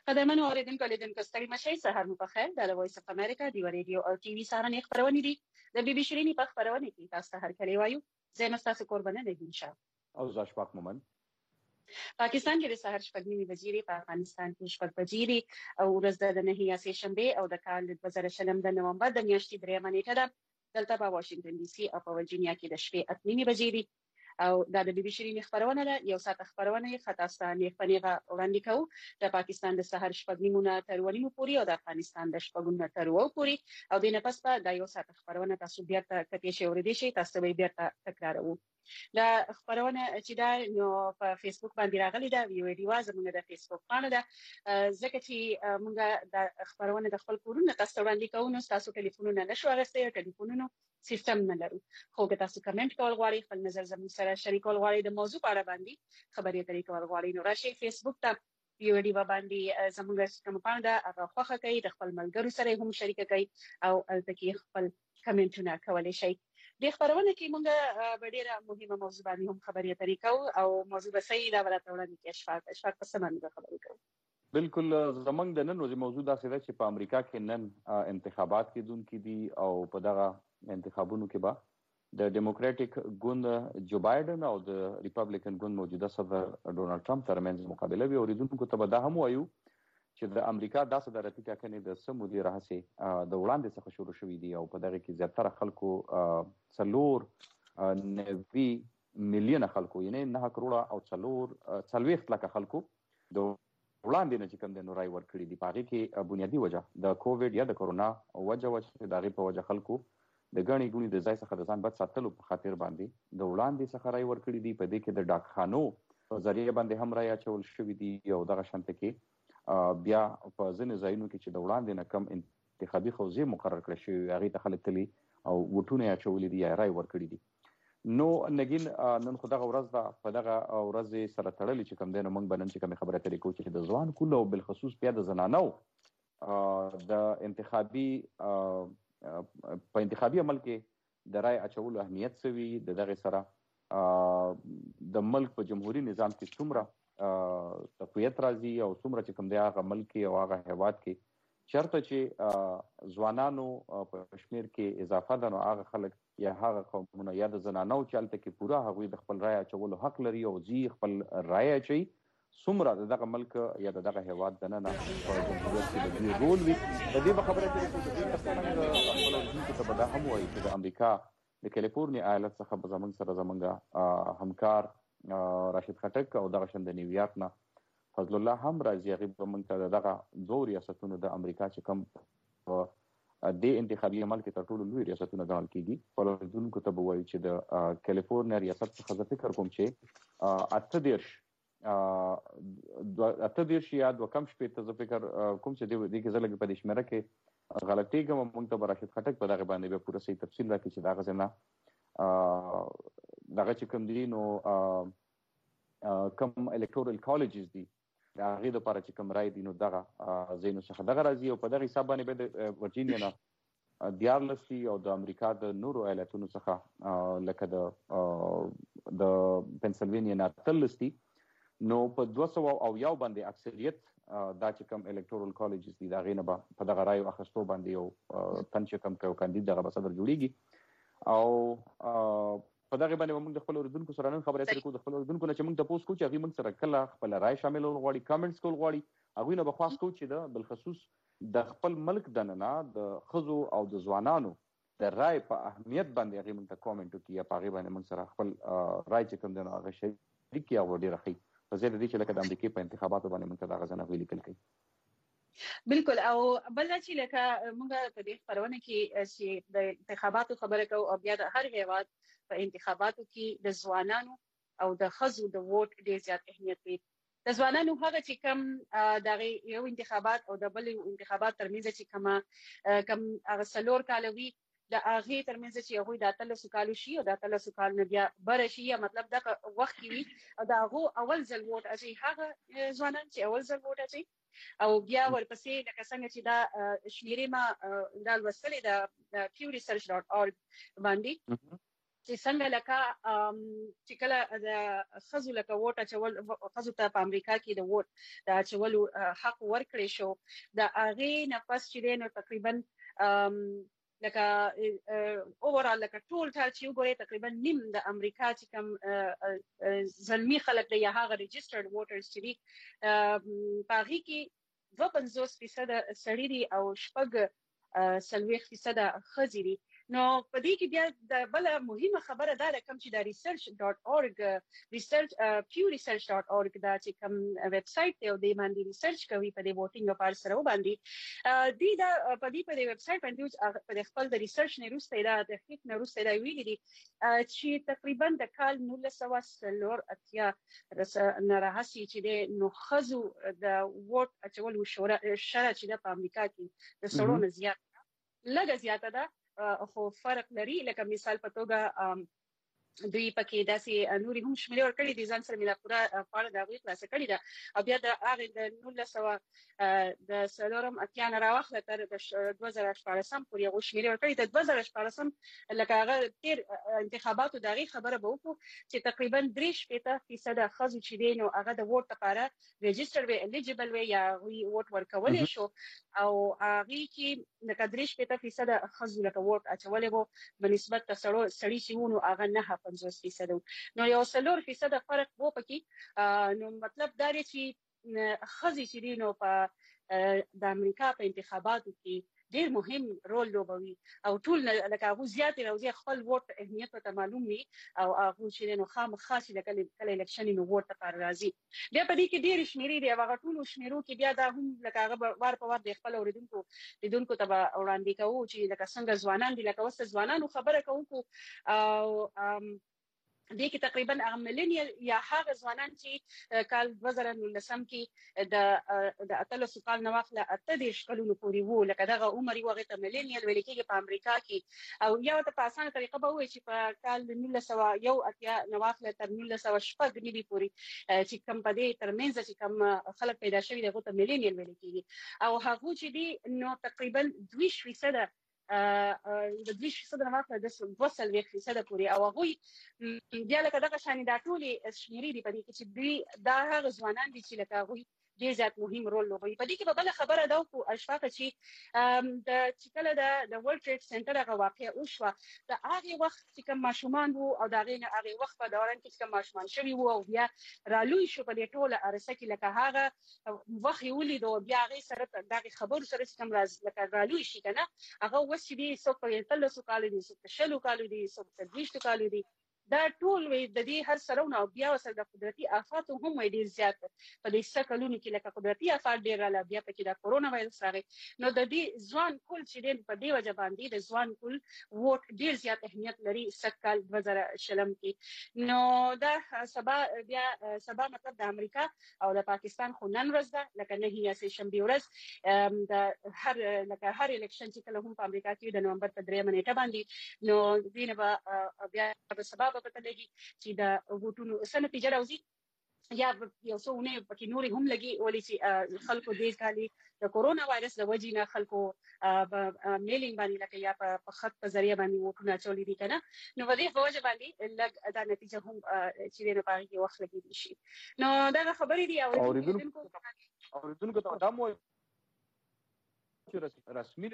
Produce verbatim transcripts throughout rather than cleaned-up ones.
قدرمنو اوریدونکو لیدونکو ستړي مشئ سهار مو په خیر د وایس اف امریکا دی ریډیو او ټي وي سهارنې خبرونه دي د بي بي شيرینی په خبرونه کې تاسو ته هر کله وایو زه تاسو قربانه نه دي انشاء او زاشفاق مومن پاکستان کې د سهار شپږ نیمې بجې په افغانستان کې شپږ بجې او ورځ د نهي سه شنبه او د کال د دوه زره شلم د نومبر د میاشتې درېمه نیټه ده دلته په واشنگټن ډي سي او په ورجینیا کې د شپې اته نیمې بجې دي او دا د بي بي شيرینی خبرونه ده یو ساعت خبرونه یې خاطاستانې خپنیغه وړاندې کوو د پاکستان د سحر شپږ نیمونه تر ونیمو پوري او د افغانستان د شپږونو تر وو پوري او د نفس په د یو ساعت خبرونه تاسو بیا ته کتې شي ورېدې شي تاسو به بیا تکرارو دا خبرونه چې دا نو په فیسبوک باندې راغلي دا ویډیو واز موږ د فیسبوک باندې دا ځکه چې موږ د خبرونه د خپل کورونه تاسو وړاندې کوو نو تاسو ټلیفونونه نشو راغستې ټلیفونونو سیستم نه لرو خو که تاسو کمنټ کول غواړئ خپل نظر زموږ سره شریکول غواړئ د موضوع په اړه باندې خبرې اترې کول غواړئ نو راشئ فیسبوک ته ویډیو باندې زموږ کوم باندې هغه خوښه کوي د خپل ملګرو سره هم شریک کوي او البته خپل کمنټونه کولای شي د خبرونه کې موږ په ډیره مهمه موضوع باندې هم خبرې اترې کوو او موضوع به صحیح دا ولته وړاندې کې اشفاق اشفاق په سمند خبرې کوو بالکل زمنګ د نن ورځې موضوع دا څه چې په امریکا کې نن انتخابات کېدونکي دي او په دغه انتخابونو کې به د ډیموکراټک ګوند جو بایدن او د ریپبلیکن ګوند موجوده صدر ډونالد ټرمپ ترمنځ مقابله وي اوریدونکو ته به دا هم وایو چې د امریکا د صدارتي ټاکنې د سمو دی راهسي د وړاندې څخه شروع شوې دي او په دغه کې زیاتره خلکو څلور نوي میلیونه خلکو یعنی نه کروڑه او څلور څلوېښت لکه خلکو د وړاندې نه چې کوم د نورای ورکړي دي په هغې کې بنیادي وجه د کووډ یا د کورونا وجه وه چې د هغې په وجه خلکو د ګڼې ګوڼې د ځای څخه د ځان بد ساتلو په خاطر باندې د وړاندې څخه رای ورکړي دي په دې کې د ډاکخانو په ذریعه باندې هم رای اچول شوي دي او دغه شانته کې بیا په ځینې ځایونو کې چې د وړاندې نه کم انتخابي حوزې مقرر کړی شوي هغې ته خلک تللي او ووټونه یې اچولي دي یا رای ورکړي دي نو نګین نن خو دغه ورځ ده په دغه ورځ سره تړلې چې کوم دی نو موږ به نن چې کومې خبرې اترې کوو چې د ځوان کولو او بالخصوص بیا د زنانو د انتخابي په انتخابي عمل کې د رای اچولو اهمیت څه وي د دغې سره د ملک په جمهوري نظام کې څومره تقویت راځي او څومره چې کوم دی هغه ملک کې او هغه هیواد کې چېرته چې ځوانانو په شمېر کې اضافه ده نو هغه خلک یا هغه قومونه یا د زنانو چې هلته کې پوره هغوی د خپل رای اچولو حق لري او ځي خپل رای اچوي څومره د دغه ملک یا د دغه هیواد دننه په جمهوریت کې د دوی رول وي د دې به خبره کوي چې د دې ترڅنګ خپل اورېدونکو ته به دا هم وایي چې د امریکا د کیلیفورنیا ایالت څخه به زموږ سره زموږ همکار راشد خټک او دغه شان د نیویارک نه فضل الله هم راځي هغې به موږ ته د دغه دوو ریاستونو د امریکا چې کوم په دې انتخابي عمل کې تر ټولو لوی ریاستونه ګڼل کېږي خپل اورېدونکو ته به وایو چې د کیلیفورنیا ریاست څخه زه فکر کوم چې اته دېرش اته دېرش یا دوه کم شپېته زه فکر کوم چې دې کې زه لږ په دې شمېره کې غلطېږم موږ ته به راشد خټک په دغې باندې بیا پوره صحیح تفصیل راکړي چې د هغه ځای نه دغه چې کوم دي نو کوم الکټورل کالجز دي د هغې دپاره چې کوم رای دي نو دغه ځایونو څخه دغه راځي او په دغه حساب باندې بیا د ورجینیا نه دیارلس دي او د امریکا د نورو ایالتونو څخه لکه د د پنسلوینیا نه اتلس دي نو په دوه سوه او یو باندې اکثریت دا چې کوم الکټورل کالجز دي د هغې نه به په دغه رایو اخیستو باندې یو تن چې کوم یو کاندید دغه به صدر جوړېږي او په دغه باندې موږ د خپل اوریدونکو سره نن خبرې اترې کوو د خپل اوریدونکو نه چې موږ تپوس کوو چې هغوی موږ سره کله خپله رای شاملول غواړي کامنټس کول غواړي هغوی نه به خواست کوو چې د بالخصوص د خپل ملک دننه د ښځو او د ځوانانو د رای په اهمیت باندې هغې موږ ته کومنټ وکړي یا په هغې باندې موږ سره خپل رای چې کوم دی نو هغه شریک کړي هغه ډېره ښه په ځای د دې چې لکه د امریکې په انتخاباتو باندې موږ ته د هغه ځای نه هغوی لیکل کوي بالکل او بل چې لکه موږ په دې خبرونه کې چې د انتخاباتو خبره کوو او بیا د هر هیواد په انتخاباتو کې د ځوانانو او د ښځو د ووټ ډېر زیات اهمیت دی د ځوانانو هغه چې کم دغه یو انتخابات او د بل انتخابات ترمنځ چې کومه کم هغه څلور کاله وي د هغې ترمنځ چې هغوی د اتلسو کالو شي او د اتلسو کالو نه بیا بره شي یا مطلب دغه وخت کې وي او د هغو اول ځل ووټ اچوي هغه ځوانان چې اول ځل ووټ اچوي او بیا ورپسې لکه څنګه چې دا شمیرې ما دا لوستلې د پیو ریسرچ ډاټ اورګ باندې چې څنګه لکه چې کله د خزو لکه ووټ اچول خزو ته په امریکا کې د ووټ د اچولو حق ورکړی شو د هغې نه پس چې دی نو تقریبا لکه اوورال لکه ټول ټال چې وګورئ تقریبا نیم د امریکا چې کوم زلمي خلک دی یا هغه ريجسترډ ووټرز چې دي په هغې کې دوه پنځوس فیصده سړي دي او شپږ څلوېښت فیصده ښځې دي. نو په دې کې بیا د بل مهمه خبره دا ده کوم چې د ریسرچ ډاټ اورګ ریسرچ پیو ریسرچ ډاټ اورګ دا چې کوم ویب سایټ دی او د باندې ریسرچ کوي په دې ووټینګ لپاره سره باندې دی دا په دې په دې ویب سایټ باندې په خپل د ریسرچ نه وروسته دا د تحقیق نه وروسته دا ویلي دي چې تقریبا د کال نولس سوه څلور اتیا نه راهیسې چې د نو ښځو د ووټ اچولو شره چې ده په امریکا کې د سړو نه زیات لږه زیاته ده خو فرق لري. لکه مثال په توګه دوی پکې داسې نوري هم شمیرې ورکړي دي ځان سره مې دا پوره پاڼه د هغوی خلاصه کړې ده او بیا د هغې د نولس سوه د څلورم اتیا نه راواخله تر د دوه زره شپاړسم پورې هغوی شمیرې ورکړي. د دوه زره شپاړسم لکه هغه تېر انتخاباتو د هغې خبره به وکړو چې تقریبا درې شپېته فیصده ښځو چې دی نو هغه د ووټ لپاره رجسټر وي الیجبل وي یا هغوی ووټ ورکولی شو او هغې کې لکه درې شپېته فیصده ښځو لکه ووټ اچولی و په نسبت د سړي چې وو نو هغه نهه پنځوس فیصده نو یو څلور فیصده فرق وو پکې. نو مطلب دا دی چې ښځې چې دي نو په د امریکا په انتخاباتو کې ډېر مهم رول لوبوي او ټول لکه هغوی زیات راوځي خپل ووټ اهمیت ورته معلوم وي او هغوی چې دی نو خامخا چې کله کله الیکشن نو ووټ لپاره راځي. بیا په دې کې ډېرې شمیرې دي او هغه ټولو شمیرو کې بیا دا هم لکه هغه وار په وار د خپل اورېدونکو لیدونکو ته به وړاندې کوو چې لکه څنګه ځوانان دي لکه اوس د ځوانانو خبره کوو او دې کې تقریبا هغه ملینیل یا هغه ځوانان چې کال دوه زره نولسم کې د د اتلسو کال نه واخله اته دېرش کلونو پورې وو لکه دغه عمر یې هغې ته ملینیل ویل کېږي په امریکا کې او یا ورته په اسانه طریقه به ووایي چې په کال د نولس سوه یو اتیا نه واخله تر نولس سوه شپږ نوي پورې چې کوم په دې ترمنځ چې کوم خلک پیدا شوي دي هغو ته ملینیل ویل کېږي او هغوی چې دي نو تقریبا دویشت فیصده د دوه فیصده نه واخله د دوه څلوېښت فیصده پورې او هغوی بیا لکه دغه شانې دا ټولې شمیرې دي په دې کې چې دوی دا هغه ځوانان دي چې لکه هغوی ډېر زیات مهم رول لوبوي. په دې کې به بله خبره دا وکړو اشفاقه چې د چې کله د د ورلډ ټریډ سنټر هغه واقعه وشوه د هغې وخت چې کوم ماشومان وو او د هغې نه هغې وخت په دوران کې چې کوم ماشومان شوي وو او بیا رالوی شو په دې ټوله عرصه کې لکه هغه وخت یې ولید او بیا هغې سره د هغې خبرو سره چې کوم راز لکه رالوی شي که نه هغه اوس چې دي څوک په اتلسو کالو دي څوک په شلو کالو دي څوک په دویشتو کالو دي دا ټول وي د دې هر سرونه او بیا ورسره د قدرتي آفاتو هم وي ډېر زیات په دې سه کلونو کې لکه قدرتي آفات ډېر راغله بیا پکې د کورونا وایرس راغی نو د دې ځوان کل چې دی په دې وجه باندې د ځوان کل ووټ ډېر زیات اهمیت لري سږ کال دوه زره شلم کې. نو دا سبا بیا سبا مطلب د امریکا او د پاکستان خو نن ورځ ده لکه نهه یا سه شنبې ورځ د هر لکه هر الیکشن چې کله هم په امریکا کې د نومبر په دریمه نیټه باندې نو دې نه به بیا به سبا پته لګي چې د ووټونو څه نتیجه راوځي یا یو څو اونۍ پکې نورې هم لګي ولې چې خلکو دې کالي د کورونا وایرس د وجې نه خلکو میلینګ باندې لکه یا په خط په ذریعه باندې ووټونه اچولي دي که نه نو په دې په وجه باندې لږ دا نتیجه هم چې دی نو په هغې کې وخت لګېدلی شي. نو دغه خبرې دي اورېدونکو ته دا مو چې رسمي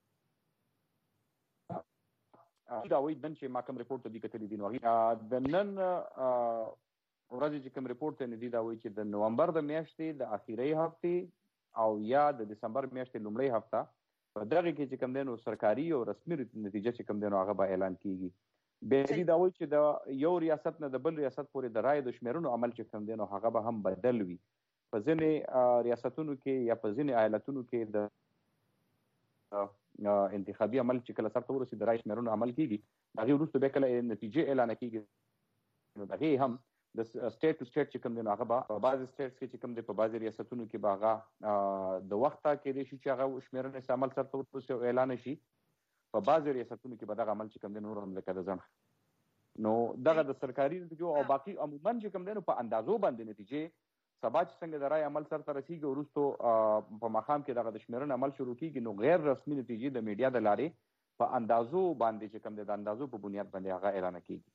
دا وایي نن چې ما کوم رپورټ ته دي کتلي دي نو هغې د نن ورځې چې کوم رپورټ ته دي دا وایي چې د نومبر د میاشتې د اخري هفتې او یا د دسمبر میاشتې لومړۍ هفته په دغې کې چې کوم دی نو سرکاري او رسمي نتیجه چې کوم دی نو هغه به اعلان کېږي. بیا دې دا وایي چې د یو ریاست نه د بل ریاست پورې د رایې د شمیرنو عمل چې کوم دی نو هغه به هم بدل وي. په ځینې ریاستونو کې یا په ځینې ایالتونو کې د انتخابي عمل چې کله سرته ورسي د رایې شمیرنو عمل کېږي هغې وروسته بیا کله نتیجې اعلان کېږي نو د هغې هم د سټیټ ټو سټیټ چې کوم دی نو هغه به په بعضې سټیټس کې چې کوم دی په بعضې ریاستونو کې به هغه د وخته کېدای شي چې هغه شمیرنې عمل سرته ورسي او اعلان شي په بعضې ریاستونو کې به دغه عمل چې کوم دی نور هم لکه د ځنډ نو دغه د سرکاري نتیجو او باقي عموما چې کوم دی نو په اندازو باندې نتیجې سبا چې څنګه د رایې عمل سرته رسېږي وروستو په ماښام کې دغه د شمیرنې عمل شروع کېږي نو غیر رسمي نتیجې د میډیا د لارې په اندازو باندې چې کوم دی د اندازو په بنیاد باندې هغه اعلان کېږي.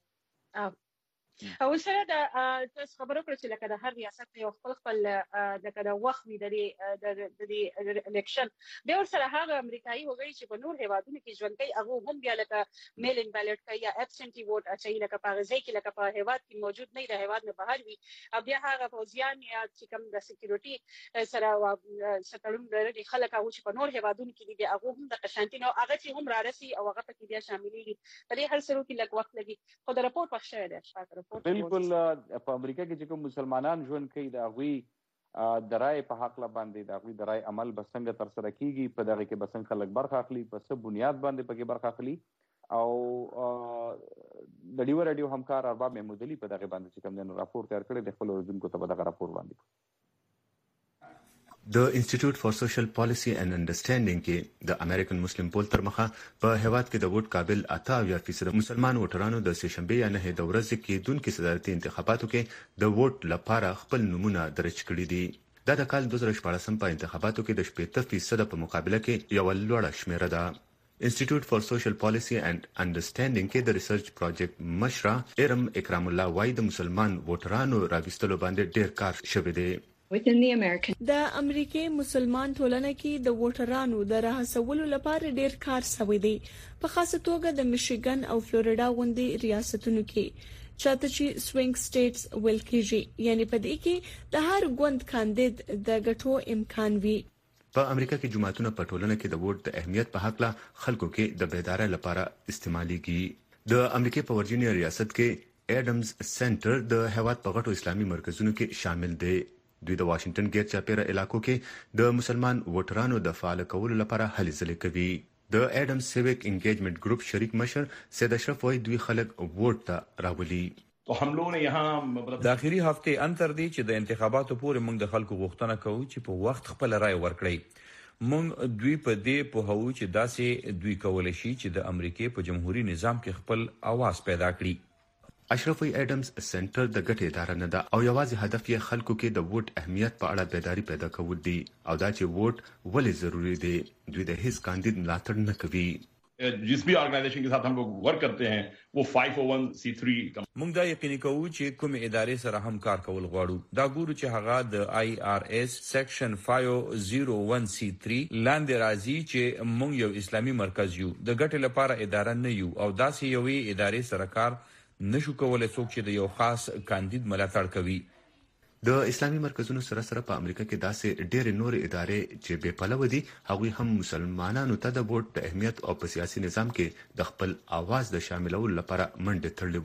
او سره د تاسو خبرو کړو چې لکه د هر ریاست یو خپل خپل لکه د وخت وي د د د الیکشن د ور سره هغه امریکایي وګړي چې په نور هیوادونو کې ژوند کوي هغه هم بیا لکه میل ان بیلټ کوي یا ابسنټي ووټ اچي لکه په غزي کې لکه په هیواد کې موجود نه د هیواد نه بهر وي او بیا هغه فوزیان یا چې کوم د سکیورټي سره ستړون لري خلک هغه چې په نور هیوادونو کې دي هغه هم د قشنټینو هغه چې هم رارسي او هغه په کې بیا شاملېږي په دې هر سره کې لږ وخت لګي خو د راپور پخ شوی دی شاته بالکل په امریکا کې چې کوم مسلمانان ژوند کوي د هغوی د رای په حق باندې د هغوی د رای عمل به څنګه ترسره کیږي په دغه کې به څنګه خلک برخه اخلي په څه بنیاد باندې پکې برخه اخلي او د ډیو رادیو همکار ارباب محمودعلی په دغه باندې چې کوم د راپور تیار کړی د خپل اوریدونکو ته دغه راپور باندې د انسټیټیوټ فار سوشل پالیسی اینڈ انډرسټانډینګ کې د امریکن مسلم پول تر مخه په هیواد کې د ووټ قابل اته اویا فیصد مسلمان ووټرانو د سه شنبه یا نه د ورځې کې دونکو صدارتي انتخاباتو کې د ووټ لپاره خپل نمونه درج کړي دي دا د کال دوه زره شپږ په انتخاباتو کې د شپږ فیصد په مقابله کې یو لوړه شمیره ده انسټیټیوټ فار سوشل پالیسی اینڈ انډرسټانډینګ کې د ریسرچ پروجیکټ مشره ارم اکرام الله وای د مسلمان ووټرانو راوستلو باندې ډیر کار شوی دی د امریکای مسلمان ټولنه کې د ووټرانو د راهڅولو لپاره ډیر کار شوی دی په خاصه توګه د میشیګن او فلوریډا غوندي ریاستونو کې چاته چې سوینګ سټیټس ویل کیږي یعنی په دې کې د هر ګوند کاندید د ګټو امکان وي په امریکا کې جماعتونه په ټولنه کې د ووټ د اهمیت په حق له خلکو کې د بیدارۍ لپاره استعماليږي د امریکا په ورجینیا ریاست کې اډمز سنټر د هیواد په غټو اسلامي مرکزونو کې شامل دی دوی د واشنگټن ګیر چاپیره علاقو کې د مسلمان ووټرانو د فعال کولو لپاره هلې ځلې کوي د اډم سیویک انګیجمنٹ ګروپ شریک مشر سید اشرف وای دوی خلک ووټ ته راولي تو هم لوگ نے یہاں د اخیری هفته انتر دی چې د انتخاباتو پورې موږ د خلکو غوښتنه کوو چې په وخت خپل رائے ورکړي موږ دوی په دې په هوو چې داسې دوی کول شي چې د امریکای په جمهوریت نظام کې خپل आवाज پیدا کړي اشرف اډمز سنټر د ګټې اداره نه ده او یوازې هدف یې خلکو کې د ووټ اهمیت په اړه بیداری پیدا کول دي او دا چې ووټ ولې ضروری دی دوی د هیڅ کاندید ملاتړ نه کوي جس بھی آرگنائزیشن کے ساتھ ہم لوگ ورک کرتے ہیں وہ فائیو او ون سی تھری موږ دا یقیني کوو چې کوم ادارې سره همکار کول غواړو دا ګورو چې هغه د آی آر ایس سیکشن پنځه صفر یک سی تھری لاندې راځي چې موږ یو اسلامي مرکز یو د ګټې لپاره اداره نه یو او داسې یوې ادارې سره کار نشو کولای څوک چې د یو خاص کاندید ملاتړ کوي د اسلامي مرکزونو سره سره په امریکا کې داسې ډېر نور ادارې چې بې پلوه دي هغوی هم مسلمانانو ته د ووټ د اهمیت او په سیاسي نظام کې د خپل आवाज د شاملولو لپاره منډې تړلې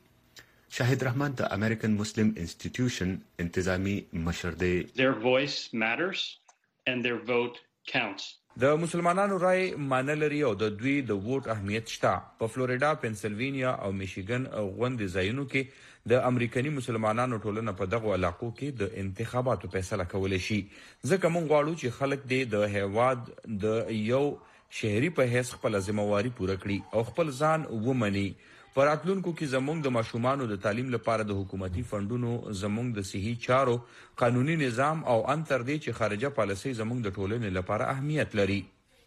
وهي شاهد رحمان د امریکن مسلم انسټیټیوشن انتظامی مشر دی Their voice matters and their vote counts د مسلمانانو رائے معنی لري او د دوی د ووټ اهمیت شته په فلوریډا پنسلوینیا او میشیګن غوندي ځایونو کې د امریکایي مسلمانانو ټولنه په دغه علاقو کې د انتخاباتو فیصله کولای شي ځکه موږ غواړو چې خلک د هیواد د یو شهري په حیث خپل ځمواري پوره کړي او خپل ځان ومني پراتلونکو کې زموږ د ماشومانو د تعلیم لپاره د حکومتي فندونو زموږ د صحي چارو قانوني نظام او انتر دې چې خارجه پالیسي زموږ د ټولنې لپاره اهمیت لري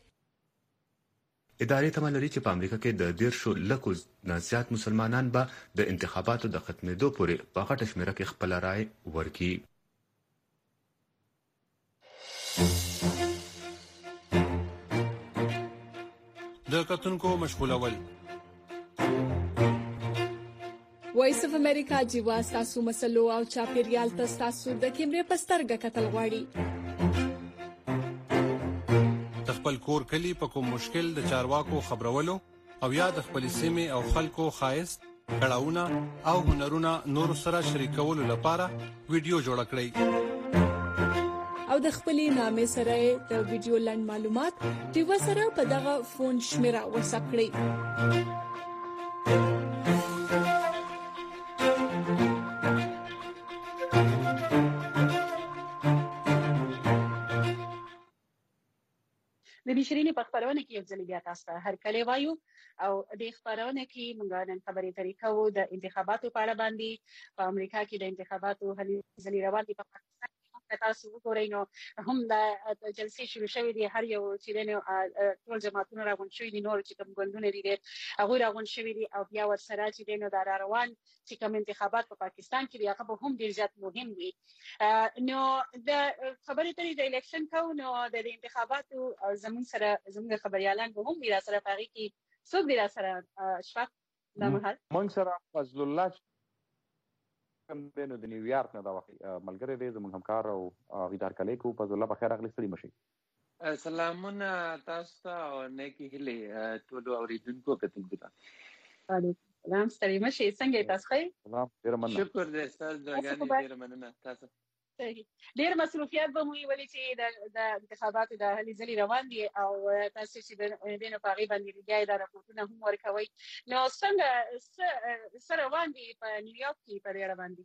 ادارې تمه لري چې په امریکا کې د دیرشو لکو نه زیات مسلمانان به د انتخاباتو د ختمېدو پورې په غټه شمېره کې خپل رائے ورکړي د کتونکو مشغولول وایس اف امریکا جیوا تاسو مسلو او چاپیریال تاسو د کیمرې پسترګه کتل غواړي خپل کور کلی په کوم مشکل د چارواکو خبرولو او یا د خپل سیمه او خلکو خایست کړهونه او هنرونه نور سره شریکولو لپاره ویډیو جوړ کړئ او د خپلې نامې سره د ویډیو لاند معلومات دیو سره په دغه فون شمیره وساب کړئ د بشرینې په خبرونه کې یو ځل بیا تاسو ته هر کله وایو او د خبرونه کې موږ نن خبرې طریقو د انتخاباتو په اړه باندې په امریکا کې د انتخاباتو هلې ځلې روان دي په پاکستان کې تاسو وګورئ نو هم د جلسې شروع شوې دي هر یو چې نو ټول جماعتونه راغون شوې دي نور چې کوم ګوندونه دي هغه راغون شوې دي او بیا ورسره چې نو د روان چې کوم انتخابات په پاکستان کې دي هغه هم ډیر زیات مهم دي نو د خبرې ته د الیکشن کو نو د انتخاباتو زمون سره زموږ خبريالان به هم را سره پاري کې څوک دی را سره شفاق د مهال مونږ سره فضل الله کوم د نیویارک نه دا وخت ملګری دی زموږ همکار او غیدار کلی کو فضل الله بخیر اغلی ستړي مشي سلامونه تاسو ته او نیکی هلي ټول اوریدونکو کتونکو ته سلام ستړي مشي څنګه تاسو ښه سلام ډیر مننه شکر دې تاسو دغه ډیر مننه تاسو ډیر مصروفیات به مو ویلي چې د انتخاباتو د هلي ځلې روان دي او تاسو چې د دینه په غیبه باندې لګیای دا راپورټونه هم ورکوي نو څنګه سره روان دي په نیویارک کې په اړه باندې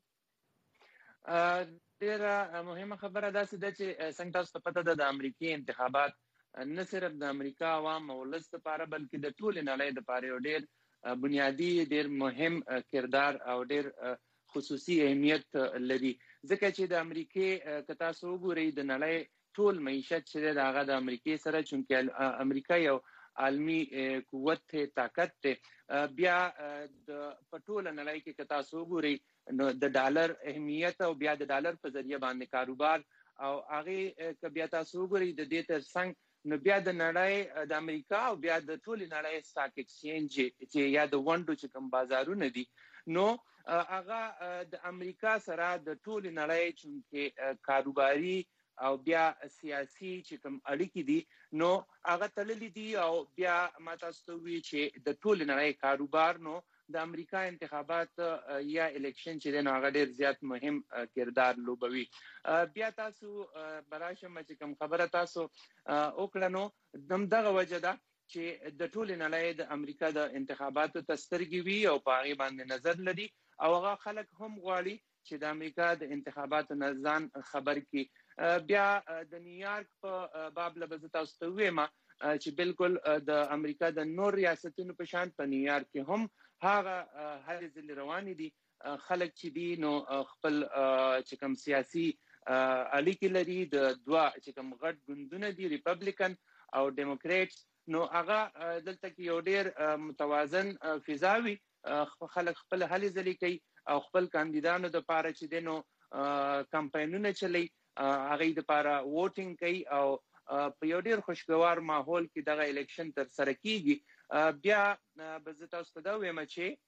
ډیره مهمه خبره ده چې څنګه تاسو ته پته ده د امریکای انتخابات نه صرف د امریکا عوام او ولس لپاره بلکې د ټول نړۍ لپاره یو ډیر بنیادی ډیر مهم کردار او ډیر خصوصي اهمیت لري ځکه چې د امریکای کتا سو ګوري د نړۍ ټول معیشت چې د هغه د امریکای سره چونکه امریکا یو عالمی قوت ته طاقت ته بیا د پټول نړۍ کې کتا سو ګوري نو د ډالر اهمیت او بیا د ډالر په ذریعہ باندې کاروبار او هغه ک بیا تاسو ګوري د دې تر څنګ نو بیا د نړۍ د امریکا او بیا د ټول نړۍ سٹاک ایکسچینج چې یا د وندو چې کوم بازارونه دي نو هغه د امریکا سره د ټول نړۍ چې کاروباري او بیا سیاسي چې کوم اړیکې دي نو هغه تللې دي او بیا ما تاسو ته وی چې د ټول نړۍ کاروبار نو د امریکا انتخابات یا الیکشن چې نو هغه ډیر زیات مهم کردار لوبوي بیا تاسو براشم چې کوم خبره تاسو وکړه نو دم دغه وجه ده چې د ټول نړۍ د امریکا د انتخاباتو تسترګي وی او په هغه باندې نظر لري او هغه خلک هم غواړي چې د امریکا د انتخاباتو نظام خبر کی بیا د نیویارک په باب لبز تاسو ته وایم چې بالکل د امریکا د نور ریاستونو په شان په نیویارک کې هم هغه هلي ځلې روان دي خلک چې دي نو خپل چې کوم سیاسي اړیکې لري د دوا چې کوم غټ ګوندونه دي ریپبلیکن او ډیموکریټ نو هغه دلته کې یو ډیر متوازن فضاوي خلک خپل هلي ځلې کوي او خپل کاندیدانو د پاره چې دینو کمپاینونه چلی هغه د پاره ووټینګ کوي او په یو ډیر خوشگوار ماحول کې دغه الیکشن تر سره کیږي بیا به تاسو ته دا وایم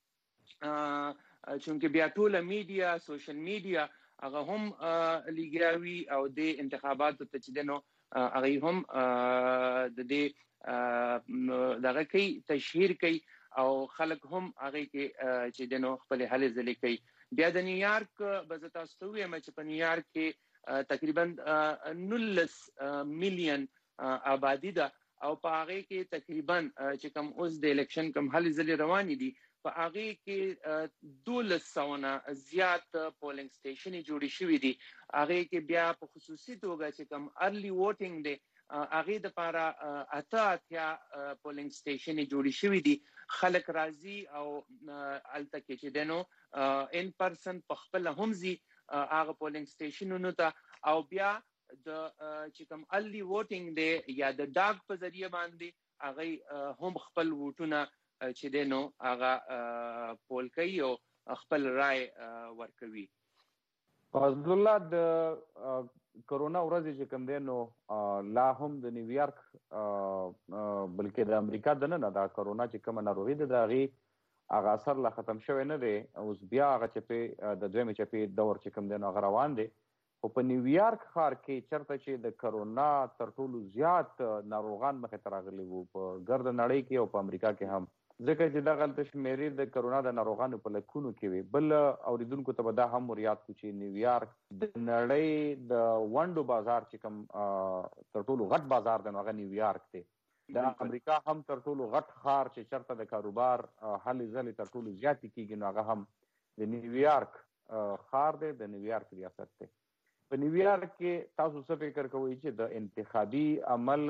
چې چونکه بیا ټول میډیا سوشل میډیا هغه هم لګیاوي او د انتخاباتو ته چې دینو هغه هم د دې دغه کوي تشهیر کوي او خلک هم هغه کې چې دنو خپل هلي ځلې کوي بیا د نیویارک به تاسو ته وایم چې په نیویارک کې تقریبا نولس میلیون آبادی ده او په هغه کې تقریبا چې کوم اوس د الیکشن کوم هلي ځلې روان دي په هغه کې دولس سونه زیات پولینګ سټیشن جوړې شوې دي هغه کې بیا په خصوصي توګه چې کوم ارلی ووټینګ دی هغه د پاره اته اتیا پولینګ سټیشن جوړې شوې دي خلک راضي او الته کې چې دنو ان پرسن په خپل همزي هغه پولینګ سټیشنونو ته او بیا د چې کوم ارلی ووټینګ دی یا د ډاک په ذریعہ باندې هغه هم خپل ووټونه چې دنو هغه پول کوي او خپل رائے ورکوي فضل الله د کرونا ورځ چې کوم دی نو لا هم د نیویارک بلکې د امریکا د نه دا کرونا چې کوم ناروغي ده دا غي هغه اثر لا ختم شوی نه دی اوس بیا هغه چې د دویمه چپی دور چې کوم دی نو هغه روان دی او په نیویارک ښار کې چرته چې د کرونا تر ټولو زیات ناروغان مخه تراغلي وو په ګرد نړۍ کې او په امریکا کې هم ځکه چې دغه تشمیرې د کرونا د ناروغانو په لکونو کې وي بل اوریدونکو ته دا هم ریاض کو چې نیویارک د نړۍ د وندو بازار چې کوم تر ټولو غټ بازار دی هغه نیویارک دی د امریکا هم تر ټولو غټ ښار چې چرته د کاروبار هلي ځلې تر ټولو زیات کیږي نو هغه هم د نیویارک ښار دی د نیویارک ریاست دی په نیویارک کې تاسو څه فکر کوئ چې د انتخابي عمل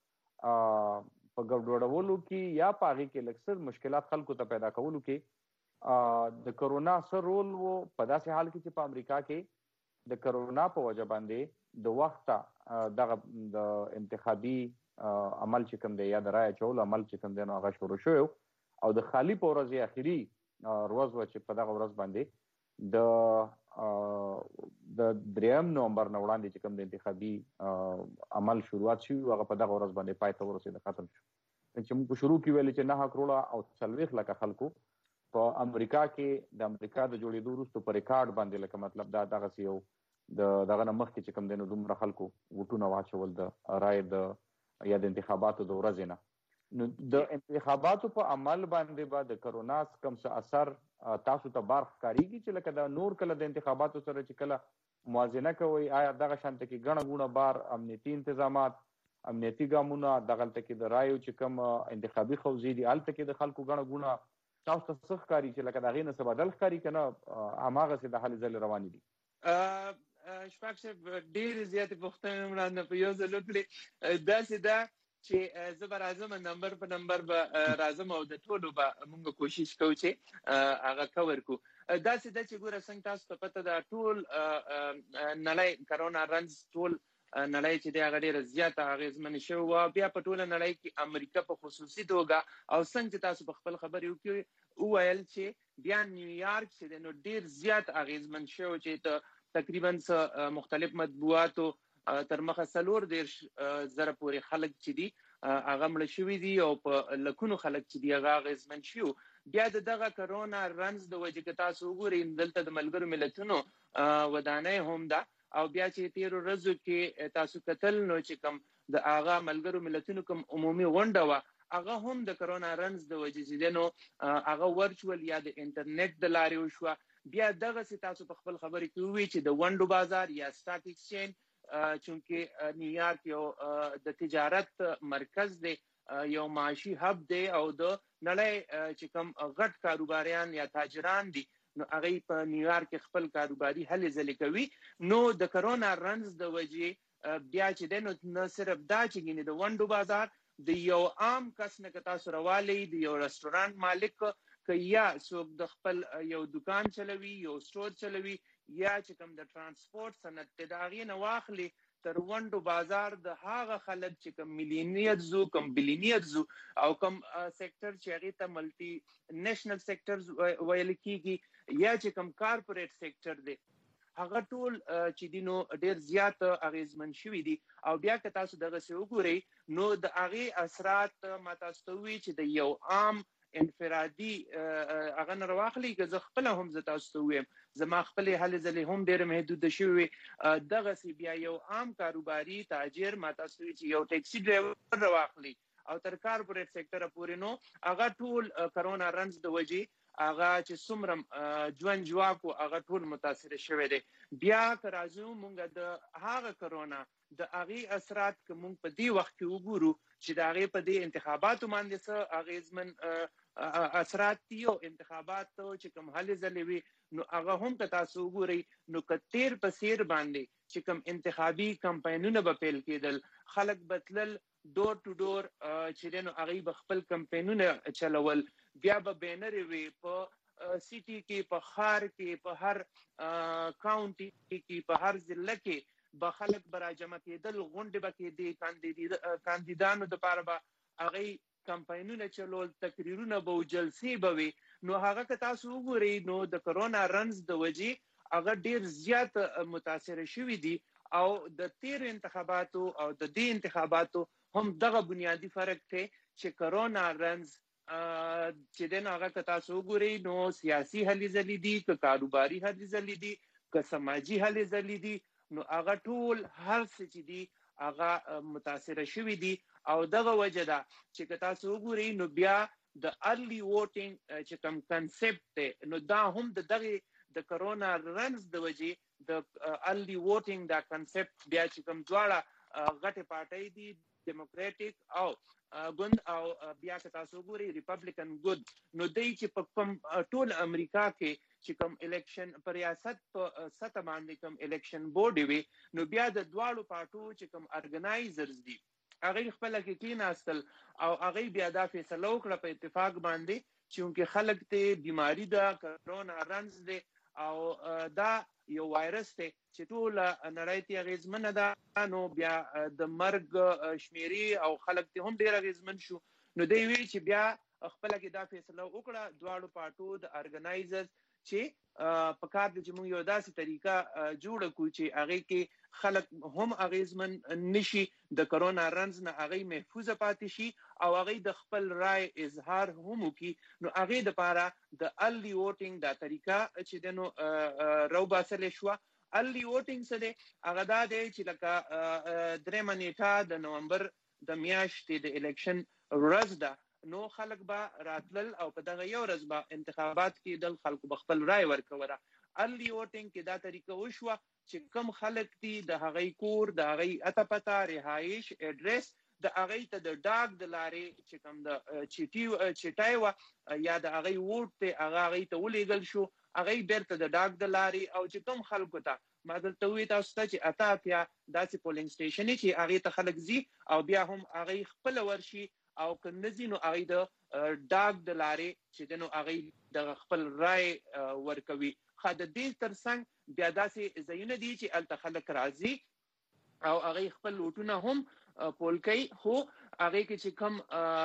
په ګډوډولو کې یا په هغه کې لکسر مشکلات خلکو ته پیدا کولو کې د کرونا سره رول وو په داسې حال کې چې په امریکا کې د کرونا په وجه باندې د وخت دغه د انتخابي عمل چې کوم دی یا د رای چول عمل چې کوم دی نو هغه شروع شو او د خالی په ورځ اخیری ورځ و چې په دغه ورځ باندې د د دریم نومبر نه وړاندې چې کوم د انتخابي عمل شروعات شي هغه په دغه ورځ باندې پای ته ورسېد ختم شو چې موږ شروع کې ویل چې نه کروڑه او څلوېښت لکه خلکو په امریکا کې د امریکا د جوړېدو وروسته په ریکارډ باندې لکه مطلب دا دغسې یو د دغه نه مخکې چې کوم دی نو دومره خلکو ووټونه واچول د رای د یا د انتخاباتو د ورځې نه نو د انتخاباتو په عمل باندې به د کرونا کوم څه اثر تاسو ته بار ښکارېږي چې لکه د نور کله د انتخاباتو سره چې کله موازنه کوئ آیا دغه شانته کې ګڼه ګوڼه بار امنیتي انتظامات امنیتي ګامونه دغلته کې د رایو چې کوم انتخابي حوزې دي هلته کې د خلکو ګڼه ګوڼه تاسو ته څه ښکاري چې لکه د هغې نه څه بدل ښکاري که نه هماغسې د هلې ځلې روانې دي شپږ صاحب ډېرې زیاتې پوښتنې مو رانه په یو ځل وکړې داسې ده چې زه به راځم نمبر په نمبر به راځم او د ټولو به مونږ کوشش کوو چې هغه کور کړو داسې ده چې ګوره څنګه تاسو ته پته ده ټول نړۍ کرونا رنز ټول نړۍ چې دی هغه ډېره زیاته اغېزمنې شوې وه بیا په ټوله نړۍ کې امریکا په خصوصي توګه او څنګه چې تاسو په خپل خبرې وکړئ وویل چې بیا نیویارک چې دی نو ډېر زیات اغېزمن شوی چې تقریبا مختلف مطبوعاتو تر مخه څلور دېرش زره پورې خلک چې دي هغه مړه شوي دي او په لکونو خلک چې دي هغه اغېزمن شوي بیا د دغه کرونا رنز د وجې که تاسو وګورئ دلته د ملګرو ملتونو ودانۍ هم ده او بیا چې تیرو ورځو کې تاسو کتل نو چې کوم د هغه ملګرو ملتونو کوم عمومي غونډه وه هغه هم د کرونا رنز د وجې چې دی نو هغه ورچول یا د انټرنیټ د لارې وشوه بیا دغسې تاسو په خپل خبرې کې ووایي چې د ونډو بازار یا سټاک ایکسچینج چونکې نیویارک یو د تجارت مرکز دی یو معاشي هب دی او د نړۍ چې کوم غټ کاروباریان یا تاجران دي نو هغوی په نیویارک کې خپل کاروباري هلې ځلې کوي نو د کرونا رنز د وجې بیا چې دی نو نه صرف دا چې ګینې د ونډو بازار د یو عام کس نه که تاسو راوالی د یو رستورانت مالک که یا څوک د خپل یو دکان چلوي یو سټور چلوي یا چې کوم د ترانسپورت صنعت دی د هغې نه واخلي تر ونډو بازار د هغه خلک چې کوم ملیونیرز وو کوم بلیونیرز وو او کوم سیکټر چې هغې ته ملټي نیشنل سیکټرز ویل کېږي یا چې کوم کارپوریټ سیکټر دی هغه ټول چې دي نو ډېر زیات اغېزمن شوي دي او بیا که تاسو دغسې وګورئ نو د هغې اثرات ما تاسو ته ووایي چې د یو عام انفرادي هغه نه راواخلي که زه خپله هم زه تاسو ته ووایم زما خپلې هلې ځلې هم ډېرې محدوده شوې وې دغسې بیا یو عام کاروباري تاجر ما تاسو وایي چې یو ټیکسي ډرایور راواخلي او تر کارپوریټ سیکټره پورې نو هغه ټول کرونا رنز د وجې هغه چې څومره ژوند جواک و هغه ټول متاثره شوی دی بیا که راځو مونږ د هغه کرونا د هغې اثرات که مونږ په دې وخت کې وګورو چې د هغې په دې انتخاباتو باندې څه اغېزمن اثرات دي او انتخاباتو چې کوم هلې ځلې وي نو هغه هم که تاسو وګورئ نو که تیر په سیر باندې چې کوم انتخابي کمپاینونه به پیل کېدل خلک به تلل ډور ټو ډور چې دی نو هغوی به خپل کمپاینونه چلول بیا به بینرې وي په سیټي کې په ښار کې په هر کاونټي کې په هر ضلع کې به خلک به راجمع کېدل غونډې به کېدې کاندیدانو دپاره به هغوی کمپاینونه چلول تقریرونه به و جلسې به وي نو هغه که تاسو وګورئ نو د کرونا رنز د وجې هغه ډېر زیات متاثره شوي دي او د تیر انتخاباتو او د دې انتخاباتو هم دغه بنیادی فرق دی چې کرونا رنز چې دی نو هغه که تاسو وګورئ نو سیاسي هلې ځلې دي که کاروباري هلې ځلې دي که سماجي هلې ځلې دي نو هغه ټول هر څه چې دي هغه متاثره شوي دي او دغه وجه ده چې که تاسو وګورئ نو بیا د ارلی ووټینګ چې کوم کنسپټ دی نو دا هم د دغې د کرونا رنز د وجې د ارلی ووټینګ دا کنسپټ بیا چې کوم دواړه غټې پارټۍ دي ډیموکریټک او ګوند او بیا که تاسو وګورئ ریپبلیکن ګوند نو دی چې په کوم ټول امریکا کې چې کوم الیکشن په ریاست په سطح باندې کوم الیکشن بورډ وي نو بیا د دواړو پارټو چې کوم ارګنایزرز دي هغوی خپله کې کېناستل او هغوی بیا دا فیصله وکړه په اتفاق باندې چونکې خلک ته بیماري ده کرونا رنز دی او دا یو وایرس دی چې ټول نړۍ ته اغیزمن ده نو بیا د مرګ شمیري او خلک ته هم ډیر اغیزمن شو نو دی وی چې بیا خپل کې دا فیصله وکړه دواړو پارټو د ارګنایزرز چې په کار د چې موږ یو داسې طریقه جوړ کړو چې هغه کې خلک هم اغیزمن نشي د کرونا رنز نه هغه محفوظ پاتې شي او هغه د خپل رائے اظهار هم وکړي نو هغه د لپاره د ارلی ووټینګ دا طریقه چې دنو روباسل شو ارلی ووټینګ څه دی هغه دا دی چې لکه درېمه نیټه د نومبر د میاشتې د الیکشن ورځ ده نو خلک به راتلل او په دغه یو ورځ به انتخابات کې د خلکو بخپل رائے ورکوله ارلی ووټینګ کې دا طریقه وشوه چې کم خلک دي د هغه کور د هغه اته پته رهایش اډرس د هغه ته د ډاګ د لارې چې کوم د چټي چټای و یا د هغه ووټ ته هغه هغه ته ولېګل شو هغه بیرته د ډاګ د لارې او چې کوم خلکو ته ما دلته وی تاسو ته چې اته اتیا داسې پولینګ سټیشن چې هغه ته خلک زی او بیا هم هغه خپل ورشي او کنځي نو هغه د ډاګ د لارې چې دنو هغه د خپل رائے ورکوي خا د دې ترڅنګ بیا داسې زینه دي چې الته خلک راځي او هغه خپل وټونه هم پول کوي خو هغه کې چې کم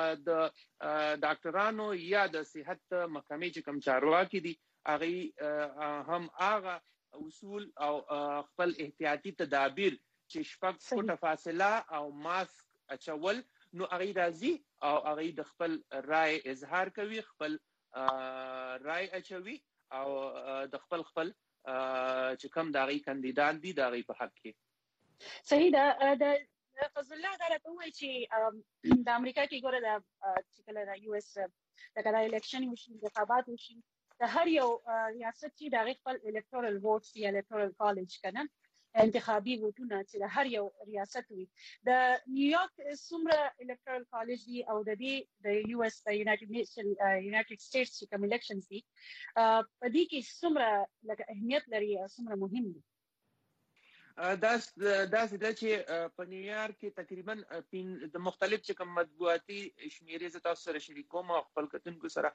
د ډاکټرانو یا د صحت محکمې چې کم چارواکي دي هغه هم هغه اصول او خپل احتیاطي تدابیر چې شپږ فوټه فاصله او ماسک اچول نو هغه راځي او هغه د خپل رائے اظهار کوي خپل رائے اچوي او د خپل خپل چې کوم د هغه کاندیدان دي د هغه په حق کې صحیح ده د فضل الله دا راته وایي چې د امریکا کې ګوره د چې کله د یو اس د کله الیکشن وشي انتخابات وشي د هر یو ریاست چې د خپل الکتورال ووټس یا الکتورال کالج کنه انتخابي ووټونه چې د هر یو ریاست وي د نیویارک څومره الکتورال کالج دي او د دې د یو اس د یونایټډ نیشن یونایټډ سټیټس چې کوم الیکشنز دي په دې کې څومره لکه اهمیت لري او څومره مهم دي داس داس د چې په نیویارک کې تقریبا د مختلف چې کوم مطبوعاتي شمیرې ز تاسو سره شریکوم او خپل کتونکو سره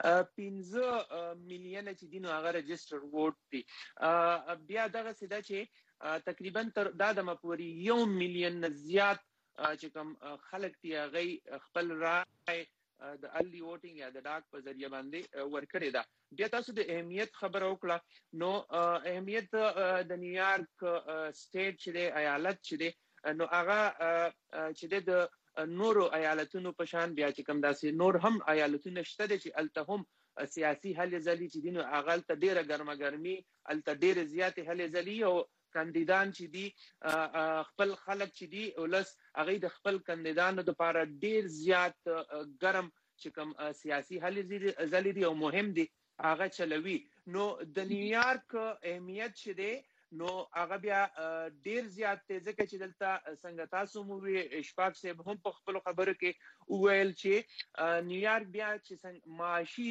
پنځه میلیون چې دینو هغه رجستر ووټ دي بیا دغه سده چې تقریبا تر دا د مپوري یو میلیون زیات چې کوم خلک دی هغه خپل رائے د ارلی ووټینګ یا د ډاک په ذریعہ باندې ورکړی دا بیا تاسو د اهمیت خبر وکړه نو اهمیت د نیویارک سټیټ چې د ایالت چې د نو هغه چې د نورو ایالتونو په شان بیا چې کوم داسې نور هم ایالتونه شته چې الته هم سیاسي هلې ځلې چې دینو هغه ته ډیره ګرمه ګرمي الته ډیره زیاتې هلې ځلې او کاندیدان چې دي خپل خلک چې دي ولس هغه د خپل کاندیدانو لپاره ډیر زیات ګرم چې کوم سیاسي هلې ځلې دي او مهم دي هغه چلوي نو د نیویارک اهمیت چې دی نو هغه بیا ډیر زیات دی ځکه چې دلته څنګه تاسو مو وی اشفاق صاحب هم په خپل خبرو کې وویل چې نیویارک بیا چې معاشي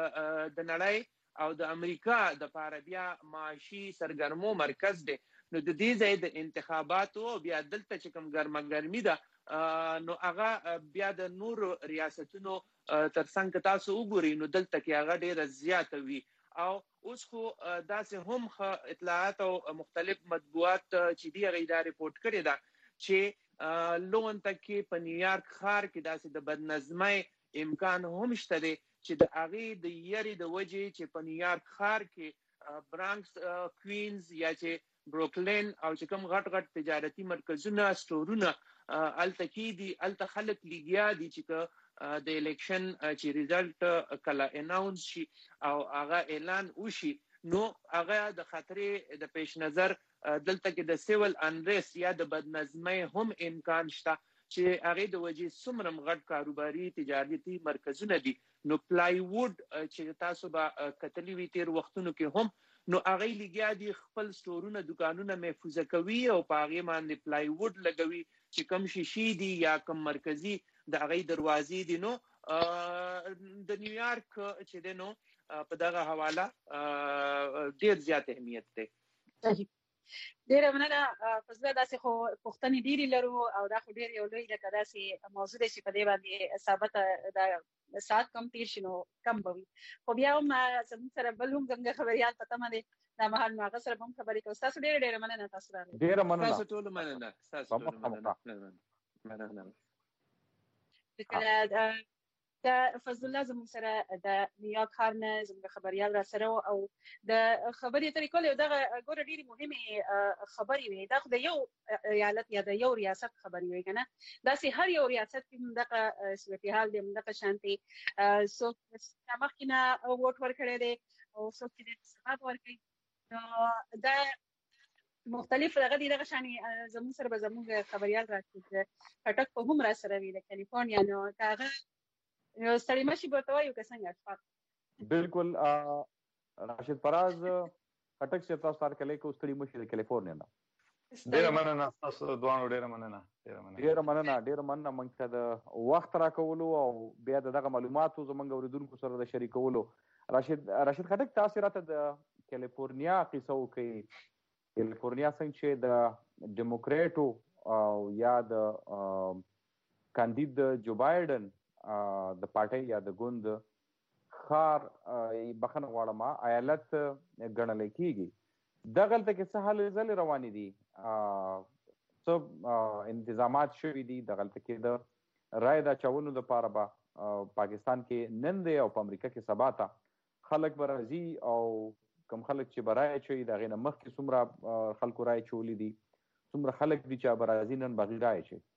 د نړۍ او د امریکا د لپاره بیا معاشي سرګرمو مرکز دی نو د دې ځای د انتخاباتو بیا دلته چې کوم ګرمه ګرمي ده نو هغه بیا د نور ریاستونو ترڅنګ تاسو وګورئ نو دلته کې هغه ډیره زیاته وي او اوس خو داسې هم اطلاعات او مختلف مطبوعات چې دی هغه دا ریپورت کړی ده چې لون تکي په نیویارک ښار کې داسې د بدنظمۍ امکان هم شته دی چې د هغه د یری د وجې چې په نیویارک ښار کې برانکس کوینز یا چې بروکلین او چې کوم غټ غټ تجارتي مرکزونه سټورونه الته کې دي الته خلک لګیا دي چې د الیکشن چې ریزلټ کله اناونس شي او هغه اعلان وشي نو هغه د خطرې د پیش نظر دلته کې د سیول انریس یا د بدنظمۍ هم امکان شته چې هغه د وجې څومره غټ کاروباري تجارتي مرکزونه دي نو پلای ووډ چې تاسو به کتلی وی تیر وختونو کې هم نو هغه لګیا دي خپل سټورونه دکانونه محفوظه کوي او په هغه باندې پلای ووډ لګوي چې کم شیشي دي یا کم مرکزی د هغه دروازې دي نو د نیویارک چې دی نو په دغه حواله ډیر زیات اهمیت دی ډیره مننه فضله داسې خو پوښتنې ډیرې لرو او دا خو ډیر یو لوی لکه داسې موضوع دی چې په دې باندې ثابته د ساعت کم تیر شي نو کم به وي خو بیا هم زموږ سره بل هم زموږ خبریال په تمه دی دا مهال ما غسر هم خبرې کوي. تاسو ډېر ډېر مننه تاسو راغلئ. ډېر مننه. تاسو ټول مننه. تاسو ټول مننه. مننه. د فضل الله زموږ سره د نیویارک ښار نه زموږ خبريال را سره او د خبرې ترې کولې دغه ګوره ډېرې مهمې خبرې وې. دا خو د یو ایالت یا د یو ریاست خبرې وې که نه. داسې هر یو ریاست کې همدغه صورتحال دی، همدغه شانتې څوک مخکې نه ووټ ورکړی دی او څوک چې دی ثبات ورکوي. نو دا مختلف دغه دي دغه شانې زموږ سره به زموږ خبريال راشد خټک په هم را سره وي د کالیفورنیا. نو که هغه یو ستړي مشي به ورته وایو که څنګه اشفاق؟ بالکل راشد فراز خټک صاحب تاسو سره کلی کو ستړي مشي د کالیفورنیا نه. ډېره مننه تاسو دوه ډېره مننه ډېره مننه ډېره مننه ډېره مننه موږ ته د وخت راکولو او بیا دغه معلوماتو زموږ اوریدونکو سره د شریکولو. راشد راشد خټک تاسو راته د کالیفورنیا قصه وکړئ. کالیفورنیا څنګه چې د ډیموکریټو او یا د کاندید جو بایډن د پارټۍ یا د ګوند ښار بخښنه غواړم ایالت ګڼل کېږي. دغلته کې څه هلې ځلې روانې دي، څه انتظامات شوي دي دغلته کې د رایې د اچولو دپاره به پاکستان کې نن دی او په امریکا کې سبا ته خلک به راځي او کوم خلک چې به رایې اچوي د هغې نه مخکې څومره خلکو رایې اچولي دي، څومره خلک دي چې به راځي نن به هغوی رایې اچوي؟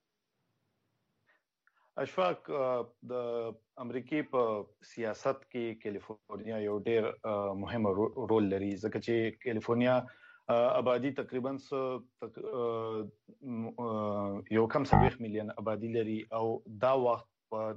اشفاق د امریکای په سیاست کې کالیفورنیا یو ډېر مهم رول لري ځکه چې کالیفورنیا آبادی تقریبا یو کم څلوېښت میلیون آبادی لري او دا وخت په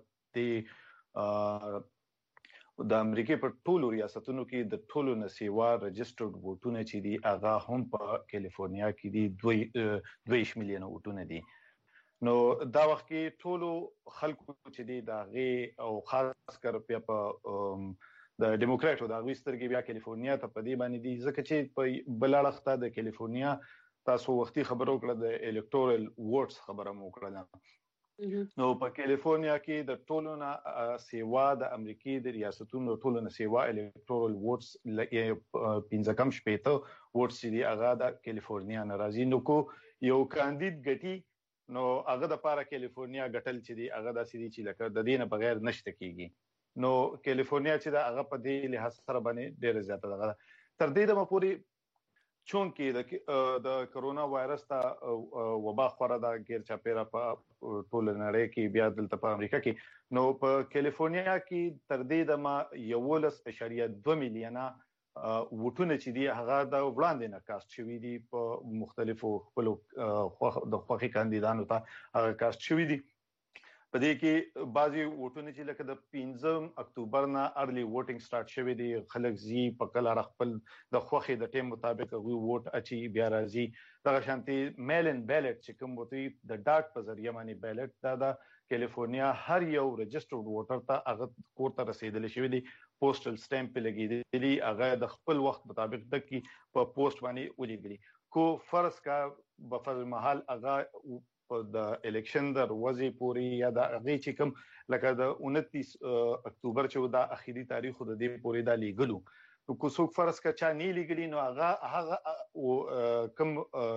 دې د امریکای په ټولو ریاستونو کې د ټولو نه سیوا رجسټرډ ووټونه چې دي هغه هم په کالیفورنیا کې دي دوه میلیونه ووټونه دي. نو دا وخت کې ټولو خلکو چې دي د هغې او خاص کر بیا په د ډیموکریټو د هغوی سترګې بیا کالیفورنیا ته په دې باندې دي ځکه چې په بل اړخ ته د کالیفورنیا تاسو وختي خبره وکړه د الکټورل ووټس خبره مو وکړه. نو په کالیفورنیا کې د ټولو نه سیوا د امریکای د ریاستونو ټولو نه سیوا الکټورل ووټس پنځه کم شپېته ووټس چې دي هغه د کالیفورنیا نه راځي. نو کو یو کاندید ګټي نو هغه د پاره کالیفورنیا ګټل چې دی هغه داسې دي چې لکه د دې نه بغیر نشته کیږي. نو کالیفورنیا چې دا هغه په دې لحاظ سره باندې ډېر زیاته ده. تر دې د مپوري چون کې د کرونا وایرس ته وبا خوره دا غیر چاپیره په ټول نړۍ کې بیا دلته په امریکا کې نو په کالیفورنیا کې تر دې د ما یولس اشاریه دوه میلیونه ووټونه چې دي هغه د وړاندې نه کاست شوي دي په مختلفو خپلو د خوښې کاندیدانو ته هغه کاست شوي دي. په دې کې بعضي ووټونه چې لکه د پنځم اکتوبر نه ارلی ووټینګ سٹارټ شوی دی، خلک زی په کله خپل د خوښې د ټیم مطابق هغوی ووټ اچي بیا راځي. دغه شانتي میل ان بیلټ چې کوم وتی د ډاک په ذریعہ باندې بیلټ دا د کالیفورنیا هر یو رجسټرډ ووټر ته هغه کور ته رسیدلی شوی دی، پوسټل سټامپ په لګیدلی، هغه د خپل وخت مطابق د کی په پوسټ باندې ولېږلی. کو فرض کا بفر محل هغه د الیکشن د ورځې پورې یا د هغې چې کوم لکه د انتیس اکتوبر چې دا اخیری تاریخ د دې پورې دا لیږلو، نو که څوک فرض که چا نه لیږلي نو هغه هغه کوم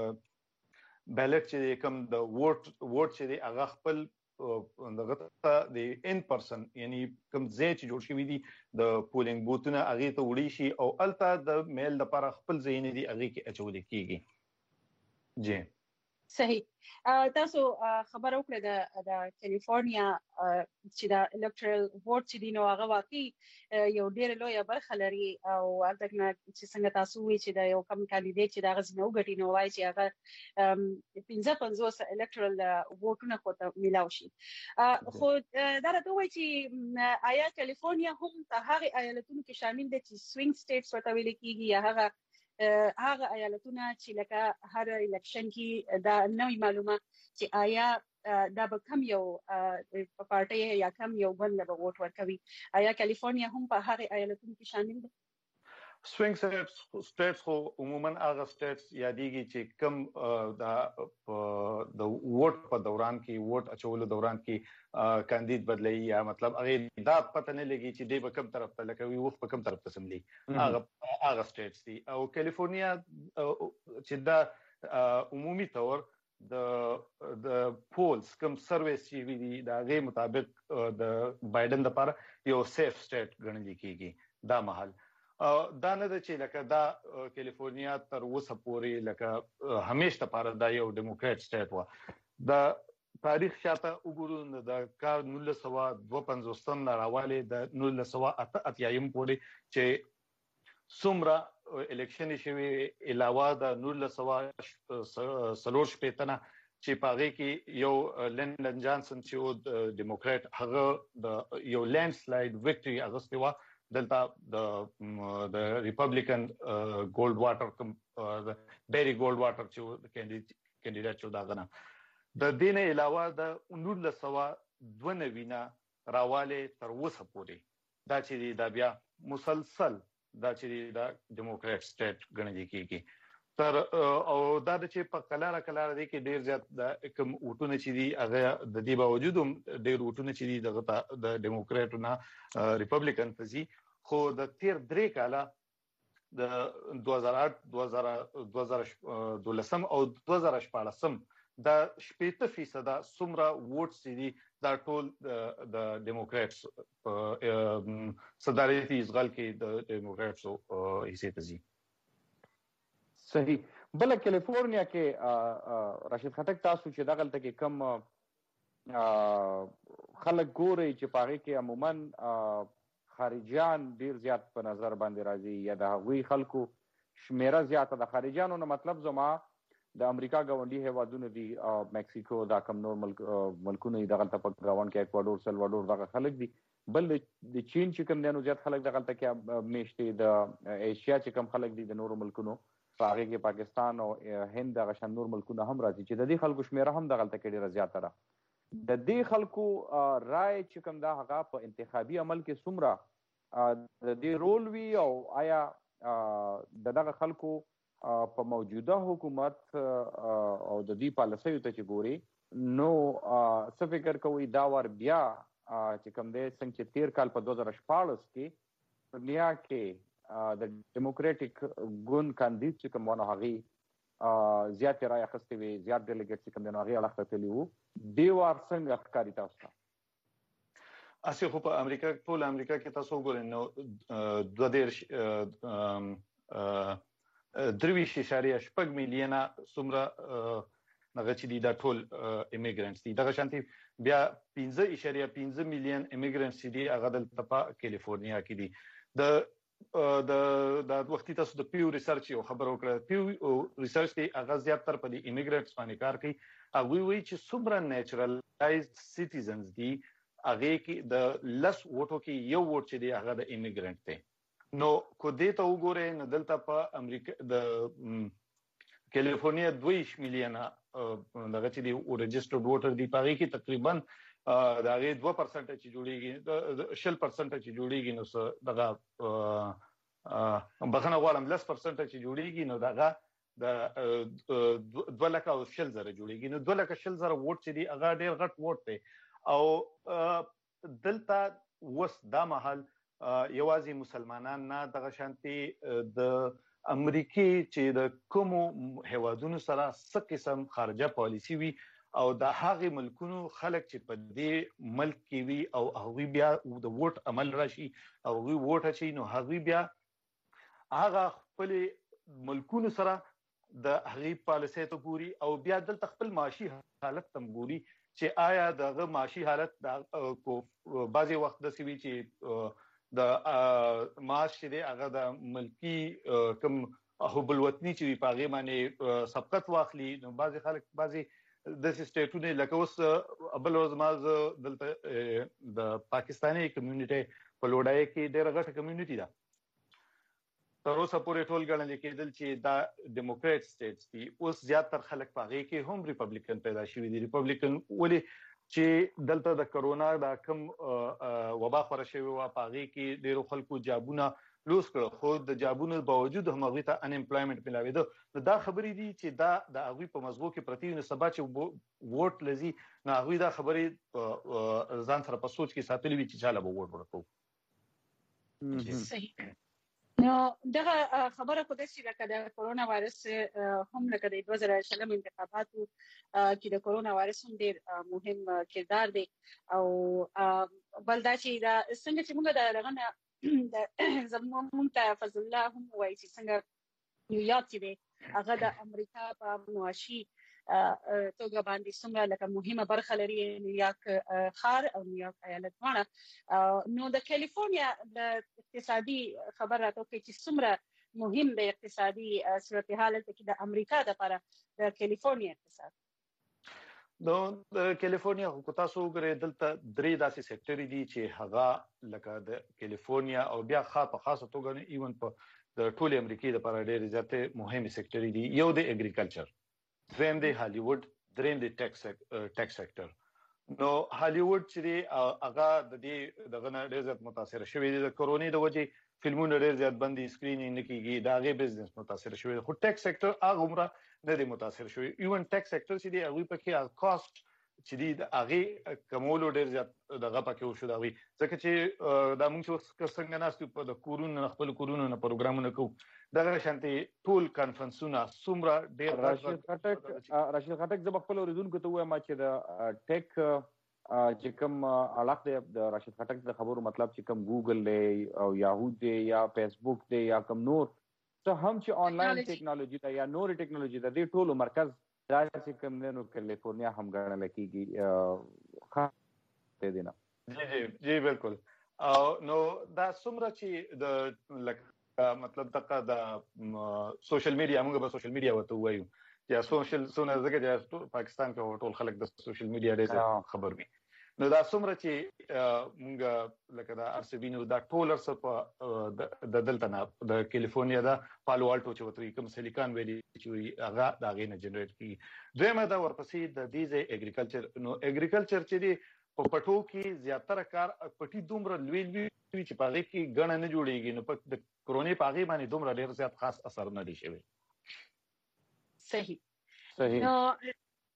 بیلټ چې کوم د ووټ ووټ چې دی هغه خپل دغه ته د ان پرسن یعنی کوم ځای چې جوړ شوي دي د پولینګ بوتونه هغې ته وړي شي او هلته د میل لپاره خپل ځایونه دي هغې کې اچولی کېږي. جی صحیح. تاسو خبر وکړه د د کالیفورنیا چې د الکټرل ووټ چې دی نو هغه واقعي یو ډېره لویه برخه لري او هلته نه چې څنګه تاسو وایي چې د یو کم کاندیدیټ چې د هغه ځینې وګټي نو وایي چې هغه پنځه پنځوس الکټرل ووټونه خو ته میلاو شي. خو دا راته وایي چې آیا کالیفورنیا هم په هغې ایالتونو کې شامل دی چې سوینګ سټیټس ورته ویل کېږي یا هغه هغه ایالتونه چې لکه هر الیکشن کې دا نوې معلومه چې آیا دا به کم یو په پارټۍ یا کم یو ګوند به ووټ ورکوي، آیا کالیفورنیا هم په هغې ایالتونو کې شامل دی؟ سوینګ سټیټس خو عموما هغه سټیټس یادېږي چې کم د د ووټ په دوران کې ووټ اچولو دوران کې کاندید بدلي یا مطلب هغه دا پته نه لګي چې دی په کوم طرف ته لکه وي وخت په کوم طرف ته سملي هغه هغه سټیټس دي او کیلیفورنیا چې دا عمومي تور د د پولز کوم سرویس چې وی دا غي مطابق د بایدن لپاره یو سیف سټیټ ګڼل کیږي دا محل دا نه د چې لکه دا کیلیفورنیا تر اوسه پورې لکه همیشه لپاره دا یو ډیموکرات سټیټ و دا تاریخ شاته وګورو د کار نولس سوه دوه پنځوستم راواله د نولس سوه اته اتیا یم پورې چې څومره الیکشن شوی علاوه د نولس سوه څلور شپېته چې پاره کې یو لندن جانسن چې ډیموکرات هغه د یو لینډ سلاید وکټري اغستې و دلته د د ریپبلیکن ګولډ واټر کوم د بیری ګولډ واټر چې کینډیډیټ شو دا غنه د دین علاوه د نولس سوه دوه نوي راواله تر اوسه پورې دا چې دا بیا مسلسل دا چې دا ډیموکرات سټیټ ګڼل کیږي تر او دا چې په کلاره کلاره دي کې ډیر زیات د کوم وټونه چې دي هغه د دې باوجود ډیر وټونه چې دي دغه د ډیموکراتونو ریپبلیکن ته زی خو د تیر درې کاله د دوه هزار اته دوه هزار دولسم او دوه هزار شپږم دا شپږ فیصد سمره ووټس دي دا ټول د ډیموکراتس صدارتي اشغال کې د ډیموکراتسو حصے ته زی صحیح بل کیلیفورنیا کې راشد خټک تاسو چې دغلت کې کم خلک ګوري چې پاره کې عموما خارجيان ډیر زیات په نظر باندې راځي یا د هغوی خلکو شمیره زیاته د خارجيانو نه مطلب زما د امریکا غونډي هیوادونو دي مکسیکو دا کم نور ملک ملکونه دغلت په غونډ کې اکوادور سلوادور دغه خلک دي بل د چین چې کوم دنو زیات خلک دغلت کې میشته د ایشیا چې کوم خلک دي د نورو ملکونو هغه کې پاکستان او هند دغه شان نور ملکونه هم راځي چې د دې خلکو شمیره هم دغلت کې ډیره زیاته ده د دې خلکو رائے چې کوم دا هغه په انتخابي عمل کې څومره د دې رول وی او آیا د دغه خلکو په موجوده حکومت او د دې پالیسیو ته چې ګوري نو څه فکر کوي دا ور بیا چې کوم دې څنګه تیر کال په دوه هزار شپږ کې دنیا کې د ډیموکراټک ګوند کاندید چې کوم ونه هغه زیات رائے اخستې وي زیات ډیلیګیټ چې کوم نه هغه اخته تللی وو دی ور څنګه ښکاری تاسو اسی خو په امریکا ټول امریکا کې تاسو وګورئ نو دوه دیرش درویش اشاریه شپږ میلیونه څومره هغه چې دي دا ټول ایمیګرانټس دي دغه شانتي بیا پنځه اشاریه پنځه میلیون ایمیګرانټس دي هغه د کیلیفورنیا کې دي د د د وختي تاسو د پیو ریسرچ یو خبر وکړه پیو ریسرچ دی هغه زیات تر په دې ایمیګرانټس باندې کار کوي هغه وی چې څومره نیچرلایزد سټیزنز دي هغه کې د لس ووټو کې یو ووټ چې دی هغه د ایمیګرانټ دی نو کو دې ته وګورئ نو دلته په امریکا د کیلیفورنیا دوه میلیونه دغه چې دی او ريجسترډ ووټر دی په کې تقریبا دا غي دوه پرسنټ چې جوړیږي شل پرسنټ چې جوړیږي نو دغه بخنه غواړم لس پرسنټ چې جوړیږي نو دغه د دوه لک او شل زره جوړیږي نو دوه لک شل زره ووټ چې دی هغه ډیر غټ ووټ دی او دلته وس دا محل یوازې مسلمانان نه دغه شانتي د امریکای چې د کوم هوادونو سره څه قسم خارجه پالیسی وي او د هغه ملکونو خلک چې په دې ملک کې وي او هغه بیا د ووټ عمل راشي او هغه ووټ شي نو هغه بیا هغه خپل ملکونو سره د هغه پالیسي ته ګوري او بیا دلته خپل معاشي حالت تم ګوري چې آیا دغه معاشي حالت د کو بعضي وخت د سوي چې د معاش دې هغه د ملکی کم حب الوطني چې په هغه باندې سبقت واخلي نو بعضي خلک بعضي د سټیټونو لکه اوس ابل روزماز دلته د پاکستاني کمیونټي په لوډای کې ډېر غټه کمیونټي ده تر اوسه پورې ټول ګڼل کېدل چې دا ډیموکرات سټیټس دي اوس زیاتره خلک په هغه کې هم ریپبلیکن پیدا شوي دي ریپبلیکن ولې چې دلته د کرونا د کم وبا خور شوی و په هغه کې ډېر خلکو جابونه لوس کړ خو د جابونو باوجود هم هغه ته ان امپلویمنت ملاوي نو دا خبرې دي چې دا د هغه په مزغو کې پرتی نو سبا چې ووټ لذي نو هغه دا خبرې ځان سره په سوچ کې ساتلې وي چې چاله به ووټ ورکړو. صحیح. نو دغه خبره خو د چې لکه د کورونا وایرس هم لکه د دوه زره شلم انتخاباتو کې د کورونا وایرس هم ډېر مهم کردار دی او بل دا چې دا څنګه چې موږ د دغه نه زموږ ته فضل الله هم وایي چې څنګه نیویارک چې دی هغه د امریکا په معاشي توګه باندې څومره لکه مهمه برخه لري نیویارک ښار او نیویارک ایالت باندې نو د کالیفورنیا د اقتصادي خبر راته کوي چې څومره مهم د اقتصادي صورتحال کې د امریکا لپاره د کالیفورنیا اقتصاد. نو د کالیفورنیا خو تاسو وګورئ دلته درې داسې سېکټر دي چې هغه لکه د کالیفورنیا او بیا خاص په خاصه توګه ایون په د ټول امریکای لپاره ډېر زیات مهم سېکټر دي. یو د اګریکلچر، دریم دی هالیوډ، دریم دی ټیکس ټیکس سېکټر. نو هالیوډ چې هغه د دې دغه نه ډېر زیات متاثر شوی دی د کورونې د وجې فلمونه ډېر زیات باندې سکرینینګ نه کیږي دا غي بزنس متاثر شوی دی خو ټیکس سېکټر هغه عمره نه دی متاثر شوی. ایون ټیکس سېکټر چې دی هغه پکې کاست چې دی هغه کمولو ډېر زیات دغه پکې وشو دا وی ځکه چې دا موږ څنګه ناستو په د کورونو خپل کورونو نه پروګرامونه کوو دغه شانتي ټول کانفرنسونه سومره ډېر راشد خټک راشد خټک زه خپل اوریدونکو ته وایم چې د ټیک چې کوم علاقه دی د راشد خټک د خبرو مطلب چې کوم ګوګل دی او یاهو دی یا فیسبوک دی یا کوم نور څه هم چې آنلاین ټیکنالوژي دا یا نور ټیکنالوژي دا د ټولو مرکز دا چې کوم نو کالیفورنیا هم ګڼل کیږي خاصه دی نه. جی جی جی بالکل. نو دا سومره چې د لکه مطلب دغه د سوشل میډیا موږ به سوشل میډیا وته وایو چې سوشل سونه زګه چې پاکستان کې ټول خلک د سوشل میډیا ډېر خبر وي نو دا څومره چې موږ لکه دا ارسبینو دا ټولر په د دلته نه د کالیفورنیا دا پالو الټو چې وته کوم سیلیکان ویلي چې هغه دا غي نه جنریټ کیږي دویمه دا ورپسې د دیزه اګریکلچر نو اګریکلچر چې دی په پټو کې زیاتره کار پټي دومره لوی لوی چې پاره کې غڼه نه جوړیږي نو په د کورونی پاغي باندې دومره ډیر زیات خاص اثر نه دی شوی. صحیح صحیح. نو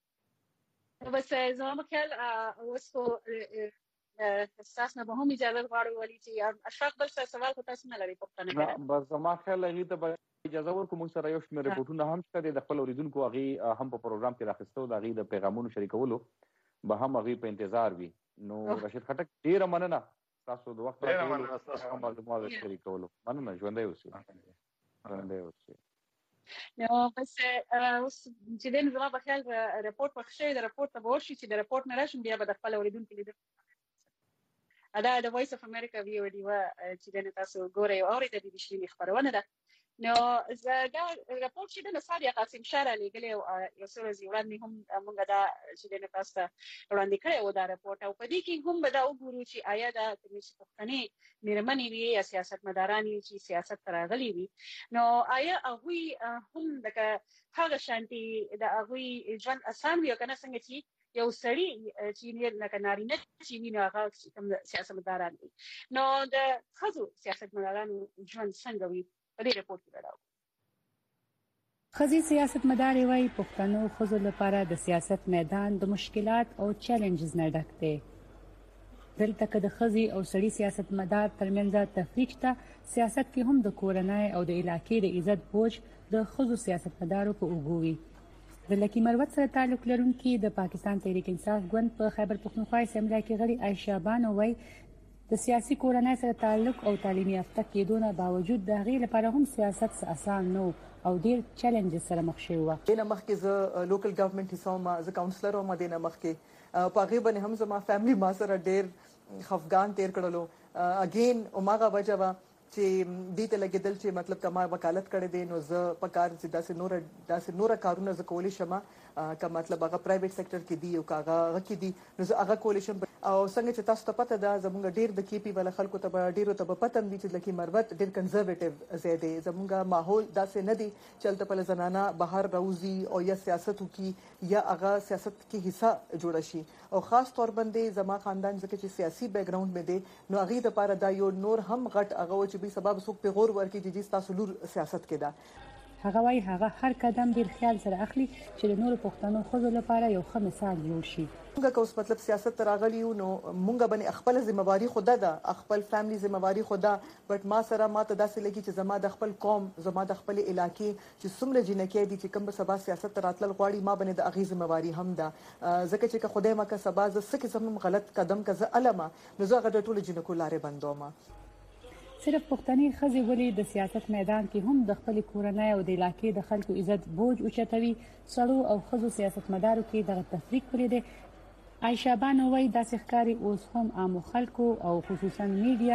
بس زما خیال اوس کو اساس نه به هم اجازه غواړو ولې چې اشفاق بل څه سوال کو تاسو نه لري پوښتنه کړه بس زما خیال هغه ته اجازه ورکوم موږ سره یو شمېر ریپورتونه هم شته د خپل اوریدونکو هغه هم په پروګرام کې راخستو د هغه د پیغامونو شریکولو به هم هغه په انتظار وي. نو راشد خټک ډیر مننه تاسو د وخت راکړو معلومات شریکولو مننه ژوندۍ اوسئ ژوندۍ اوسئ. نو بس اوس چې دین زما په خیال رپورت پخښه د رپورت په ورشي چې د رپورت نه راشم بیا به د خپل اوریدونکو لیدل ادا د وایس اف امریکا ویو دی و چې دین تاسو ګورئ او اورئ د دې شي خبرونه ده. نو دا رپورت چې د نصاب یا قاسم شاره لګلې او یو څو ورځې وړاندې هم موږ دا چې د نفاسته وړاندې کړی و دا رپورت او په دې کې هم به دا وګورو چې آیا دا کومې پښتنې میرمنې وي یا سیاستمداران وي چې سیاست ته راغلي وي نو آیا هغوی هم دغه هغه شانتي د هغوی ژوند اسان وي او کنه څنګه چې یو سړی چې لکه نارینه چې وي نو هغه کوم سیاستمداران وي نو د ښځو سیاستمدارانو ژوند څنګه وي په دې رپورت کې راغلی. ښځې سیاستمدارې وايي پښتنو ښځو لپاره د سیاست میدان د مشکلات او چیلنجز نه ډک دی. دلته که د ښځې او سړي سیاستمدار ترمنځ تفریق شته سیاست کې هم د کورنۍ او د علاقې د عزت بوج د ښځو سیاستمدارو په اوږو وي. د لکي مروت سره تعلق لرونکي د پاکستان تحریک انصاف ګوند په خیبر پښتونخوا اسمبلی کې غړي عایشه بانو وايي د سیاسي کورنۍ سره تعلق او تعلیمي یافته کېدو نه باوجود د هغې لپاره هم سیاست اسان نه او ډېر چیلنجز سره مخ شوي وه. دې نه مخکې زه لوکل ګورنمنټ حصه وم زه کاونسلر وم دې نه مخکې په هغې باندې هم زما فیملي ما سره ډېر خفګان تیر کړلو اګین هماغه وجه وه چې دې ته لګېدل چې مطلب که ما وکالت کړی دی نو زه په کار چې داسې نوره داسې نوره کارونه زه کولی شم که مطلب هغه پرایویټ سیکټر کې دي او که هغه هغه کې دي نو زه هغه کولی شم او څنګه چې تاسو ته پته ده زمونږ ډیر د کیپی ول خلکو ته ډیرو ته پته دی چې لکه مروت ډیر کنزرویټیو زیاده زمونږ ماحول داسې نه دی چلته په زنانه بهر راوځي او یا سیاست وکي یا هغه سیاست کې حصہ جوړ شي او خاص طور باندې زما خاندان ځکه چې سیاسي بیک گراوند مې دی نو هغه د پاره دا یو نور هم غټ هغه چې به سبب څوک په غور ورکړي چې تاسو لور سیاست کې ده هغه وايي هغه هر قدم ډیر خیال سره اخلي چې د نورو پښتنو خزو لپاره یو ښه مثال جوړ شي موږ کوم مطلب سیاست راغلی نو موږ باندې خپل ذمہواری خود ده خپل فیملی ذمہواری خود ده بټ ما سره ماته داسې لګي چې زما د خپل قوم زما د خپل علاقې چې څومره جنکې دي چې کوم به سبا سیاست راتلل غواړي ما باندې د اغي ذمہواری هم ده ځکه چې خدای مکه سبا ز سکه زموږ غلط قدم کزه علمه نو زه غږ ټول جنکو لارې بندوم صرف پښتني خزي ولې د سیاست میدان کې هم د خپل کورنۍ او د علاقې د خلکو عزت بوج اوچتوي سړو او خزو سیاستمدارو کې د تفریق پرې ده عائشہ بانو وايي د ښکاری اوس هم عام خلکو او خصوصا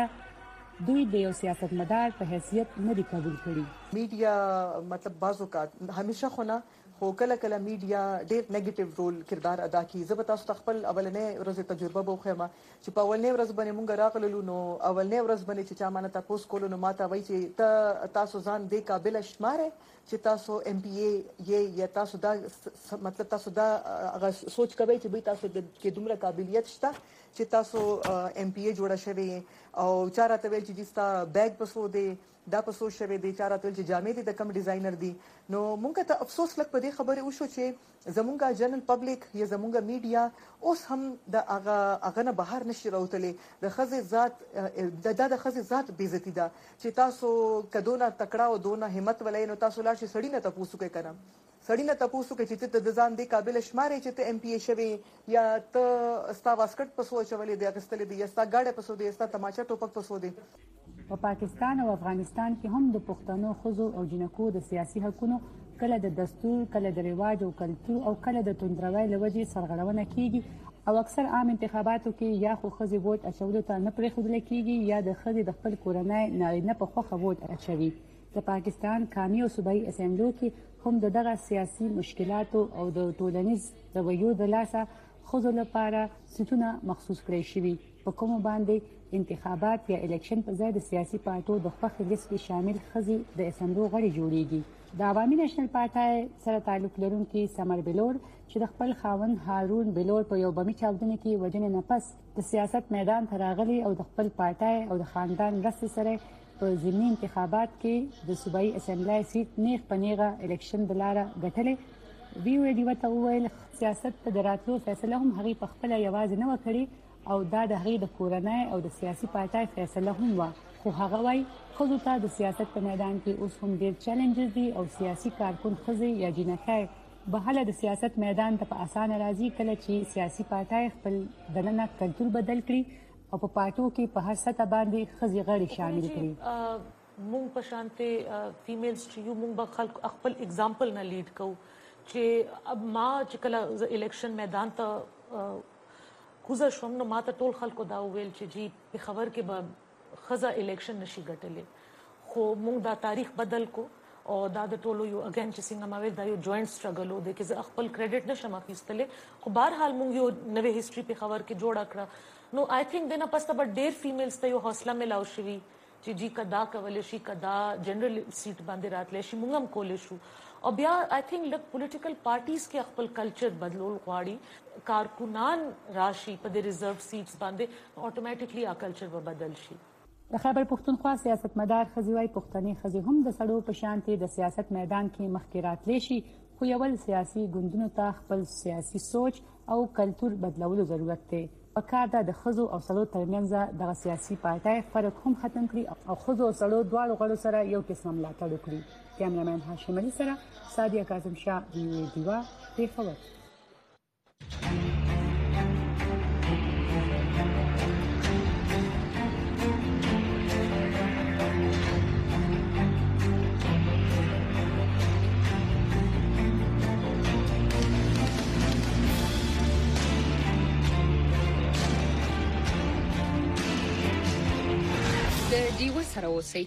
میډیا دوی د یو سیاستمدار په حیثیت نه دي قبول کړي میډیا مطلب بازو کا همیشه خو نه خو کله کله میډیا ډېر نیگیټیو رول کردار ادا کوي زه به تاسو ته خپل اولنې ورځ تجربه وخیمه چې په اولنې ورځ باندې مونږ راغلو نو اولنې ورځ باندې چې چا مانه تاسو کولو نو ماته وایي چې ته تاسو ځان دې قابل شماره چې تاسو ایم پی ای یې یا تاسو دا مطلب تاسو دا هغه سوچ کوي چې به تاسو کې دومره قابلیت شته چې تاسو ایم پی ای جوړه شوی او چارته ویل چې جستا بیگ پسو دی دا پسو شوی دی چارته ویل چې جامې دي د کم ډیزاینر دی نو مونږ ته افسوس لګ په دې خبره وشو چې زمونږه جنرال پبلک یا زمونږه میډیا اوس هم د هغه هغه نه بهر نشي راوتلې د خزې ذات د د خزې ذات بیزتی ده چې تاسو کدونه تکړه او دونه همت ولې نو تاسو لاړ شي سړی نه تاسو کې کنه سړی نه تاسو کې چې ته د ځان دی قابل شمارې چې ته ایم پی ای شوی یا ته ستا واسکټ پسو چولې دی اغستلې دی یا ستا گاډه پسو دی ستا تماچا ټوپک پسو دی په پاکستان او افغانستان کې هم د پښتنو خزو او جنکو د سیاسي حقوقو کله د دستور کله د رواج او کلتور او کله د توندروي لوجې سرغړونه کیږي او اکثر عام انتخاباتو کې یا خو خزي ووټ اچولو ته نه پرېښودل کیږي یا د خزي د خپل کورنۍ نه په خوخه ووټ اچوي د پاکستان قومي او صوبایي اسمبلیو کې هم دغه سیاسي مشکلات او د ټولنیز رویو د لاسه خزو لپاره ستونه مخصوص کړی شوی په کوم باندې انتخابات یا الیکشن په ځای د سیاسي پارټو د خوښ لیست کې شامل خزي د اسمبلو غړي جوړیږي د عوامي نېشنل پارټای سره تعلق لرونکي سمر بلور چې د خپل خاوند هارون بلور په یو بمي چاودنه کې وجنه نه پس د سیاست میدان ته راغلي او د خپل پارټای او د خاندان رسې سره په ضمني انتخابات کې د صوبایي اسمبلی سیټ نیغ په نیغه الیکشن بلاره ګټلې وی وی دی وته ویل سیاست په دراتلو فیصله هم هغه په خپل یوازې نه وکړي او دا د هغې د کورنۍ او د سیاسي پارټای فیصله هم وه خو هغه وایي ښځو ته د سیاست په میدان کې اوس هم ډېر چیلنجز دي او سیاسي کارکون ښځې یا جینکۍ به هله د سیاست میدان ته په اسانه راځي کله چې سیاسي پارټای خپل دننه کلتور بدل کړي او په پارټو کې په هر سطح باندې ښځې غړي شامل کړي مونږ په شانته فیمیلز چې یو مونږ به خلک خپل اگزامپل نه لیډ کوو چې اب ما چې کله الیکشن میدان ته کوزه شوم نو ماته ټول خلکو دا ویل چې جی په خبر کې به خزه الیکشن نشي ګټلې خو مونږ دا تاریخ بدل کو او دا د ټولو یو اگین چې څنګه ما ویل دا یو جوائنٹ سټرګل و د کې خپل کریډټ نشم اخیستلې خو بهر حال مونږ یو نوې هیستوري په خبر کې جوړه کړه نو آی تھنک دنه پس ته ډېر فیمیلز ته یو حوصله ملاو شوی چې جی کدا کول شي کدا جنرال سیټ باندې راتلې شي مونږ هم کولې شو او بیا آی تھنک لک پولیټیکل پارټیز کې خپل کلچر بدلول غواړي کارکونان راشي په د ریزرو سیټس باندې اتوماتیکلی ا کلچر به بدل شي د خیبر پښتونخوا سیاستمدار خزیوای پښتني خزي هم د سړو په شانتي د سیاست میدان کې مخکرات لشي خو یو سیاسي ګوندونو ته خپل سیاسي سوچ او کلچر بدلولو ضرورت دی په کار د خزو او سړو ترمنځ د سیاسي پارټای فرق هم ختم کړي او خزو او سړو دواړو غړو سره یو قسم ملاتړ وکړي کیمرامین هاشم علي سره سادیا کاظم شاه وی دیوا پیښور د ډیو سره اوسئ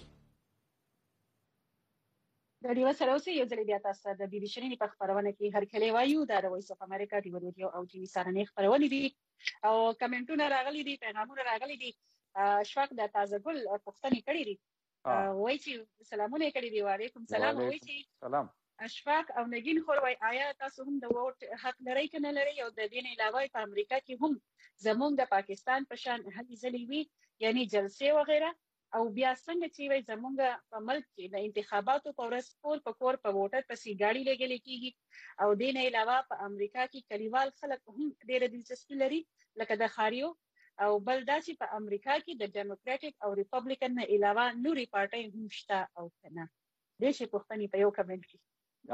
د ډیو سره اوسئ یو ځل بیا تاسو د بي بي سي نړۍ په خبرونه کې هر کله وایو دا د وایس اف امریکا ډیو ریډیو او ټي وي سره نه خبرونه دي او کمنټونه راغلي دي، پیغامونه راغلي دي. اشفاق د تازه ګل پوښتنه کړې دي، وایي چې سلامونه کړي دي. وعلیکم سلام. وایي چې سلام اشفاق او نگین خور وای آیا تاسو هم د ووټ حق لرئ کنه لرئ، او د دې نه علاوه په امریکا کې هم زموږ د پاکستان په شان هلي ځلې وي، یعنی جلسې وغیرہ، او بیا څنګه چې وای زموږ په ملک کې د انتخاباتو په ورځ کور په کور په ووټر پسې ګاډي لګل کیږي، او دې نه علاوه په امریکا کې کلیوال خلک هم ډېر دلچسپي لري لکه د خاریو، او بل دا چې په امریکا کې د ډیموکراټک او ریپبلیکن نه علاوه نوري پارټي هم شته او کنه. دې شي پوښتنې په یو کمنټ کې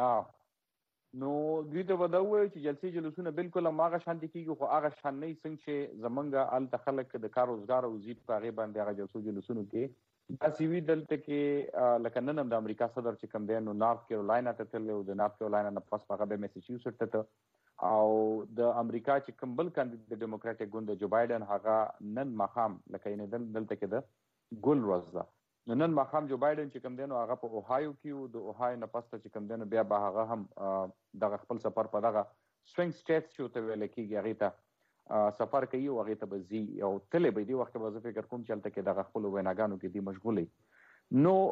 نو دوی ته وداوي چې جلسې جلوسونه بالکل هغه شان دي کیږي، خو هغه شان نه څنګه چې زمونږ ال تخلق د کار روزګار او زیات پاغه باندې هغه جلسو جلوسونو کې دا سی وی دلته کې لکه نن د امریکا صدر چې کوم دی نو نارث کیرولاینا ته تللی او د نارث کیرولاینا نه پس هغه به میساچوسټس ته، او د امریکا چې کوم بل کاندید د ډیموکراټک ګوند جو بایدن هغه نن مخام لکه نه دلته کې د ګل ورځ ده. نو نن مخام جو بایدن چې کوم دی نو هغه په اوهایو کې د اوهایو نه پسته چې کوم دی نو بیا به هغه هم دغه خپل سفر په دغه سوینګ سټیټس چې ته ویل کېږي هغه ته سفر کوي او هغه ته بزي او تلې به دی وخت به زه فکر کوم چې الته کې دغه خپل ویناګانو کې دی مشغولې. نو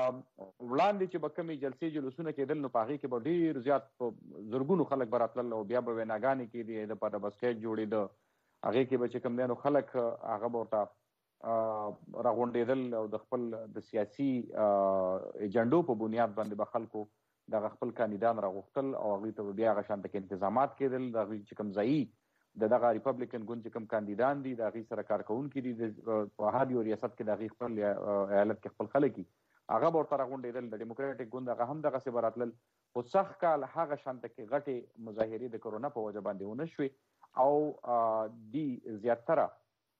وړاندې چې به کومې جلسې جلوسونه کېدل نو په هغې کې به ډېر زیات زرګونو خلک به راتلل او بیا به ویناګانې کېدې، دپاره به سټیج جوړېده، هغې کې به چې کوم دی نو خلک هغه به ورته راغونډېدل او د خپل د سیاسي ایجنډو په بنیاد باندې به خلکو دغه خپل کاندیدان راغوښتل او هغوی ته به بیا هغه شانته کې انتظامات کېدل. د هغوی چې کوم ځایي د دغه ریپبلیکن ګوند چې کوم کاندیدان دي د هغوی سره کار کوونکي دي په هر یو ریاست کې د هغوی خپل ایالت کې خپل خلک دي هغه به ورته راغونډېدل. د ډیموکراټک ګوند هغه هم دغسې به راتلل، خو سخت کال هغه شانته کې غټې مظاهرې د کرونا په وجه باندې ونه شوې او دي زیاتره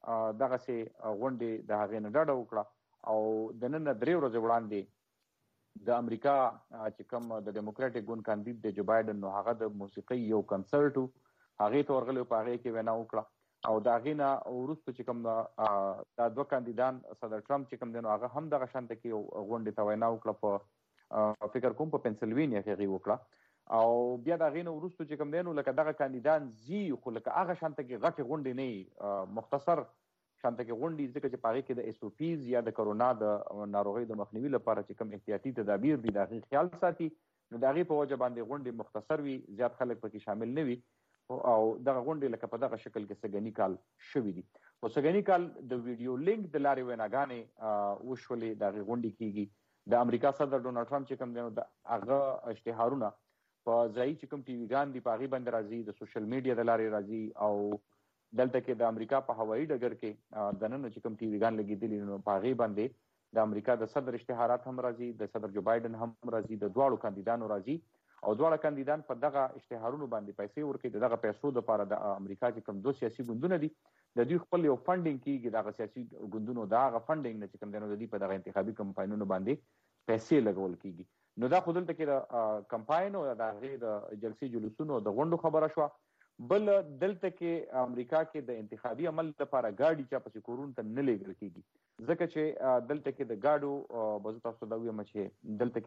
دغسې غونډې د هغې نه ډډه وکړه. او د نن نه درې ورځې وړاندې د امریکا چې کوم د ډیموکراټک ګوند کاندید دی جو بایدن نو هغه د موسیقۍ یو کنسرټ و، هغې ته ورغلی په هغې کې وینا وکړه، او د هغې نه وروسته چې کوم دا دوه کاندیدان صدر ټرمپ چې کوم دی نو هغه هم دغه شانته کې یو غونډې ته وینا وکړه، په فکر کوم په پنسلوینیا کې هغې وکړه. او بیا د هغې نه وروسته چې کوم دی نو لکه دغه کاندیدان ځي خو لکه هغه شانته کې غټې غونډې نه مختصر شانته کې غونډې، ځکه چې په هغې کې د ایس او پیز یا د کرونا د ناروغۍ د مخنیوي لپاره چې کوم احتیاطي تدابیر دي د هغې خیال ساتي، نو د هغې په وجه باندې غونډې مختصر وي، زیات خلک پکې شامل نه وي، او دغه غونډې لکه په دغه شکل کې سږني کال شوي دي. خو سږني کال د ویډیو لینک د لارې ویناګانې وشولې، د هغې غونډې کېږي. د امریکا صدر ډونالډ ټرمپ چې کوم دی نو د هغه اشتهارونه په ځایي چې کوم ټي ویګان دي په هغې باندې راځي، د سوشل میډیا د لارې راځي، او دلته کې د امریکا په هوایي ډګر کې د نن چې کوم ټي ویګان لګېدلي نو په هغې باندې د امریکا د صدر اشتهارات هم راځي، د صدر جو بایدن هم راځي، د دواړو کاندیدانو راځي، او دواړه کاندیدان په دغه اشتهارونو باندې پیسې ورکوي. د دغه پیسو دپاره د امریکا چې کوم دوه سیاسي ګوندونه دي د دوی خپل یو فنډینګ کېږي، دغه سیاسي ګوندونو د هغه فنډینګ نه چې کوم دی نو د دوی په دغه انتخابي کمپاینونو باندې پیسې لګول کېږي. نو دا خو دلته کې د کمپاین او د هغې د جلسې جلوسونو د غونډو خبره شوه. بل دلته کې امریکا کې د انتخابي عمل لپاره ګاډي چا پسې کورونو ته نه لیږل کېږي، ځکه چې دلته کې د ګاډو به زه تاسو ته دا ووایم چې دلته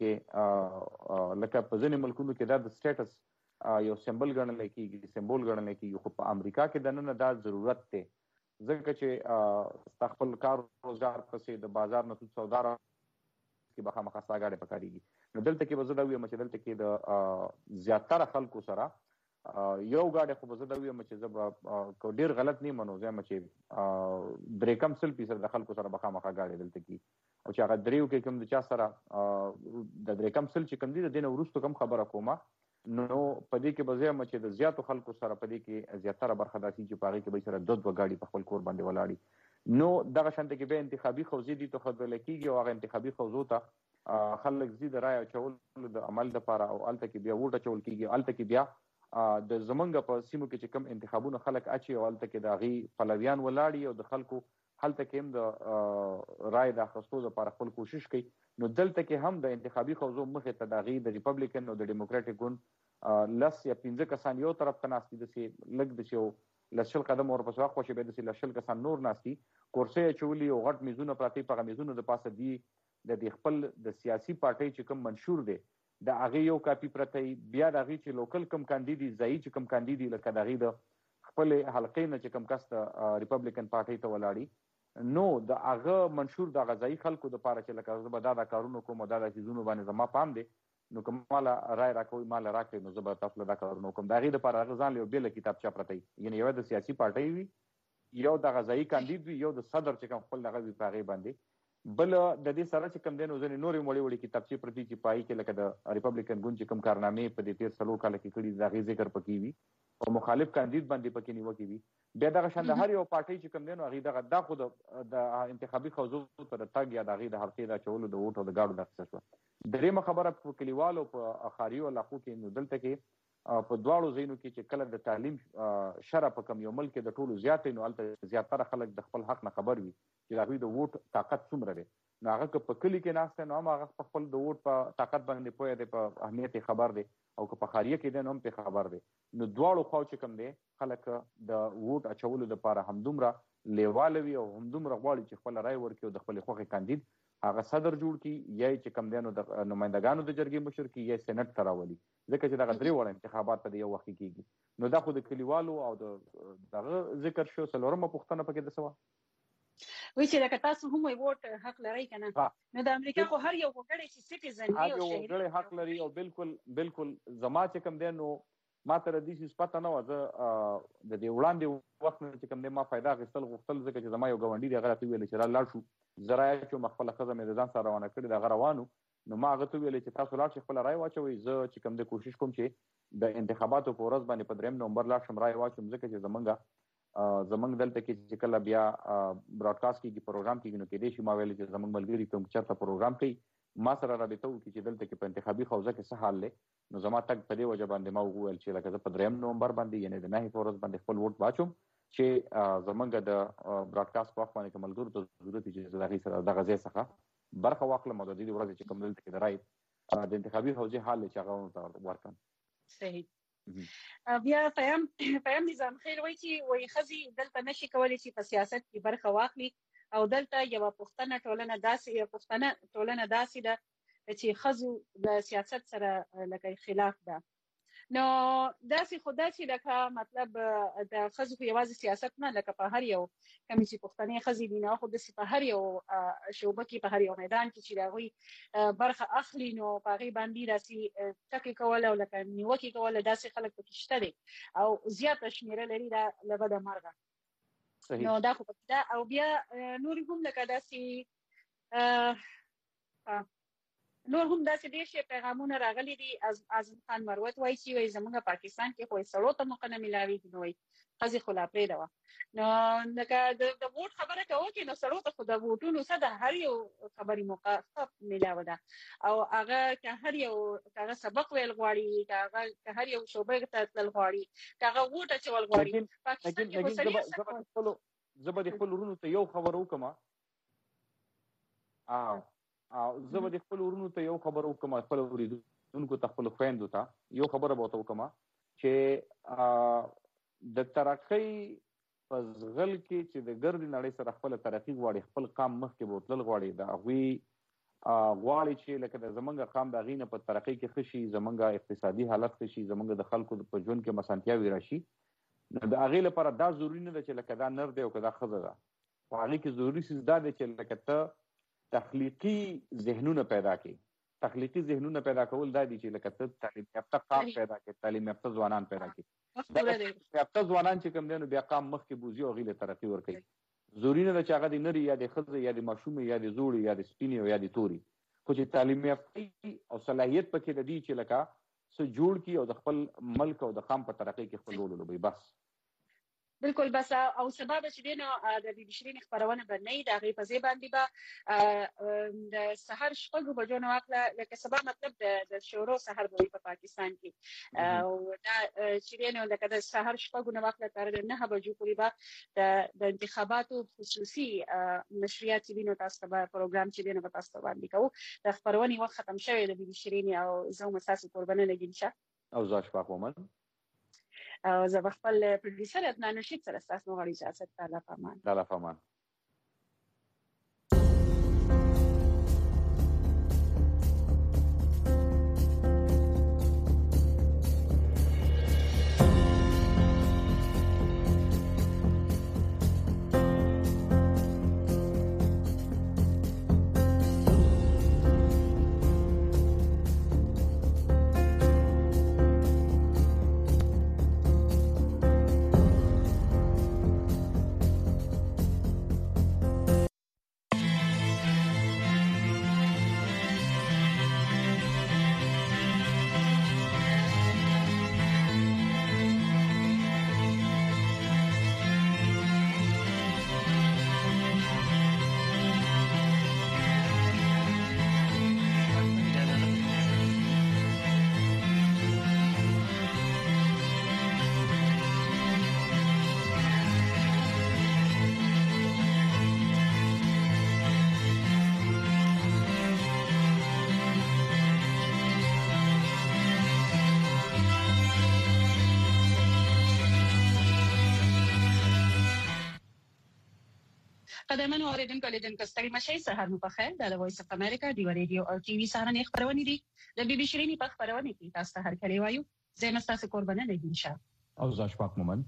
کې لکه په ځینې ملکونو کې دا د سټیټس یو سمبل ګڼلی کېږي، سمبول ګڼلی کېږي، خو په امریکا کې دننه دا ضرورت دی، ځکه چې ستا خپل کار روزګار پسې د بازار نه سود سودا کې به خامخا ستا ګاډی پکارېږي. نو دلته کې به زه دا ووایم چې دلته کې د زیاتره خلکو سره یو ګاډی خو به زه دا ووایم چې زه به که ډېر غلط نه یم نو زه یم چې درې کم سل فیصد د خلکو سره به خامخا ګاډی دلته کې، او چې هغه دریو کې کوم د چا سره د درې کم سل چې کوم دي د دې نه وروسته کوم خبره کومه، نو په دې کې به زه یم چې د زیاتو خلکو سره په دې کې زیاتره برخه داسې چې په هغې کې به سره دوه دوه ګاډي په خپل کور باندې ولاړي. نو دغه شانته کې بیا انتخابي خوځې دي تخدله کېږي، او هغه انتخابي خوځو ته خلک ځي د رایې اچولو د عمل دپاره، او هلته کې بیا ووټ اچول کېږي. هلته کې بیا د زمونږ په سیمو کې چې کوم انتخابونه خلک اچي او هلته کې د هغې پلویان ولاړي او د خلکو هلته کې هم د رایې د اخیستو دپاره خپل کوشش کوي. نو دلته کې هم د انتخابي خوځو مخې ته د هغې د ریپبلیکن او د ډیموکراټک ګوند لس یا پنځه کسان یو طرف ته ناست دي، داسې لږ داسې یو لس شل قدم ورپسې واخوا چې بیا داسې لس شل کسان نور ناست دي، کورسۍ اچولي او غټ میزونه پراته په هغه میزونو د پاسه دي د دې خپل د سیاسي پارټۍ چې کوم منشور دی د هغې یو کاپي پرته وي، بیا د هغې چې لوکل کوم کاندید دي، ځایي چې کوم کاندید دي لکه د هغې د خپل حلقې نه چې کوم کس ته ریپبلیکن پارټي ته ولاړی نو د هغه منشور د غذایی خلکو د پاره چې لکه زه به دا د کارونو کوم دا د چیزونو باندې زما پام دی نو کوم مال رائے راکوي مال راکړي نو زه به تاسو دا کارونه کوم دا غي د پاره غزان له بیل کتابچه پرته یعنی یو د سیاسي پارټي وي یو د غذایی کاندید وي یو د صدر چې کوم خپل دغه وی پاغي باندې بل د دې سره چې کوم دین وزن نورې مولي وړي کتابچه پرتی چې پای کې لکه د ریپبلیکن ګوند چې کوم کارنامې په دې تیر سلو کال کې کړي دا غي ذکر پکې وي او مخالف کاندید باندې پکې نیوکې وي بیا دغه شان د هر یو پارټي چې کوم دین هغه دغه د خود د انتخابي خوځو تر تاګ یا دغه د هرڅه د چولو د ووټ او د گاډو د څه شو درېمه خبره په کلیوالو په اخاریو علاقو کې نو دلته کې په دواړو ځینو کې چې کله د تعلیم شرف په کم یو ملک د ټولو زیاتې نو البته زیاتره خلک د خپل حق نه خبر وي چې هغه د ووټ طاقت څومره دی نو هغه په کلی کې ناشته نو هغه په خپل د ووټ په طاقت باندې پوهه دی په اهمیت خبر دی او که په خاریه کې دی نو هم په خبر دی نو دواړو خو چې کم دی خلک د ووټ اچولو لپاره همدومره لیوالوي او همدومره غواړي چې خپل رائے ورکړي او د خپل خوخي کاندید هغه صدر جوړ کی یا چې کم دینو د نمائندګانو د جرګې مشر کی یا سېنات تراولي ځکه چې دا درې وړ انتخابات په یو وخت کېږي نو دا خو د کلیوالو او د دغه ذکر شو سلورمه پښتنه پکې د سوا وی چې لکه تاسو هم ووټ حق لرئ کنه نو د امریکا خو هر یو وګړی چې سټیزن دی او شهري وګړی حق لري او بالکل بالکل زما چې کم دینو ما تر دې څه پته نه و زه د دې وړاندې وخت نه چې کم دې ما फायदा غوښتل غوښتل ځکه چې زما یو غونډي دی غلط ویل چې لاړ شو زراعي چې مخفله خزه مې ځان سره روانه کړی دا غروانو نو ما هغه ته ویل چې تاسو لاړ شئ خپل رائے واچوي زه چې کم دې کوشش کوم چې د انتخاباتو په ورځ باندې په دریم نومبر لاړ شم رائے واچوم ځکه چې زمونږ زمونږ دلته کې چې کله بیا براډکاسټ کیږي پروګرام کیږي نو کې دې شي ما ویل چې زمونږ ملګری کوم چرته پروګرام کوي ما سره رابطه وکړي چې دلته کې په انتخابي حوزه کې څه حال لې نو زما تک په دې وجه باندې ما وویل چې لکه زه په دریم نومبر باندې یعنی د نهي فورز باندې خپل ووټ واچوم چې زمونږ د براډکاسټ په وخت باندې کوم ملګرو ته ضرورت چې دغه سره د غزې څخه برخه واخلم او د دې ورځې چې کوم دلته کې د رائے د انتخابي حوزه حال چې هغه ورکړم صحیح بیا فهم فهم نظام خیر وای چې وای خزي دلته نشي کولای چې په سیاست کې برخه واخلي او دلته یو پښتنه ټولنه داسې یو پښتنه ټولنه داسې ده چې خزو د سیاست سره لکه خلاف ده نو داسې خدا چې لکه مطلب د خزو په یوازې سیاست نه لکه په هر یو کوم چې پښتنې خزي دي نه خو د په هر یو شوبه کې په هر یو میدان کې چې راوي برخه اخلي نو په غي باندې داسې ټکی کول او لکه نیوکه کول داسې خلک پکې شته دي او زیاته شمیره لري دا لبد مرغه نو دا خو دا او بیا نور هم لکه داسې نور هم داسې ډېر شي پیغامونه راغلي دي از اعظم خان مروت وایي چې وایي زموږ پاکستان کې خو سړو ته موقع نه ملاويږي نو وایي خزي خلا پرې دا نو لکه د ووټ خبره کوو کې نو سړو ته خو د ووټونو څخه د هر یو خبري موقع ملاوي ده او هغه که هر یو هغه سبق ویل غواړي هغه هر یو شوبه ته تل غواړي هغه ووټ چول غواړي پاکستان کې وسلې زبر خپل ورونو ته یو خبر وکم ا او زه به خپل ورونو ته یو خبر وکم خپل ورونکو ته خپل خويندو ته یو خبره به وکم چې د ترقۍ په ځغل کې چې د ګرد نړۍ سره خپل ترقی غواړي خپل قام مخکې بوتل غواړي دا غوي غواړي چې لکه د زمونږ قام د غینه په ترقی کې خشي زمونږ اقتصادي حالت خشي زمونږ د خلکو په ژوند کې مسانتیاوي راشي د هغه لپاره دا ضروری نه ده چې لکه دا نر دی او کدا خزه ده او هغه کې ضروری څه ده چې لکه ته تخلیقي ذهنونه پیدا کړي تخلیقي ذهنونه پیدا کول دا دي چې لکه ته تعلیم یافته قام پیدا کړي تعلیم یافته ځوانان پیدا کړي تعلیم یافته ځوانان چې کوم دي نو بیا قام مخکې بوزي او غیله ترقی ور کوي ضروری نه چې هغه د نری یا د خزه یا د ماشوم یا د زوړ یا د سپینی یا د توري خو چې تعلیم یافته او صلاحیت پکې د دې چې لکه څه جوړ کی او د خپل ملک او د قام په ترقی کې خپل رول لوبي بس بالکل بس او سبب چې دینو د بي بي شيرين خبرونه باندې د غي په ځای باندې به د سحر شپږ بجو نو واکله لکه سبب مطلب د شورو سحر په پاکستان کې او دا چې دینو لکه د سحر شپږ نو واکله تر نه بجو پورې به د انتخاباتو خصوصي نشریات دینو تاسو ته پروګرام چې دینو تاسو ته باندې کوو د خبرونه وخت ختم شوی د بي بي شيرين او زه مساسي قربانه لګیم او زاش پاکومن او زه خپل پروډوسر عدنان رشید سره تاسو غواړم اجازه تعالی فامان تعالی فامان قدمن اوریدونکو لیدونکو ستړي مشي سهار مو په خیر د وایس اف امریکا دی ریډیو او ټي وي سره خبرونه دي د بي بي شيرینی په خبرونه کې تاسو ته هر کلی وایو زه مستاسو قربانه نه دینشه او زاشفاق مومن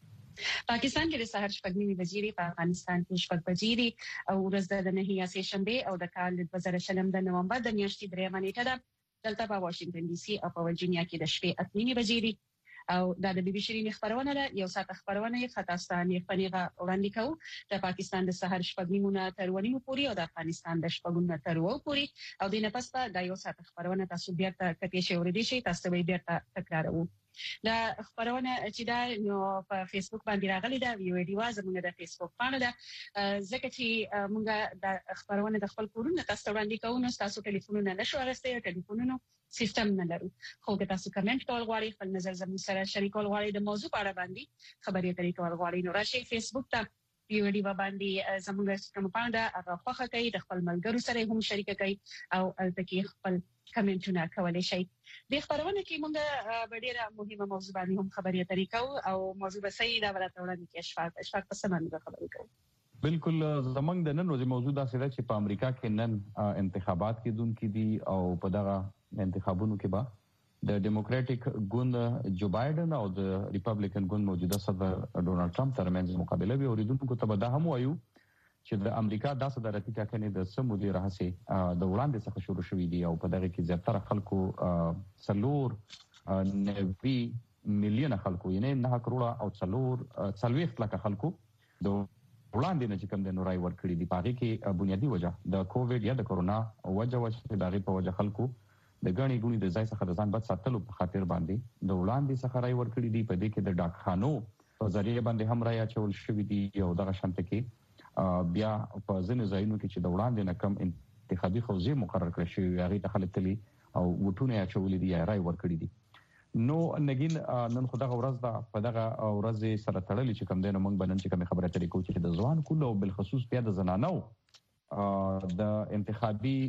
پاکستان کې د سحر شپږ نیمه بجې په افغانستان کې شپږ بجې او ورځ د نهي سه شنبه او د کال د دوه زره شلم د نومبر د میاشتې درېمه نیټه ده دلته په واشنگټن ډي سي او په ورجینیا کې د شپې اته نیمه بجې دي او دا د بي بي شيرینی خبرونه ده یو ساعت خبرونه یې خاطستاني فنیغه وړاندې کوي د پاکستان د سحر شپږ نیمونه تر ونیمو پوري او د افغانستان د شپږونو تر وو پوري او د نفس په د یو ساعت خبرونه تاسو بیا ته کتې شي ورېدي شي تاسو به بیا تکرارو دا خبرونه چې دا نو په فیسبوک باندې راغلي دا ویو دی واز موږ د فیسبوک باندې دا ځکه چې موږ د خبرونه د خپل کورونه تاسو وړاندې کوو نو تاسو ټلیفونونه نشو راستي ټلیفونونو سیستم نه لرو خو که تاسو کمنټ کول غواړئ خپل نظر زموږ سره شریکول غواړئ د موضوع په اړه باندې خبرې اترې کول غواړئ نو راشي فیسبوک ته ویو دی باندې زموږ کوم باندې هغه خوخه کوي د خپل ملګرو سره هم شریک کوي او البته خپل کمنټونه کولای شي د خبرونه کې موږ په ډیره مهمه موضوع باندې هم خبرې اترې کوو او موضوع به صحیح دا ورته وړاندې کې اشفاق اشفاق په سمانه خبرې کوو بالکل زمنګ د نن ورځې موضوع دا سره چې په امریکا کې نن انتخابات کېدونکو دي او په دغه انتخابونو کې به د ډیموکراټک ګوند جو بایدن او د ریپبلیکن ګوند موجوده صدر ډونالد ټرمپ ترمنځ مقابله وي اوریدونکو ته به دا هم وایو چې د امریکا د صدارتي ټاکنې د سمو دی راهسي د وړاندې څخه شروع شوې دي او په دغه کې زیاتره خلکو څلور نوي میلیون خلکو یعنی نه کروڑه او څلور څلويخ لک خلکو د وړاندې نه چې کوم د نورای ورکړي دي پاره کې بنیادی وجہ د کووډ یا د کورونا وجہ وجه دغه په وجہ خلکو د غني ګونی د ځای څخه د ځان بد ساتلو په خاطر باندې د وړاندې څخه راي ورکړي دي په دې کې د ډاکخانو په ذریعہ باندې هم راي اچول شوې دي او دغه شانت کې بیا په ځینو ځایونو کې چې د وړاندې نه کم انتخابي خوځې مقرر کړی شوی هغه ته خلک تلي او وټونه اچولې دي راي ورکړي دي نو نګین نن خدای ورځ دا په دغه ورځ سره تړلې چې کوم دینه موږ بنن چې کوم خبره ترې کوو چې د ځوان کولو بل خصوص بیا د زنانو د انتخابي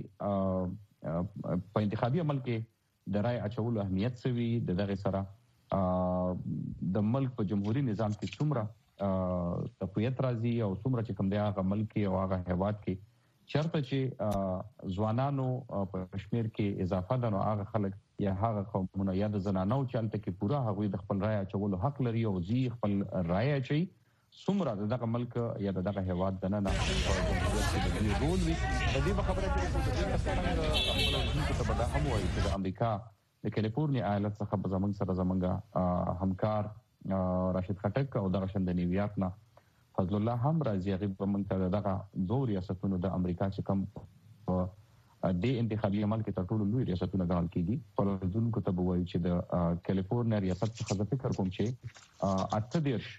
په انتخابي عمل کې د رای اچولو اهمیت سوي د دغه سره د ملک په جمهوریت نظام کې څومره تقویت راځي او څومره چې کوم دی هغه ملک او هغه هیواد کې چرته چې ځوانانو په شمیر کې اضافه ده نو هغه خلک یا هغه قومونه یا د زنانو چالت کې پورا هغه د خپل رای اچولو حق لري او زی خپل رای اچي څومره دغه ملک یا دغه هیواد د نه نه رول وي د دې خبره چې د خپل ته بدا هم وایي چې د امریکا د کالیفورنیا ایالت څخه په زمنګ سره زمنګ همکار راشد خټک او دغه شند نیویارک نه فضل الله هم راځي هغه په منځ دغه دوه ریاستونو د امریکا چې کوم د انتخابي عمل کې تر ټولو لوی ریاستونه ګڼل کېدي په ځونکو ته وایي چې د کالیفورنیا ریاست څخه فکر کوم چې اته دیرش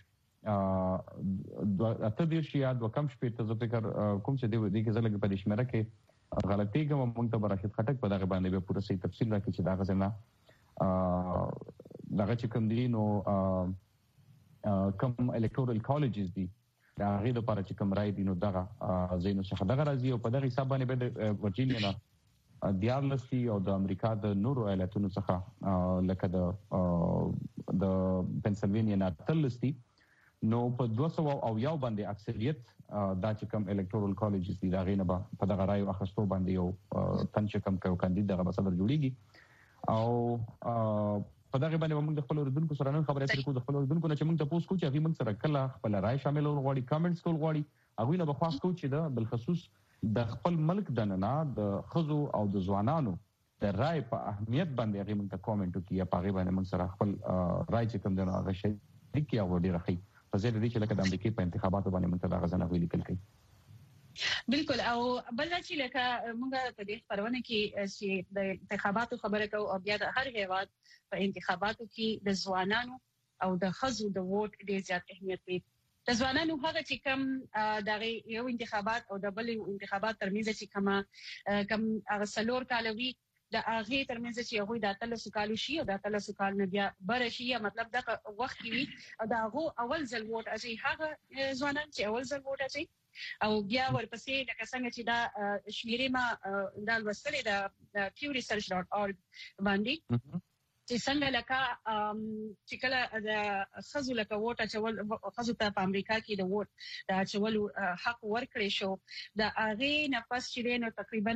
اته دیرش یا د کم شپې ته فکر کوم چې د دې کې زلګ په دې شمیره کې غلطي کوم موږ ته راشد خټک په دغه باندې به پوره صحیح تفصیل راکړي چې دا غزنه دغه چې کوم دي نو کوم الکتورال کالجز دي دا غي د لپاره چې کوم راي دي نو دغه زینو څخه دغه راځي او په دغه حساب باندې به ورجینیا نه دیارلسي او د امریکا د نورو ایالتونو څخه لکه د د پنسلوانیا نه تلستی نو په دوه سوه او یو باندې اکثریت دا چې کوم الکتورال کالجز دي دا غي نه په دغه راي واخستو باندې یو تن چې کوم کوم کاندید دغه صدر جوړیږي او په دغه باندې موږ د خپل اوردونکو سره نن خبرې اترې کوو د خپل اوردونکو نه چې موږ تاسو کوو چې هغه موږ سره کله خپل رائے شامل غواړي کمنټس کول غواړي هغه نه بخواست کوو چې د بل خصوص د خپل ملک د نه د خزو او د ځوانانو د رائے په اهمیت باندې هغه موږ ته کومنټ وکړي یا هغه باندې موږ سره خپل رائے چې کوم دغه هغه شي لیکي او ډیر ښه په ځای دې چې لکه د امریکای په انتخاباتو باندې موږ ته دا غزنه ویل کېږي بالکل او بل چې لکه موږ په دې خبرونه کې چې د انتخاباتو خبره کوو او بیا د هر هیواد په انتخاباتو کې د ځوانانو او د خزو د ووټ ډیر زیات اهمیت لري د ځوانانو هغه چې کوم دغه یو انتخابات او د بل انتخابات ترمنځ چې کوم کوم هغه سلور کالوي د هغه ترمنځ چې هغه د اتل سکالو شي او د اتل سکال نه بیا بر شي مطلب د وخت وي او د هغه اول ځل ووټ اچي هغه ځوانان چې اول ځل ووټ اچي او بیا ورپسې لکه څنګه چې دا شمیرې ما د لوستلې د پیو ریسرچ ډاټ اورګ باندې چې څنګه لکه چې کله د خزو لکه ووټ اچول خزو ته په امریکا کې د ووټ د اچولو حق ورکړی شو د هغه نفس چې نو تقریبا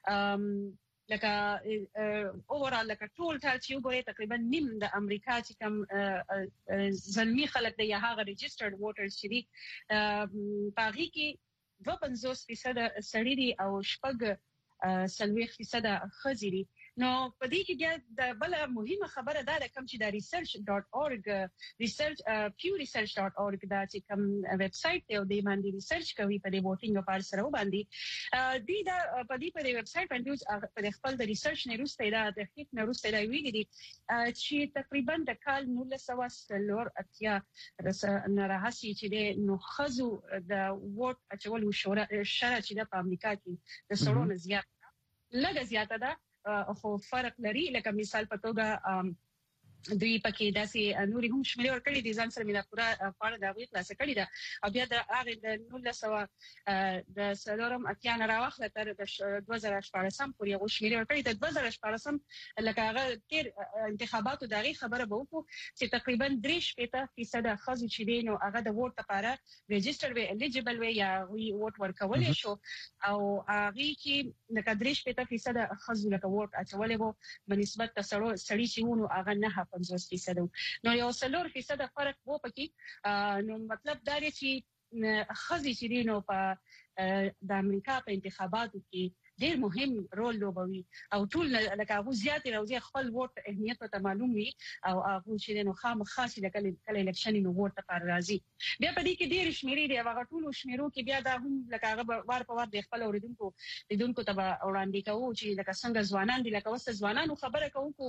لکه اوورال لکه ټول ټال چې وګورئ تقریبا نیم د امریکا چې کوم زلمی خلک د هغه ريجسترډ ووټرز چې دي پاغي کې دوه پنځوس فیصد سړي دي او شپږ سلويخ فیصد خزي دي نو په دې کې بیا د بل مهمه خبره دا ده کوم چې د research dot org research pew research dot org دا چې کوم ویب سټ دی او د باندې ریسرچ کوي په دې ووټینګ لپاره سره باندې دی دا په دې په ویب سټ باندې په خپل د ریسرچ نه روسته دا د تحقیق نه روسته دا ویلي دي چې تقریبا د کال نولس سوه څلور اتیا نه راهسي چې د نو خزو د ووټ اچولو شورا شرع چې د امریکا کې د سړو نه زیات لږه زیاته ده خو فرق لري لکه مثال په توګه دوی پکې داسې نوري هم شمېر ورکړي دي ځان سره مې پورا پاړه دا وی خلاص کړی دا او بیا د هغه د نولس سوه د سلورم اتیا نه راوخله تر د دوه زره شپاړسم پورې یو شمېر ورکړي د دوه زره شپاړسم لکه هغه تیر انتخاباتو دغه خبره به وکړو چې تقریبا درې شپږ فیصد خزو چې دي نو هغه د ووټ لپاره ريجستر وی الیجیبل وی یا وی ووټ ورکول شو او هغه کې لکه درې شپږ فیصد خزو لکه ووټ اچولې وو بنسبت ته سړو سړي چې ونه هغه نه پنځوس فیصد نو یو څلور فیصد فرق وو پکې نو مطلب دا دی چې خزي چې دي نو په د امریکا په انتخاباتو کې ډېر مهم رول لوبوي او ټول لکه هغه زیات راوځي خپل ووټ اهمیت ته معلوم وي او هغه چې نو خامخا چې کله کله الیکشن نو ووټ لپاره راځي بیا په دې کې ډېر شمیرې دی هغه ټول شمیرو کې بیا دا هم لکه هغه وار په وار د خپل اوریدونکو لیدونکو ته وړاندې کوو چې لکه څنګه ځوانان دي لکه وسه ځوانانو خبره کوو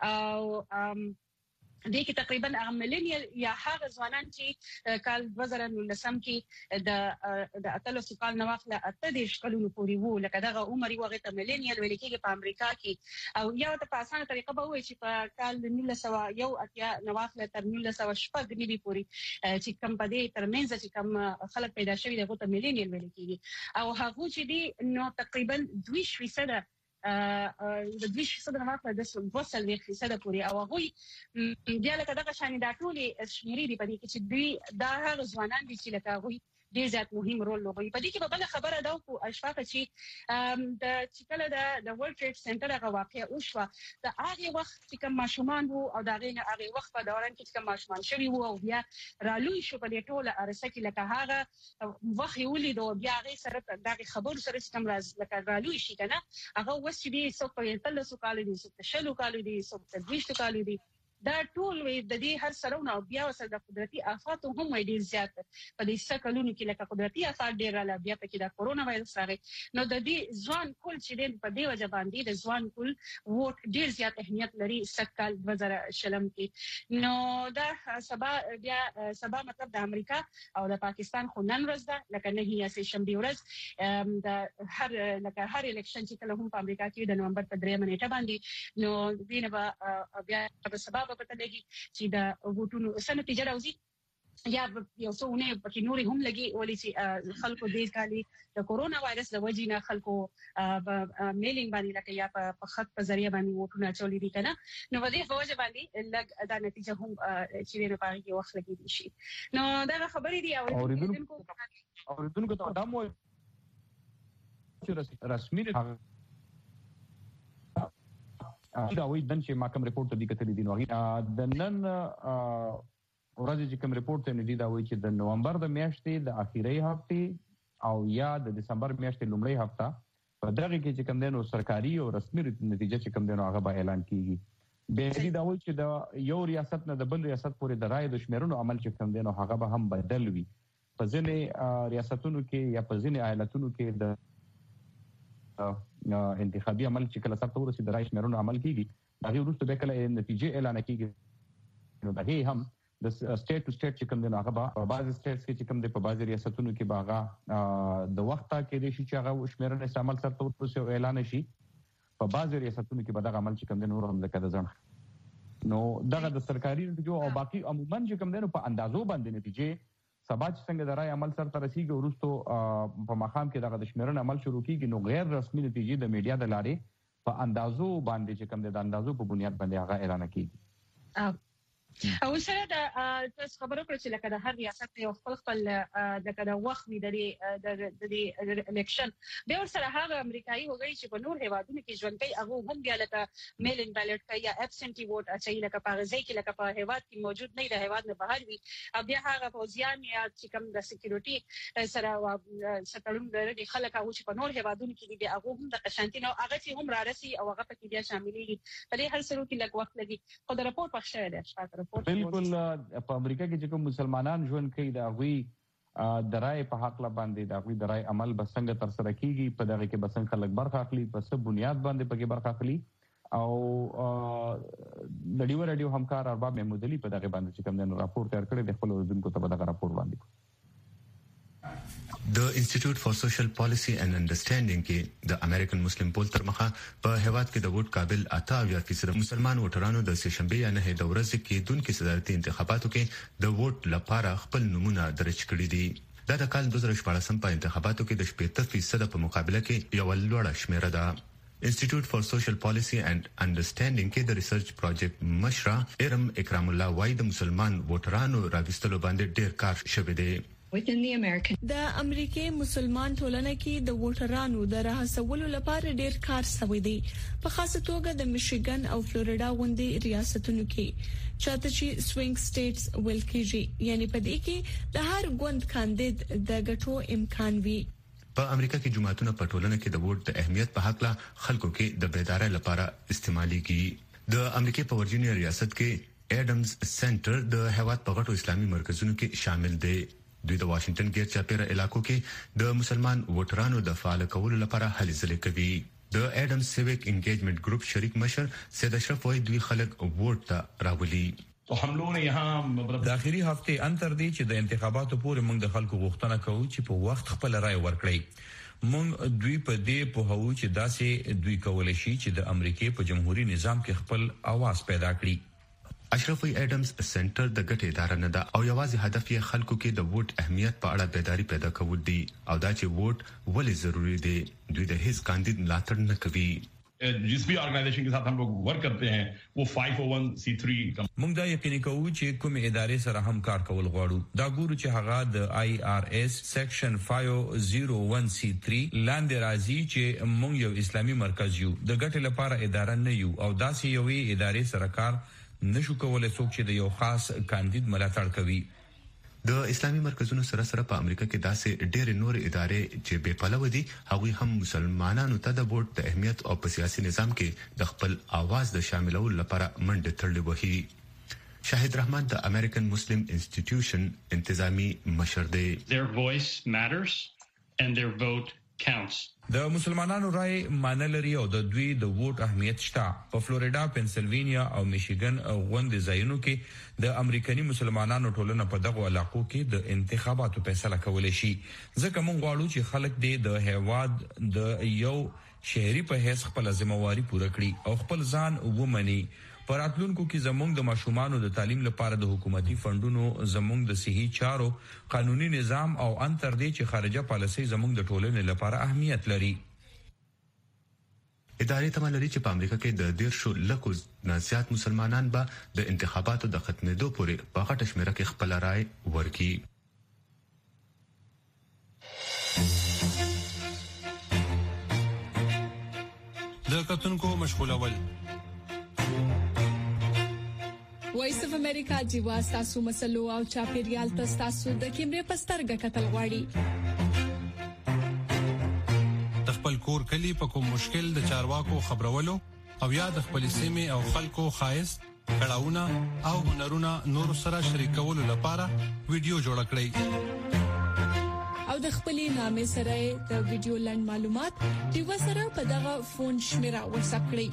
او دې کې تقریبا هغه ملینیل یا هغه ځوانان چې کال دوه زره نولسم کې د د اتلس کال نو واخله اته د شکلونو پورې وو لکه دغه عمر یو غته ملینیل ویل کېږي په امریکا کې او یو ته په اسانه طریقه به وایي چې په کال نولس سوه یو اتیا نو واخله تر نولس سوه شپږ نیمه پورې چې کم په دې ترمنځ چې کم خلک پیدا شوي دغه ته ملینیل ویل کېږي او هغه چې دي نو تقریبا دوه فیصد د دوه فیصد نه واخله د دوه سلوي فیصد پورې او هغه بیا لکه دغه شان د ټولي شمیرې دی په دې کې چې دوی دا هغه ځوانان دي چې لکه هغه ډیر زیات مهم رول لوبوي په دې کې به بل خبره دا کو اشفاق چې د چکله د د ورلد ټریډ سنټر هغه واقع او شو د هغه وخت چې کوم ماشومان وو او دا غینه هغه وخت په دوران کې کوم ماشومان شوی وو او بیا رالوی شو په دې ټوله ارسه کې لکه هغه وخت ولید او بیا هغه سره دغه خبر سره کوم راز لکه رالوی شي کنه هغه وس دې سو په تلسو کال دي سو شلو کال دي سو تدويشتو کال دي دا ټول د دې هر سرونه او بیا وسره د قدرتي آفات هم ډیر زیات په دې سکلونو کې لکه قدرتي آفات ډیر را بیا پکې د کورونا وایرس راغی نو د دې ځوان کول چې په دې وجه باندې د ځوان کول ووټ ډیر زیات اهمیت لري سکل دوه زره شلم کې نو دا سبا بیا سبا مطلب د امریکا او د پاکستان خو نن ورځ ده لکه نه هي سه شنبه ورځ د هر لکه هر الیکشن چې کله هم په امریکا کې د نومبر په درې منېټه باندې نو دینه بیا په سبا پته لګي چې د ووټونو څه نتیجه راوځي یا یو څو نه پکې نوري هم لګي ولې چې خلکو دې کالي د کورونا وایرس د وجې نه خلکو میلینګ باندې لکه یا په خط په ذریعہ باندې ووټونه چولې دي کنه نو په دې وجه باندې لګ دا نتیجه هم چې نه پاره کې وخت لګي شي نو دا خبرې دي او اوریدونکو ته دا مو چې رسمي دا وایي دن چې ما کوم ریپورت دی کتلی دی نو د نن ورځې چې کوم ریپورت نه دی دا وایي چې د نومبر د میاشتې د اخیری هفته او یا د دسمبر میاشتې لومړی هفته په دغه کې چې کوم دنو سرکاري او رسمي نتیجه چې کوم دنو هغه به اعلان کیږي به دې دا وایي چې د یو ریاست نه د بل ریاست پورې د رای د شمیرونو عمل چې کوم دنو هغه به هم بدل وي په ځینې ریاستونو کې یا په ځینې ایالتونو کې د انتخابي عمل چې کله سره ورسي د رای شمیرونو عمل کیږي هغه وروسته به کله نتیجه اعلان کیږي نو دغه هم د سټیټ ټو سټیټ چې کوم دی هغه په بعض سټیټس کې چې کوم دی په بعض ریاستونو کې باغه د وخت کې د شي چې هغه شمیرنه استعمال سره ورسي اعلان شي په بعض ریاستونو کې به دغه عمل چې کوم دی نور هم لکه د ځن نو دغه د سرکاري نتیجو او باقي عموما چې کوم دی په اندازو باندې نتیجه سبا چې څنګه د رای عمل سره رسیدي ورستو په مقام کې دغه د شمیرنې عمل شروع کیږي نو غیر رسمي نتیجې د میډیا د لارې په اندازو باندې چې کوم د اندازو په بنیاد باندې هغه اعلان کیږي. او سره د تاسو خبرو کړو چې لکه د هر ریاست یو خپل خپل د وخت وي د د الیکشن به ور سره هغه امریکایي وګړي چې په نور هیوادونو کې ژوند کوي هغه هم بیا لکه میل ان بیلټ کوي یا ابسنټي ووټ اچي لکه په غزي کې لکه په هیواد کې موجود نه د هیواد نه بهر وي او بیا هغه فوزیان یا چې کوم د سکیورټي سره ستړون لري خلک هغه چې په نور هیوادونو کې دي هغه هم د قشنټینو هغه چې هم رارسي او هغه په کې بیا شاملېږي په دې هر سره کې لږ وخت لګي خو د راپور پخ شوی دی. بالکل په امریکا کې چې کوم مسلمانان ژوند کوي دا غوي د رائے په حق لا باندې دا غوي د رائے عمل بسنګ تر سره کیږي په دغه کې بسنګ خلک برخه اخلي په څه بنیاد باندې پکې برخه اخلي او د ډیو رادیو همکار ارباب محمودلی په دغه باندې چې کوم د راپور تیار کړی د خپل اوریدونکو ته دغه راپور باندې د انسټیټیوټ فار سوشل پالیسی اینڈ انډرستانډینګ کې د امریکن مسلم پول تر مخه په هیواد کې د ووټ قابل اته فیصد مسلمان ووټرانو د سشنبه یا نه د ورځې کې دونکو صدارتي انتخاباتو کې د ووټ لپاره خپل نمونه درج کړي دي. دا د کال دوه زره شپږ په انتخاباتو کې د شپږ فیصد په مقابله کې یو لوړه شمیره ده. انسټیټیوټ فار سوشل پالیسی اینڈ انډرستانډینګ کې د ریسرچ پروجیکټ مشره ارم اکرام الله وای د مسلمان ووټرانو راوستلو باندې ډیر کار شوی دی. د امریکای مسلمان ټولنه کې د ووټرانو د راهڅولو لپاره ډیر کار شوی دی په خاصه توګه د میشیګن او فلوریډا غونډې ریاستونو کې چاته چې سوینګ سټیټس ویل کېږي یعنی په دې کې د هر ګوند کاندید د ګټو امکان وي. په امریکا کې جماعتونه په ټولنه کې د ووټ د اهمیت په حق لا خلکو کې د بیدارۍ لپاره استعمالي کیږي. د امریکای په ورجینیا ریاست کې اډمز سنټر د هیواد په غټو اسلامي مرکزونو کې شامل دی. دوی د واشنگټن ګیر چاپیره علاقو کې د مسلمان ووټرانو د فعال کولو لپاره هلې ځلې کوي. د اډم سیویک انګیجمنٹ ګروپ شریک مشر سید اشرف وای دوی خلک ووټ ته راولي. تو هم لوگ نه یہاں د اخیری هفته انتر دی چې د انتخاباتو پورې موږ د خلکو غوښتنه کوو چې په وخت خپل رائے ورکړي. موږ دوی په دې په هوو چې داسې دوی کولای شي چې د امریکای په جمهوریت نظام کې خپل आवाज پیدا کړي. اشرف اډمز سنټر د ګټې اداره نه ده او یوازې هدف یې خلکو کې د ووټ اهمیت په اړه بیداری پیدا کول دي او دا چې ووټ ولې ضروری دی. دوی د هیڅ کاندید ملاتړ نه کوي. جس بھی آرگنائزیشن کے ساتھ ہم لوگ ورک کرتے ہیں وہ فائیو او ون سی تھری موږ دا یقیني کوو چې کوم ادارې سره هم کار کول غواړو. دا ګورو چې هغه د آی آر ایس سیکشن فایو او ون سی تھری لاندې راځي چې موږ یو اسلامي مرکز یو د ګټې لپاره اداره نه یو او داسې یوې ادارې سره کار نشو کولای څوک چې د یو خاص کاندید ملاتړ کوي. د اسلامي مرکزونو سره سره په امریکا کې داسې ډېر نور ادارې چې بې پلوه دي هغوی هم مسلمانانو ته د ووټ د اهمیت او په سیاسي نظام کې د خپل आवाज د شاملولو لپاره منډه تړلې وهي. شاهد رحمان د امریکن مسلم انسټیټیوشن انتظامی مشر دی. Their voice matters and their vote counts. د مسلمانانو رائے معنی لري او د دوی د ووټ اهمیت شته. په فلوریډا، پنسلوینیا او میشیګن غونډې ځایونو کې د امریکایي مسلمانانو ټولنه په دغه علاقو کې د انتخاباتو فیصله کولای شي. ځکه موږ غواړو چې خلک د هیواد د یو شهري په حیث خپل ځمواري پوره کړي او خپل ځان ومني. پر راتلونکو کې زموږ د ماشومانو د تعلیم لپاره د حکومتي فندونو زموږ د صحي چارو قانوني نظام او انتر دې چې خارجه پالیسي زموږ د ټولنې لپاره اهمیت لري. ادارې تمه لري چې په امریکا کې د ډیر شو لکو نه زیات مسلمانان به د انتخاباتو د ختمېدو پورې په غټه شمیره کې خپل رائے ورکړي. د کتونکو مشغولول وایس اف امریکا جیوا تاسو مسلو او چاپیریال تاسو د کیمرې پسترګه کتل غواړي. د خپل کور کلی په کوم مشکل د چارواکو خبرولو او یا د خپل سیمه او خلکو خایس کړهونه او هنرونه نور سره شریکولو لپاره ویډیو جوړ کړئ او د خپلې نامې سره د ویډیو لاند معلومات دیو سره په دغه فون شمیره واتساپ کړئ.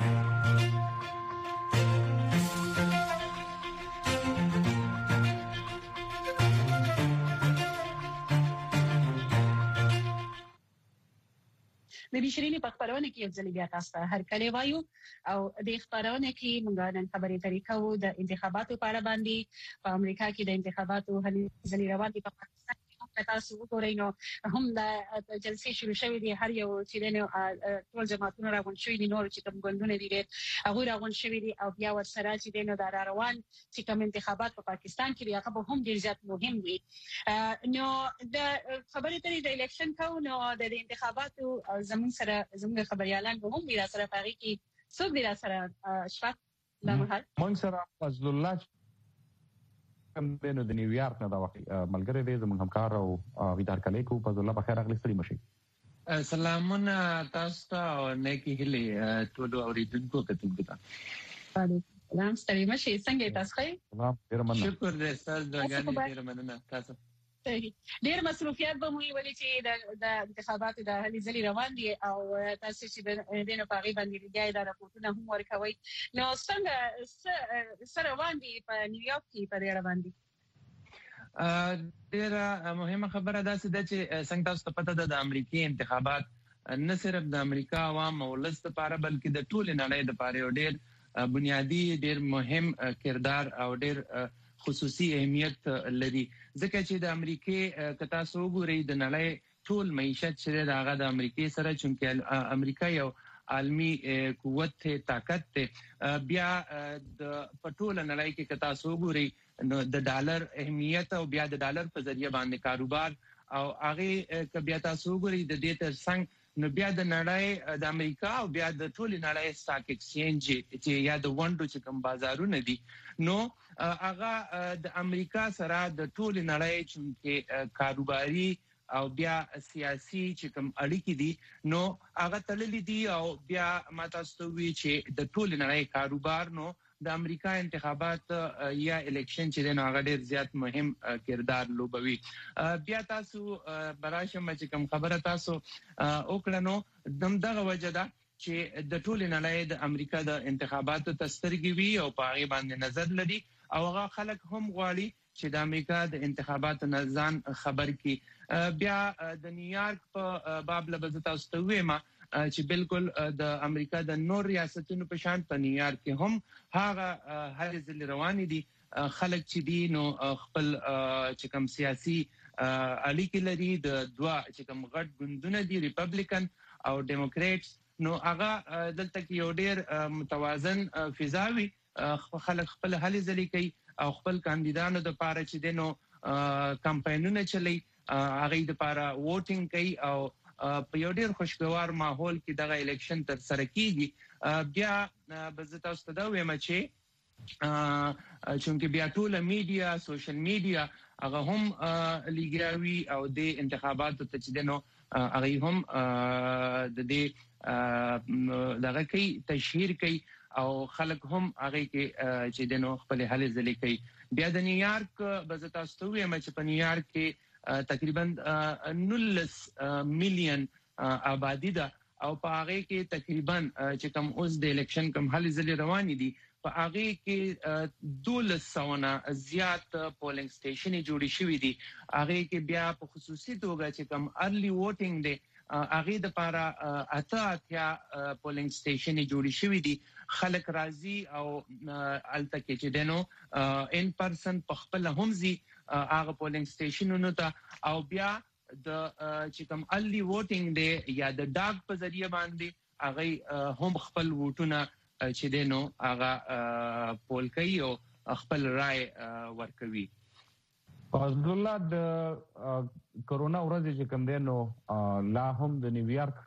د بشرینې په خبرونه کې یو ځل بیا تاسو ته هر کله وایو او د خبرونه کې موږ نن خبرې طریقو د انتخاباتو په اړه باندې په امریکا کې د انتخاباتو هلې ځلې روان دي. په پاکستان کې تاسو وګورئ نو هم د جلسې شروع شوې دي هر یو چې نو ټول جماعتونه راغون شوې دي نور چې کوم ګوندونه دي هغه راغون شوې دي او بیا ورسره چې نو د روان چې کوم انتخابات په پاکستان کې دي هغه هم ډیر زیات مهم دي نو د خبرې ته د الیکشن کو نو د انتخاباتو زمون سره زموږ خبريالان به هم د سره پاري کې څو د سره شفاف د مهال مونږ سره فضل الله کوم د نیویارک نه دا وخت ملګری دی زموږ همکار او ویدار کلی کو فضل الله بخیر اغلی ستړي مشي سلامونه تاسو ته نیکی هلي ټول اوریدونکو کتونکو ته سلام ستړي مشي څنګه تاسو ښه سلام ډیر مننه شکر دې ستاسو دغه ډیر مننه تاسو ډیر مسؤلیت به مو ویلي چې د انتخاباتو د هلي ځلې روان دي او تاسو چې د دینو په غیبه باندې لګای دا راپورټونه هم ورکوي نو څنګه سره روان دي په نیویارک کې په ډیر باندې ډیر مهمه خبره ده چې څنګه تاسو ته پته ده د امریکای انتخابات نه صرف د امریکا عوام او ولس لپاره بلکې د ټول نړۍ لپاره ډیر بنیادی ډیر مهم کردار او ډیر خصوصي اهمیت لري ځکه چې د امریکای کتا سو ګوري د نړۍ ټول معیشت چې دغه د امریکای سره چې امریکا یو عالمي قوت ته طاقت ته بیا د پټول نړۍ کې کتا سو ګوري نو د ډالر اهمیت او بیا د ډالر په ذریعہ باندې کاروبار او هغه ک بیا تاسو ګوري د دې تر څنګ نو بیا د نړۍ د امریکا او بیا د ټول نړۍ سټاک ایکسچینج چې یا د وندو چې کوم بازارونه دي نو هغه د امریکا سره د ټول نړۍ چې کاروباري او بیا سیاسي چې کوم اړیکې دي نو هغه تللې دي او بیا ماته ستوي چې د ټول نړۍ کاروبار نو د امریکا انتخابات یا الیکشن چې نو هغه ډیر زیات مهم کردار لوبوي بیا تاسو براشم چې کوم خبره تاسو وکړنو دمدغه وجدا چې د ټول نړۍ د امریکا د انتخاباتو تسترګي وی او په هغه باندې نظر لري او هغه خلک هم غواړي چې د امریکا د انتخاباتو نظام خبر کی بیا د نیویارک په باب لبزت تاسو ته ویما چې بالکل د امریکا د نور ریاستونو په شان په نیویارک کې هم هغه هر ځل روان دي خلک چې دي نو خپل چې کوم سیاسي اړیکې لري د دوا چې کوم غټ ګوندونه دي ریپبلیکن او ډیموکریټس نو هغه دلته کې یو ډیر متوازن فضاوي خلک خپل هلي ځلې کوي او خپل کاندیدانو د پاره چې دینو کمپاینونه چلی هغه د پاره ووټینګ کوي او په یو ډیر خوشگوار ماحول کې دغه الیکشن تر سره کیږي بیا به تاسو ته دا وایم چې چونکه بیا ټول میډیا سوشل میډیا هغه هم لیګراوي او د انتخاباتو ته چې دینو هغه هم د دې دغه کوي تشهیر کوي او خلک هم هغه کې چې دینو خپل هلي ځلې کوي بیا د نیویارک به تاسو ته وایم چې په نیویارک کې تقریبا نولس میلیون آبادی ده او په هغه کې تقریبا چې کوم اوس د الیکشن کوم هلي ځلې روان دي په هغه کې دولس سونه زیات پولینګ سټیشن جوړې شوې دي هغه کې بیا په خصوصي توګه چې کوم ارلی ووټینګ دی هغه د لپاره اته اتیا پولینګ سټیشن جوړې شوې دي خلک راضي او الته کې چې دینو ان پرسن په خپل همزي هغه پولینګ سټیشنونو ته او بیا د چې کوم ارلی ووټینګ دی یا د ډاک په ذریعہ باندې هغه هم خپل ووټونه چې دینو هغه پول کوي او خپل رائے ورکوي فضل الله د کرونا ورځ چې کوم دینو لا هم د نیویارک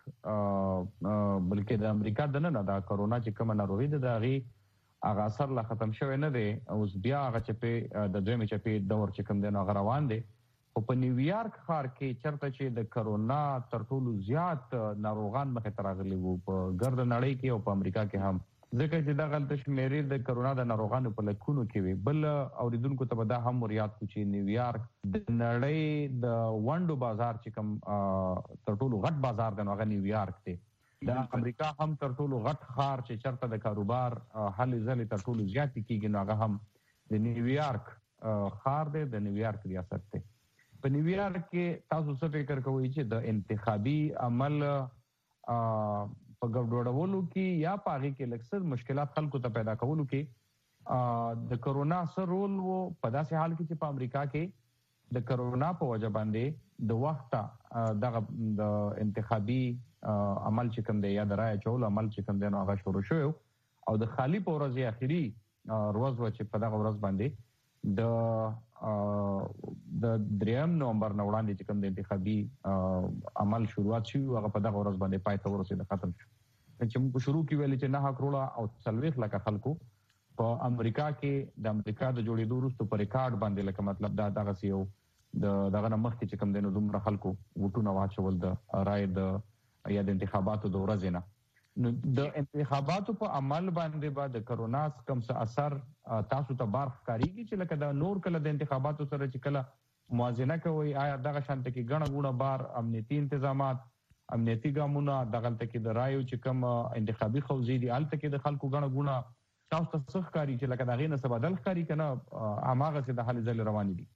بلکې د امریکا د نه دا کرونا چې کوم ناروغي ده دا غي هغه اثر لا ختم شوی نه دی اوس بیا هغه چې په د دویمه چپی دور چې کوم دینو هغه روان دی او په نیویارک ښار کې چرته چې د کرونا تر ټولو زیات ناروغان مخه تراغلي وو په ګرد نړۍ کې او په امریکا کې هم ځکه چې دا غلط شمیرې د کرونا د ناروغانو په لکونو کې وي بل اوریدونکو ته دا هم ریاض کو چې نیویارک د نړۍ د وندو بازار چې کوم تر ټولو غټ بازار دی هغه نیویارک دی د امریکا هم تر ټولو غټ ښار چې چرته د کاروبار هلي ځلې تر ټولو زیات کیږي نو هغه هم د نیویارک ښار دی د نیویارک ریاست دی په نیویارک کې تاسو څه فکر کوئ چې د انتخابي عمل په ګډوډولو کې یا په هغه کې لکسر مشکلات خلکو ته پیدا کولو کې د کرونا سره رول وو په داسې حال کې چې په امریکا کې د کرونا په وجه باندې د وخت دغه د انتخابي عمل چې کوم دی یا د رای چول عمل چې کوم دی نو هغه شروع شو او د خالی په ورځ اخیری ورځ و چې په دغه ورځ باندې د د دریم نومبر نه وړاندې چې کوم د انتخابي عمل شروعات شو هغه په دغه ورځ باندې پای ته ورسېد ختم شو چې موږ شروع کې ویل چې نه کروڑه او څلوېښت لکه خلکو په امریکا کې د امریکا د جوړېدو وروسته په ریکارډ باندې لکه مطلب دا دغه سیو د دغه مخکې چې کوم دینو دومره خلکو وټونه واچول د رای د یا د انتخاباتو د ورځې نه نو د انتخاباتو په عمل باندې بعد د کرونا کم څه اثر تاسو ته بار ښکاریږي چې لکه د نور کله د انتخاباتو سره چې کله موازنه کوي آیا دغه شانت کې ګڼه ګونه بار امنیتي تنظیمات امنیتي ګامونه دغه تل د رایو چې کوم انتخابي خوځې دي الته کې د خلکو ګڼه ګونه تاسو ته څه ښکاري چې لکه دغه نه څه بدل ښکاري کنه هماغه څه د حل ځل روان دي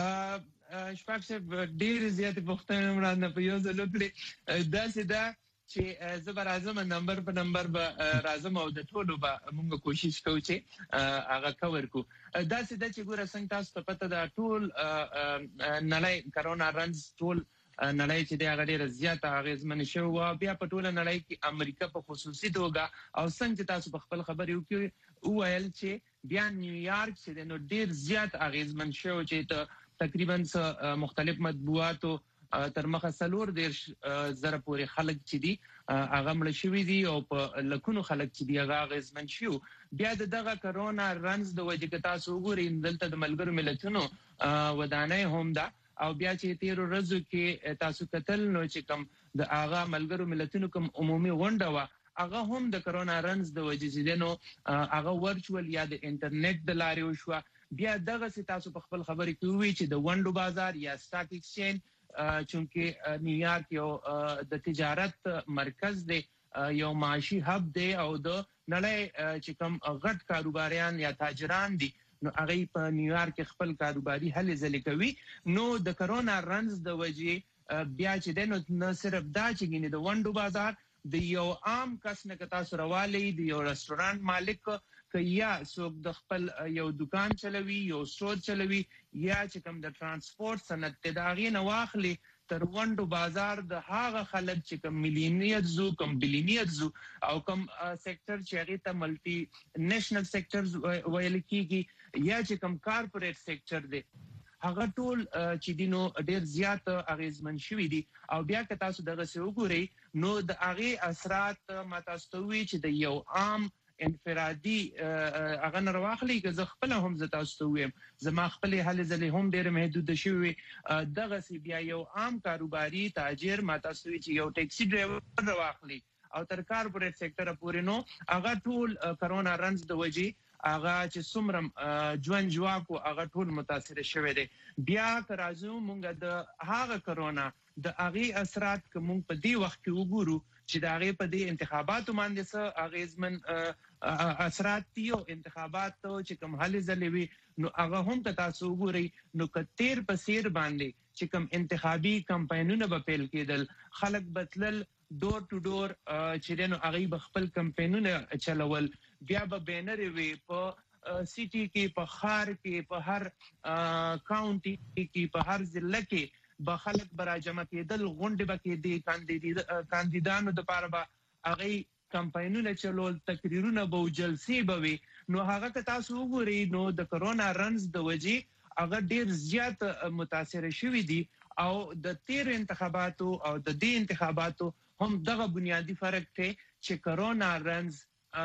شپږ څه ډېر زیات پښتنه مراد نه په یو ځل کړی دا څه دا چې زبر اعظم نمبر په نمبر به راځم او د ټولو به موږ کوشش کوو چې هغه کور کو دا څه دا چې ګوره څنګه تاسو ته پته دا ټول نړۍ کرونا رنز ټول نړۍ چې د هغه ډیره زیاته اغیزمن شو او بیا په ټوله نړۍ کې امریکا په خصوصي توګه او څنګه تاسو په خپل خبرې وکړي وویل چې بیا نیویارک چې د نو ډیر زیات اغیزمن شو چې تقریبا مختلف مطبوعاتو تر مخه سلور ډیر زره پورې خلک چې دي هغه مړ شوي دي او په لکونو خلک چې دي هغه اغیزمن شو بیا دغه کرونا رنز د وجې کې تاسو وګورئ دلته د ملګرو ملتونو ودانۍ هم ده او بیا چې تیر ورځو کې تاسو کتل نو چې کوم د هغه ملګرو ملتونو کوم عمومي غونډه وا هغه هم د کرونا رنز د وجې زیدنو هغه ورچوال یا د انټرنیټ د لارې وشو بیا دغه چې تاسو په خپل خبرې کې وی چې د وندو بازار یا سٹاک ایکسچینج چونکه نیویارک یو د تجارت مرکز دی یو معاشي هب دی او د نړۍ چې کوم غټ کاروباریان یا تاجران دي نو هغه په نیویارک خپل کاروباري هلې ځلې کوي نو د کرونا رنز د وجې بیا چې د نو نه صرف دا چې ګینه د وندو بازار د یو عام کس نه کتا سره والی د یو رستورانت مالک ک یا څوک د خپل یو دکان چلوي یو سټور چلوي یا چې کوم د ترانسپورت صنعت تداغي نه واخلي تر وندو بازار د هغه خلک چې کوم مليونیر زو کوم بلینیر زو او کوم سېکټر چې هغه ته ملټي نېشنل سېکټرز ویل کیږي یا چې کوم کارپوریټ سېکټر دی هغه ټول چې دینو ډیر زیات اغیزمن شوي دي او بیا که تاسو دغه څه وګورئ نو د هغه اثرات متاستوي چې د یو عام انفرادي هغه نه واخلي که زه خپل هم ز تاسو ته ویم زما خپل هلې ځلې هم ډېر محدود شوي دغه سی بیا یو عام کاروباري تاجر متاستوي چې یو ټیکسي ډرایور واخلي او تر کارپوریټ سېکټر پورې نو هغه ټول کرونا رنز د وجې هغه چې څومره ژوند جواکو هغه ټول متاثر شوی دی بیا که راځو مونږ د هغه کرونا د هغې اثرات که مونږ په دې وخت کې وګورو چې د هغې په دې انتخاباتو باندې څه اغیزمن اثرات دي او انتخابات چې کوم هلې ځلې وي نو هغه هم که تاسو وګورئ نو که تیر په سیر باندې چې کوم انتخابي کمپاینونه به پیل کېدل خلک به تلل ډور ټو ډور چې دی نو هغوی به خپل کمپاینونه چلول بیا به بینرې وي په سیټي کې په ښار کې په هر کاونټي کې په هر ضلع کې به خلک به راجمع کېدل غونډې به کېدې کاندیدانو دپاره به هغوی کمپاینونه چلول تقریرونه به و جلسې به وي نو هغه که تاسو وګورئ نو د کرونا رنز د وجې هغه ډیر زیات متاثر شوي دي او د تیر انتخاباتو او د دې انتخاباتو هم دغه بنیادی فرق دی چې کرونا رنز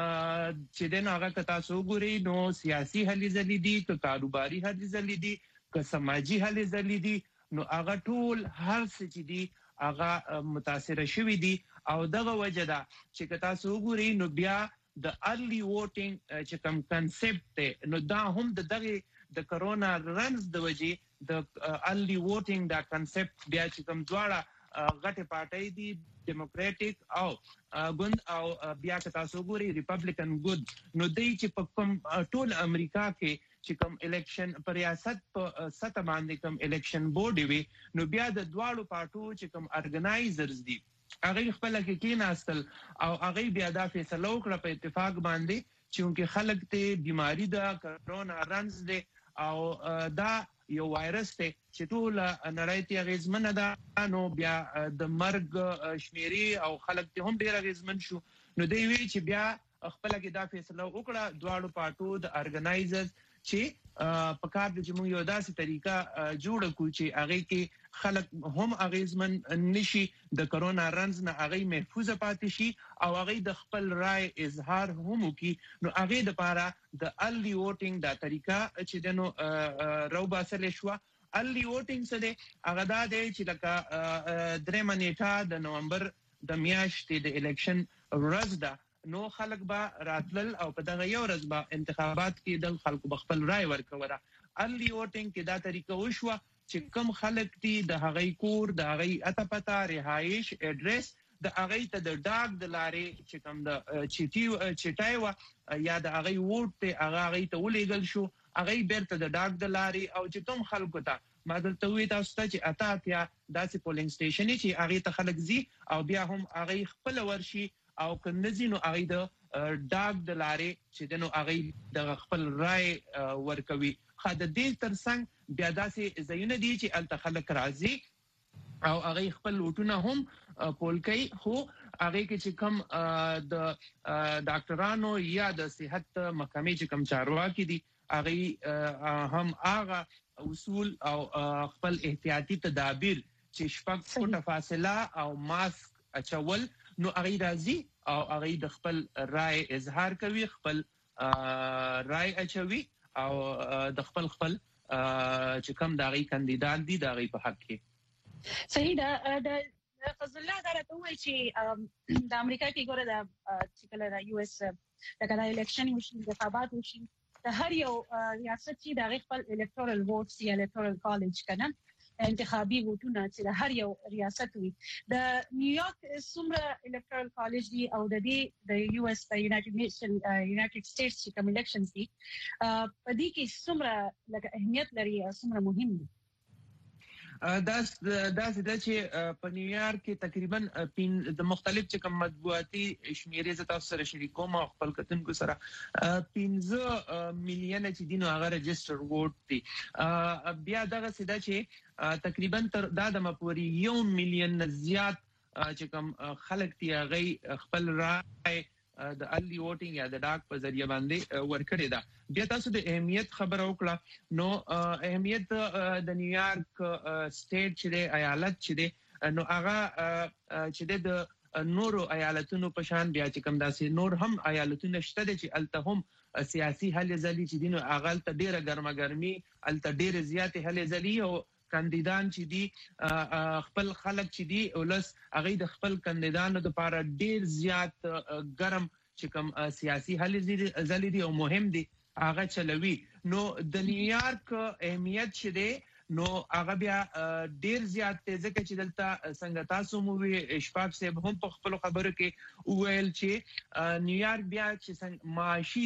چې د هغه که تاسو وګورئ نو سیاسي هلې ځلې دي که کاروباري هلې ځلې دي که سماجي هلې ځلې دي نو هغه ټول هر څه چې دي هغه متاثر شوي دي او دغه وجه ده چې که تاسو وګورئ نو بیا د ارلی ووټینګ چې کوم کنسپټ دی نو دا هم د دغه د کرونا رنز د وجې د ارلی ووټینګ دا کنسپټ بیا چې کوم دواړه غټه پارټۍ دي ډیموکراټیک او ګوند او بیا که تاسو وګورئ ریپبلیکن ګوند نو دوی چې په کوم ټول امریکا کې چې کوم الیکشن پر ریاست په سطح باندې کوم الیکشن بورډ وي نو بیا د دواړو پارټو چې کوم ارګنایزرز دي هغه خپل کې کېناستل او هغه بیا دا فیصله وکړه په اتفاق باندې چې خلک ته بیماری ده کرونا رنز ده او دا یو وایرس ته چې ټول نړۍ ته اغیزمن ده نو بیا د مرګ شمیري او خلک ته هم ډیر اغیزمن شو نو دی وی چې بیا خپل کې دا فیصله وکړه دواړو پارټو د ارګنایزرز چې په کار د جمهور یو داسې طریقه جوړ کړو چې هغه کې خلک هم اغیزمن نشي د کرونا رنز نه هغه محفوظ پاتې شي او هغه د خپل رائے اظهار هم وکړي نو هغه د لپاره د ارلی ووټینګ دا طریقه چې دنو روباسل شو ارلی ووټینګ څه دی هغه دا دی چې لکه درې منېټه د نومبر د میاشتې د الیکشن ورځ ده نو خلک به راتلل او په دغه یو ورځ به انتخابات کې د خلکو بخپل رائے ورکوله ارلی ووټینګ کې دا طریقه وشو چې کم خلک دي د هغه کور د هغه اته پتا رهایش اډرس د هغه ته د ډاک د لارې چې کم د چټي چټای یا د هغه ووټ ته هغه هغه ته ولېګل شو هغه بیرته د ډاک د لارې او چې کوم خلکو ته ما دلته وی تاسو ته چې اته اتیا داسې پولینګ سټیشن چې هغه ته خلک زی او بیا هم هغه خپل ورشي او کنځینو هغه د ډاک د لارې چې دنو هغه د خپل رائے ورکوي خاطر دې ترڅنګ بیا داسې زینه دي چې ال تخلق راځي او هغه خپل وټونه هم پول کوي خو هغه کې چې کم د ډاکټرانو یا د صحت محکمې چې کم چارواکي دي هغه هم هغه اصول او خپل احتیاطي تدابیر چې شپږ فوټه فاصله او ماسک اچول نو هغه راځي او هغه د خپل رائے اظهار کوي خپل رائے اچوي او د خپل خپل چې کوم دغه کاندیدان دي دغه په حق کې صحیح ده د فضل الله دا راته وایي چې د امریکا کې ګوره د چې کله د یو اس د کله الیکشن وشي انتخابات وشي د هر یو ریاست چې د خپل الکتورال ووټس یا الکتورال کالج کنه انتخابي ووټونه چې د هر یو ریاست وي د نیویارک سمره الکتورال کالج دی او د دې د یو اس د یونایټډ نیشن یونایټډ سټیټس چې کوم الیکشنز دي په دې کې سمره لکه اهمیت لري او سمره مهم دي داس داس د چې په نیویارک کې تقریبا د مختلف چې کوم مطبوعاتي شمیرې ز تاسو سره شریکوم او خپل کتونکو سره پنځه میلیون چې دینو هغه رجستر ووټ دي بیا دغه سده چې تقریبا تر دا د مپوري یو میلیون زیات چې کوم خلک دی هغه خپل رائے د ارلی ووټینګ یا د ډاک په ذریعہ باندې ورکړی دا بیا تاسو د اهمیت خبر وکړه نو اهمیت د نیویارک سټیټ چې د ایالت چې د نو هغه چې د نورو ایالتونو په شان بیا چې کوم داسې نور هم ایالتونه شته چې الته هم سیاسي هلې ځلې چې دینو هغه ته ډیره ګرمګرمي الته ډیره زیاتې هلې ځلې او کاندیدان چې دي خپل خلک چې دي ولس هغه د خپل کاندیدانو لپاره ډیر زیات ګرم چې کوم سیاسي هلې ځلې دي او مهم دي هغه چلوي نو د نیویارک اهمیت چې دی نو هغه بیا ډیر زیات ځکه چې دلته څنګه تاسو مو وی اشفاق صاحب هم په خپل خبرو کې ویل چې نیویارک بیا چې معاشي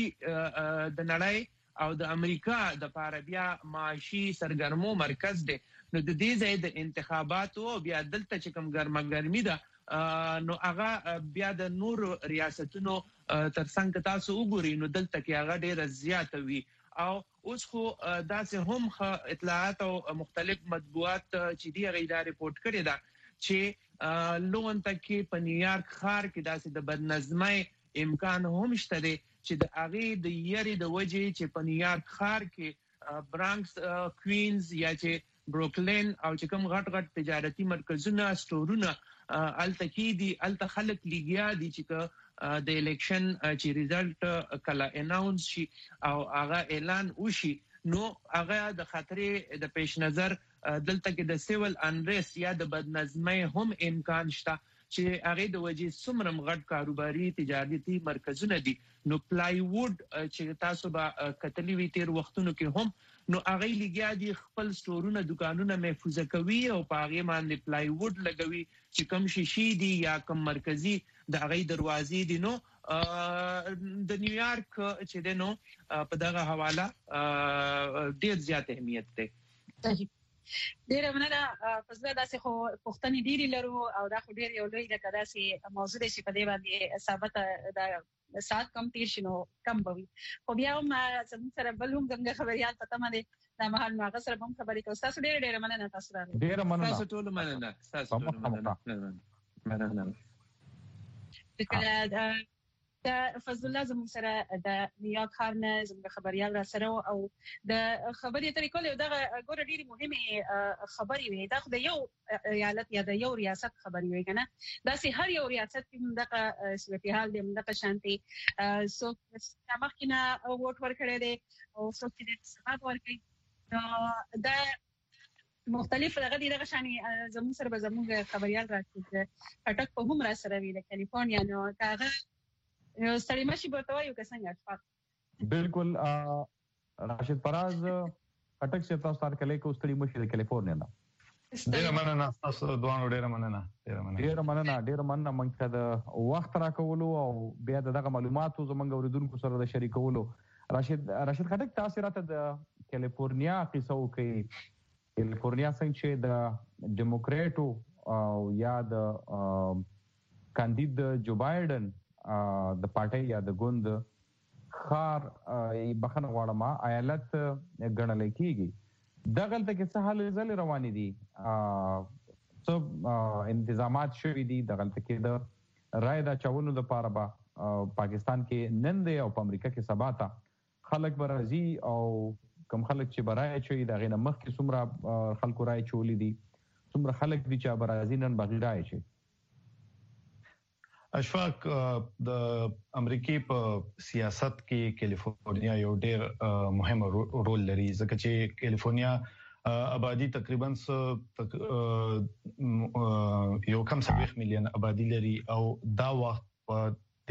د نړۍ او د امریکا د لپاره بیا معاشي سرګرمو مرکز دی نو د دې ځای د انتخاباتو بیا دلته چې کوم ګرمګرمي ده نو هغه بیا د نور ریاستونو ترڅنګ تاسو وګورئ نو دلته کې هغه ډیره زیاته وي او اوس خو داسې هم اطلاعات او مختلف مطبوعات چې دی هغه دا ریپورت کړی دا چې لونته کې په نیویارک ښار کې داسې د بدنظمۍ امکان هم شته دی چې د هغه د یری د وجې چې په نیویارک ښار کې برانکس کوینز یا چې بروکلین او چې کوم غټ غټ تجارتي مرکزونه سټورونه الته کې دي الته خلک لګیا دي چې د الیکشن چې ریزلټ کله اناونس شي او هغه اعلان وشي نو هغه د خطرې د پیش نظر دلته کې د سیول انریس یا د بدنظمۍ هم امکان شته چې هغه د وجې څومره غټ کاروباري تجارتي مرکزونه دي نو پلای ووډ چې تاسو به کتلی وی تیر وختونو کې هم نو هغه لګیا دي خپل سټورونه دکانونه محفوظه کوي او په هغه باندې پلای ووډ لګوي چې کوم شیشي دي یا کوم مرکزی د هغه دروازې دي نو د نیویارک چې د نو په دغه حواله ډیر زیات اهمیت دی ډیره مننه فضله داسې خو پښتني ډیری لرو او دا خو ډیر یو لوی د کداسې موضوع دی چې په دې باندې ثابت د سات کم تیر شنو کم بوي خو بیا هم زموږ سره بل هم څنګه خبريال پته مده دا مهال ما غسر هم خبرې کوي. تاسو ډېر ډېر مننه تاسو راغلئ. ډېر مننه. تاسو ټول مننه. تاسو ټول مننه. مننه. د د فضل الله زموږ سره د نیویارک ښار نه زموږ خبريال را سره او د خبرې طریقو له دغه ګوره ډېری مهمه خبرې وي. دا خو د یو ایالت یا د یو ریاست خبرې وي کنه. دا سي هر یو ریاست کې دغه صورتحال دی، دغه شانتي سو مخکینه ووټ ورکړی دی او څوک چې د سبب ورکړي دا مختلف دغه دي دغه شاني زموږ سره به زموږ خبريال راځي. پټک په هم را سره وی د کالیفورنیا نو هغه ستړي مشي ورته وایو که څنګه اتفاق. بالکل راشد فراز پټک سے تاسو سره کله کو ستړي مشي د کالیفورنیا نه. ډیر مننه تاسو دوه ډیر مننه. ډیر مننه. ډیر مننه ډیر مننه مونږ ته وخت راکولو او بیا دغه معلوماتو زمونږ اوریدونکو سره د شریکولو. راشد راشد خټک تاسو راته د کالیفورنیا قصو کې کالیفورنیا څنګه چې د ډیموکریټو او یا د کاندید جو بایدن د پارټي یا د ګوند خار بخنه غواړم ایالت ګڼل کیږي. دغلته کې څه حل زل روان دي، څه انتظامات شوي دي دغلته کې د رای د چاونو د پاره با پاکستان کې نن دی او په امریکا کې سبا تا خلک برازي او کم خلک چې برای چوي د غینه مخ کې څومره خلکو رای چولې دي، څومره خلک دي چې برازي نن بغیر رای چي. اشفاق د امریکای په سیاست کې کالیفورنیا یو ډېر مهم رول لري ځکه چې کالیفورنیا آبادی تقریبا یو کم څلوېښت میلیون آبادی لري او دا وخت په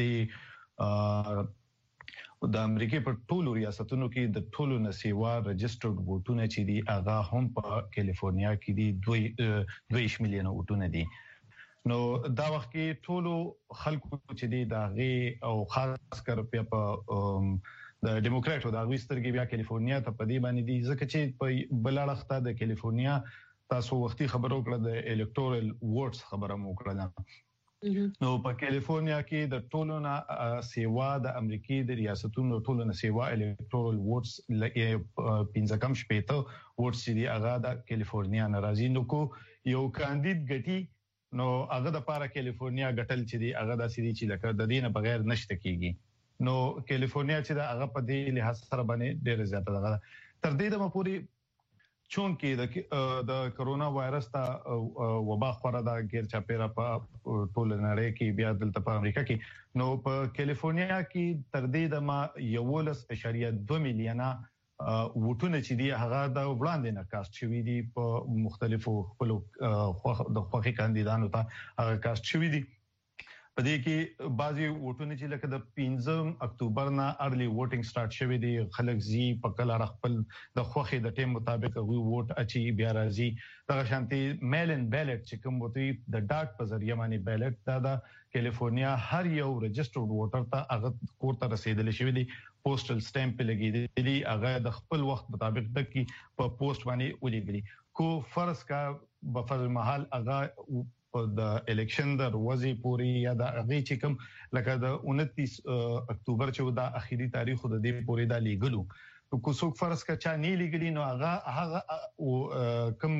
د د امریکای په ټولو ریاستونو کې د ټولو نسیوا رجسټرډ ووټونه چې دي هغه هم په کالیفورنیا کې دي دوه دوه میلیون ووټونه دي. نو دا وخت کې ټولو خلکو چې دي دا غي او خاص کر په د ډیموکراټو دا غوښترګي بیا کالیفورنیا ته په دې باندې دي ځکه چې په بلړخته د کالیفورنیا تاسو وختي خبرو کړل د الکټورل ووټس خبره مو کړل. نو په کالیفورنیا کې د ټولو نه سیوا د امریکای د ریاستونو ټولو نه سیوا الکټورل ووټس پنځه کم شپېته ووټس دي هغه د کالیفورنیا ناراضي نو کو یو کاندید ګټي نو هغه د پاره کالیفورنیا ګټل چې دی هغه د سړي چې لکه د دینه بغیر نشته کیږي. نو کالیفورنیا چې دا هغه په دې لحاظ سره باندې ډېر زیاته ده. تر دې د مپوري چون کې د کرونا وایرس ته وبا خورا دا غیر چاپیرا په ټول نړۍ کې بیا دلته په امریکا کې نو په کالیفورنیا کې تر دې د ما یو لس اشاریه دوه میلیونه ووټونه چې دی هغه د وړاندې نه کاست شوی دي په مختلفو خپل د خوخي کاندیدانو ته هغه کاست شوی دي. په دې کې بعضي ووټونه چې لکه د پنځم اکتوبر نه ارلی ووټینګ سٹارټ شوی دی، خلک زی په کله خپل د خوخي د ټیم مطابق وی ووټ اچي بیا راځي. دا شانتي میل ان بیلټ چې کوم وتی د ډاک په ذریعہ باندې بیلټ دا د کالیفورنیا هر یو رجسټرډ ووټر ته هغه کور ته رسیدل شوی دی، پوسټل سټامپ لګیدلی دی، هغه د خپل وخت مطابق د کی په پوسټ باندې ولېږي. کو فرض کا بفر محل هغه د الیکشن د ورځې پوري یا د هغه چې کوم لکه د انتیس اکتوبر چې دا اخیری تاریخ د دې پوري دا لیګلو کو څوک فرض کا چا نه لیګلی نو هغه هغه کوم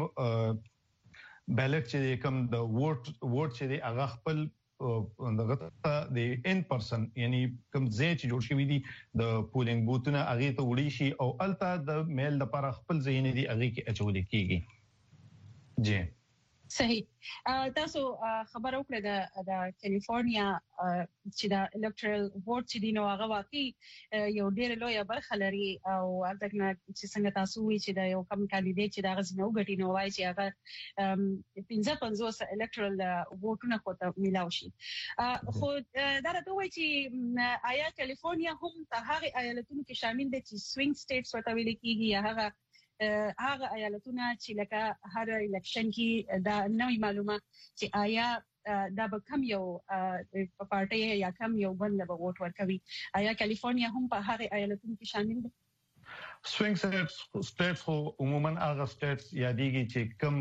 بیلټ چې کوم د ووټ ووټ چې هغه خپل دغه د ان پرسن یعنی کوم ځای چې جوړ شوی دي د پولینګ بوتونه هغه ته وړي شي او الته د میل لپاره خپل ځای نه دي هغه کې اچول کیږي. جی صحیح. تاسو خبر وکړه د د کالیفورنیا چې د الکټرل ووټ چې دی نو هغه واقعي یو ډېر لوی برخه لري او هغه چې څنګه تاسو وی چې د یو کم کاندیدټ چې دا غزنه وګټي نو وایي چې هغه پنځه پنځوس الکټرل ووټونه کوته ملاوي شي. خو دا راته وایي چې آیا کالیفورنیا هم ته هغه ایالتونو کې شامل دي چې سوینګ سټیټس ورته ویل کیږي یا هغه هغه ایالتونه چې لکه هر الیکشن کې دا نوې معلومه چې آیا دا به کم یو پارټي یا کم یو بند به ووټ ورکوي، آیا کالیفورنیا هم په هغه ایالتونو کې شامل دي؟ سوینګ سټیټس سټیټس خو عموما هغه سټیټس یادېږي چې کم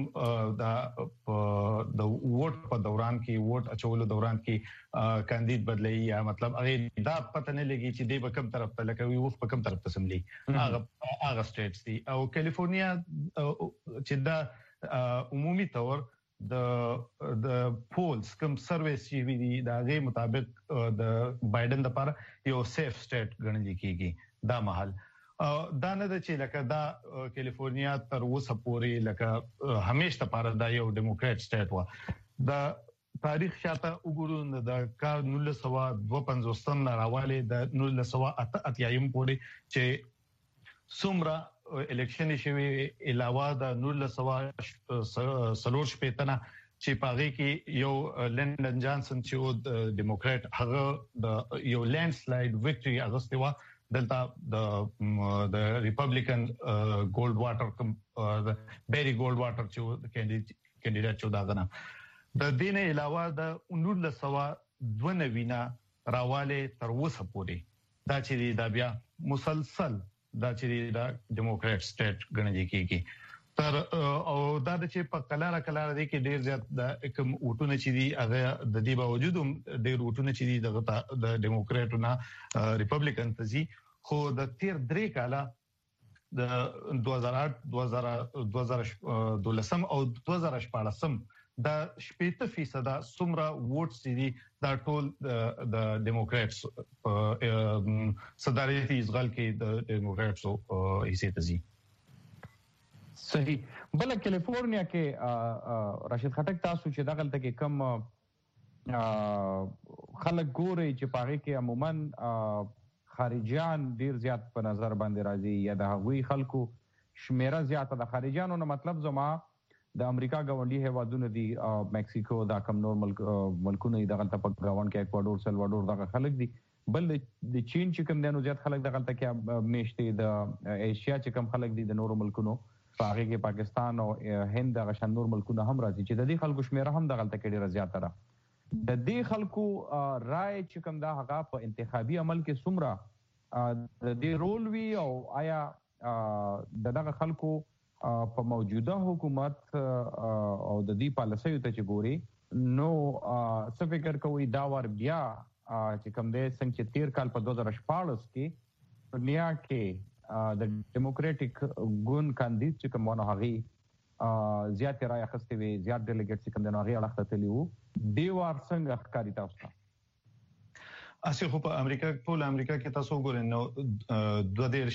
د د ووټ په دوران کې ووټ اچولو دوران کې کاندید بدلي یا مطلب هغه دا پته نه لګي چې د کوم طرف ته لکه وي په کوم طرف ته سملي هغه هغه سټیټس دي او کیلیفورنیا چې دا عمومي تور د د پولز کوم سرویس چې وی دا غي مطابق د بایدن لپاره یو سیف سټیټ ګڼل کیږي دا محل دا نه د چې لکه دا کیلیفورنیا تر اوسه پورې لکه همیشه لپاره دا یو ډیموکرات سټیټ و دا تاریخ شاته وګورو د کار نولس سوه دوه پنځوستم نه راواله د نولس سوه اته اتیایم پورې چې څومره الیکشن شوی علاوه د نولس سوه سلور شپېته نه چې پاغي کې یو لندن جانسن چې ډیموکرات هغه د یو لینډ سلاید وکټري اغوسته و دلته د د ریپبلیکن ګولډ واټر کوم د بیری ګولډ واټر چې کینډیډیټ چې دا غنه د دین علاوه د نولس سوه دوه نوي نه راواله تر اوسه پورې دا چې دا بیا مسلسل دا چې دا ډیموکرات سټیټ ګڼل کېږي تر او دا چې په کلاره کلاره دي کې ډیر زیات د کوم وټونه چې دي هغه د دې باوجود ډیر وټونه چې دي د ډیموکراټونو ریپبلیکن ته زی خو د تیر درې کاله د دوه هزار آټ دوه هزار دولسم او دوه هزار شپاړسم دا شپږ فیصد سمره ووټس دي دا ټول د ډیموکراتس صدارتي اشغال کې د ډیموکراتسو حصے ته زی صحیح بل کیلیفورنیا کې راشد خټک تاسو چې دغلت کې کم خلک ګوري چې پاره کې عموما خارجيان ډیر زیات په نظر باندې راځي یا د هغوی خلکو شمیره زیاته د خارجيانو نه مطلب زما د امریکا غونډي هیوادونه دي مکسیکو دا کم نور ملک ملکونه دغلت په غوڼ کې اکوادور سلوادور دغه خلک دي بل د چین چې کوم دنو زیات خلک دغلت کې میشته د ایشیا چې کوم خلک دي د نورو ملکونو هغه کې پاکستان او هند د غشن نور ملکونه هم راځي چې د دې خلکو شمیره هم دغلت کې ډیره زیاته ده د دې خلکو رائے چې کوم دا هغه په انتخابي عمل کې څومره د دې رول وی او آیا د دغه خلکو په موجوده حکومت او د دې پالیسیو ته چې ګوري نو څه فکر کوي دا ور بیا چې کوم دې څنګه چې تیر کال په دوه هزار شپاړس کې دنیا کې د ډیموکراټک ګوند کاندید چې کوم ونه هغي زیات رائے اخستې وي زیات ډیلیګیټ چې کوم د هغي اړخ ته تلیو دی ور څنګه ښکاری تاسو اسی خو په امریکا ټول امریکا کې تاسو ګورئ نو دوه دیرش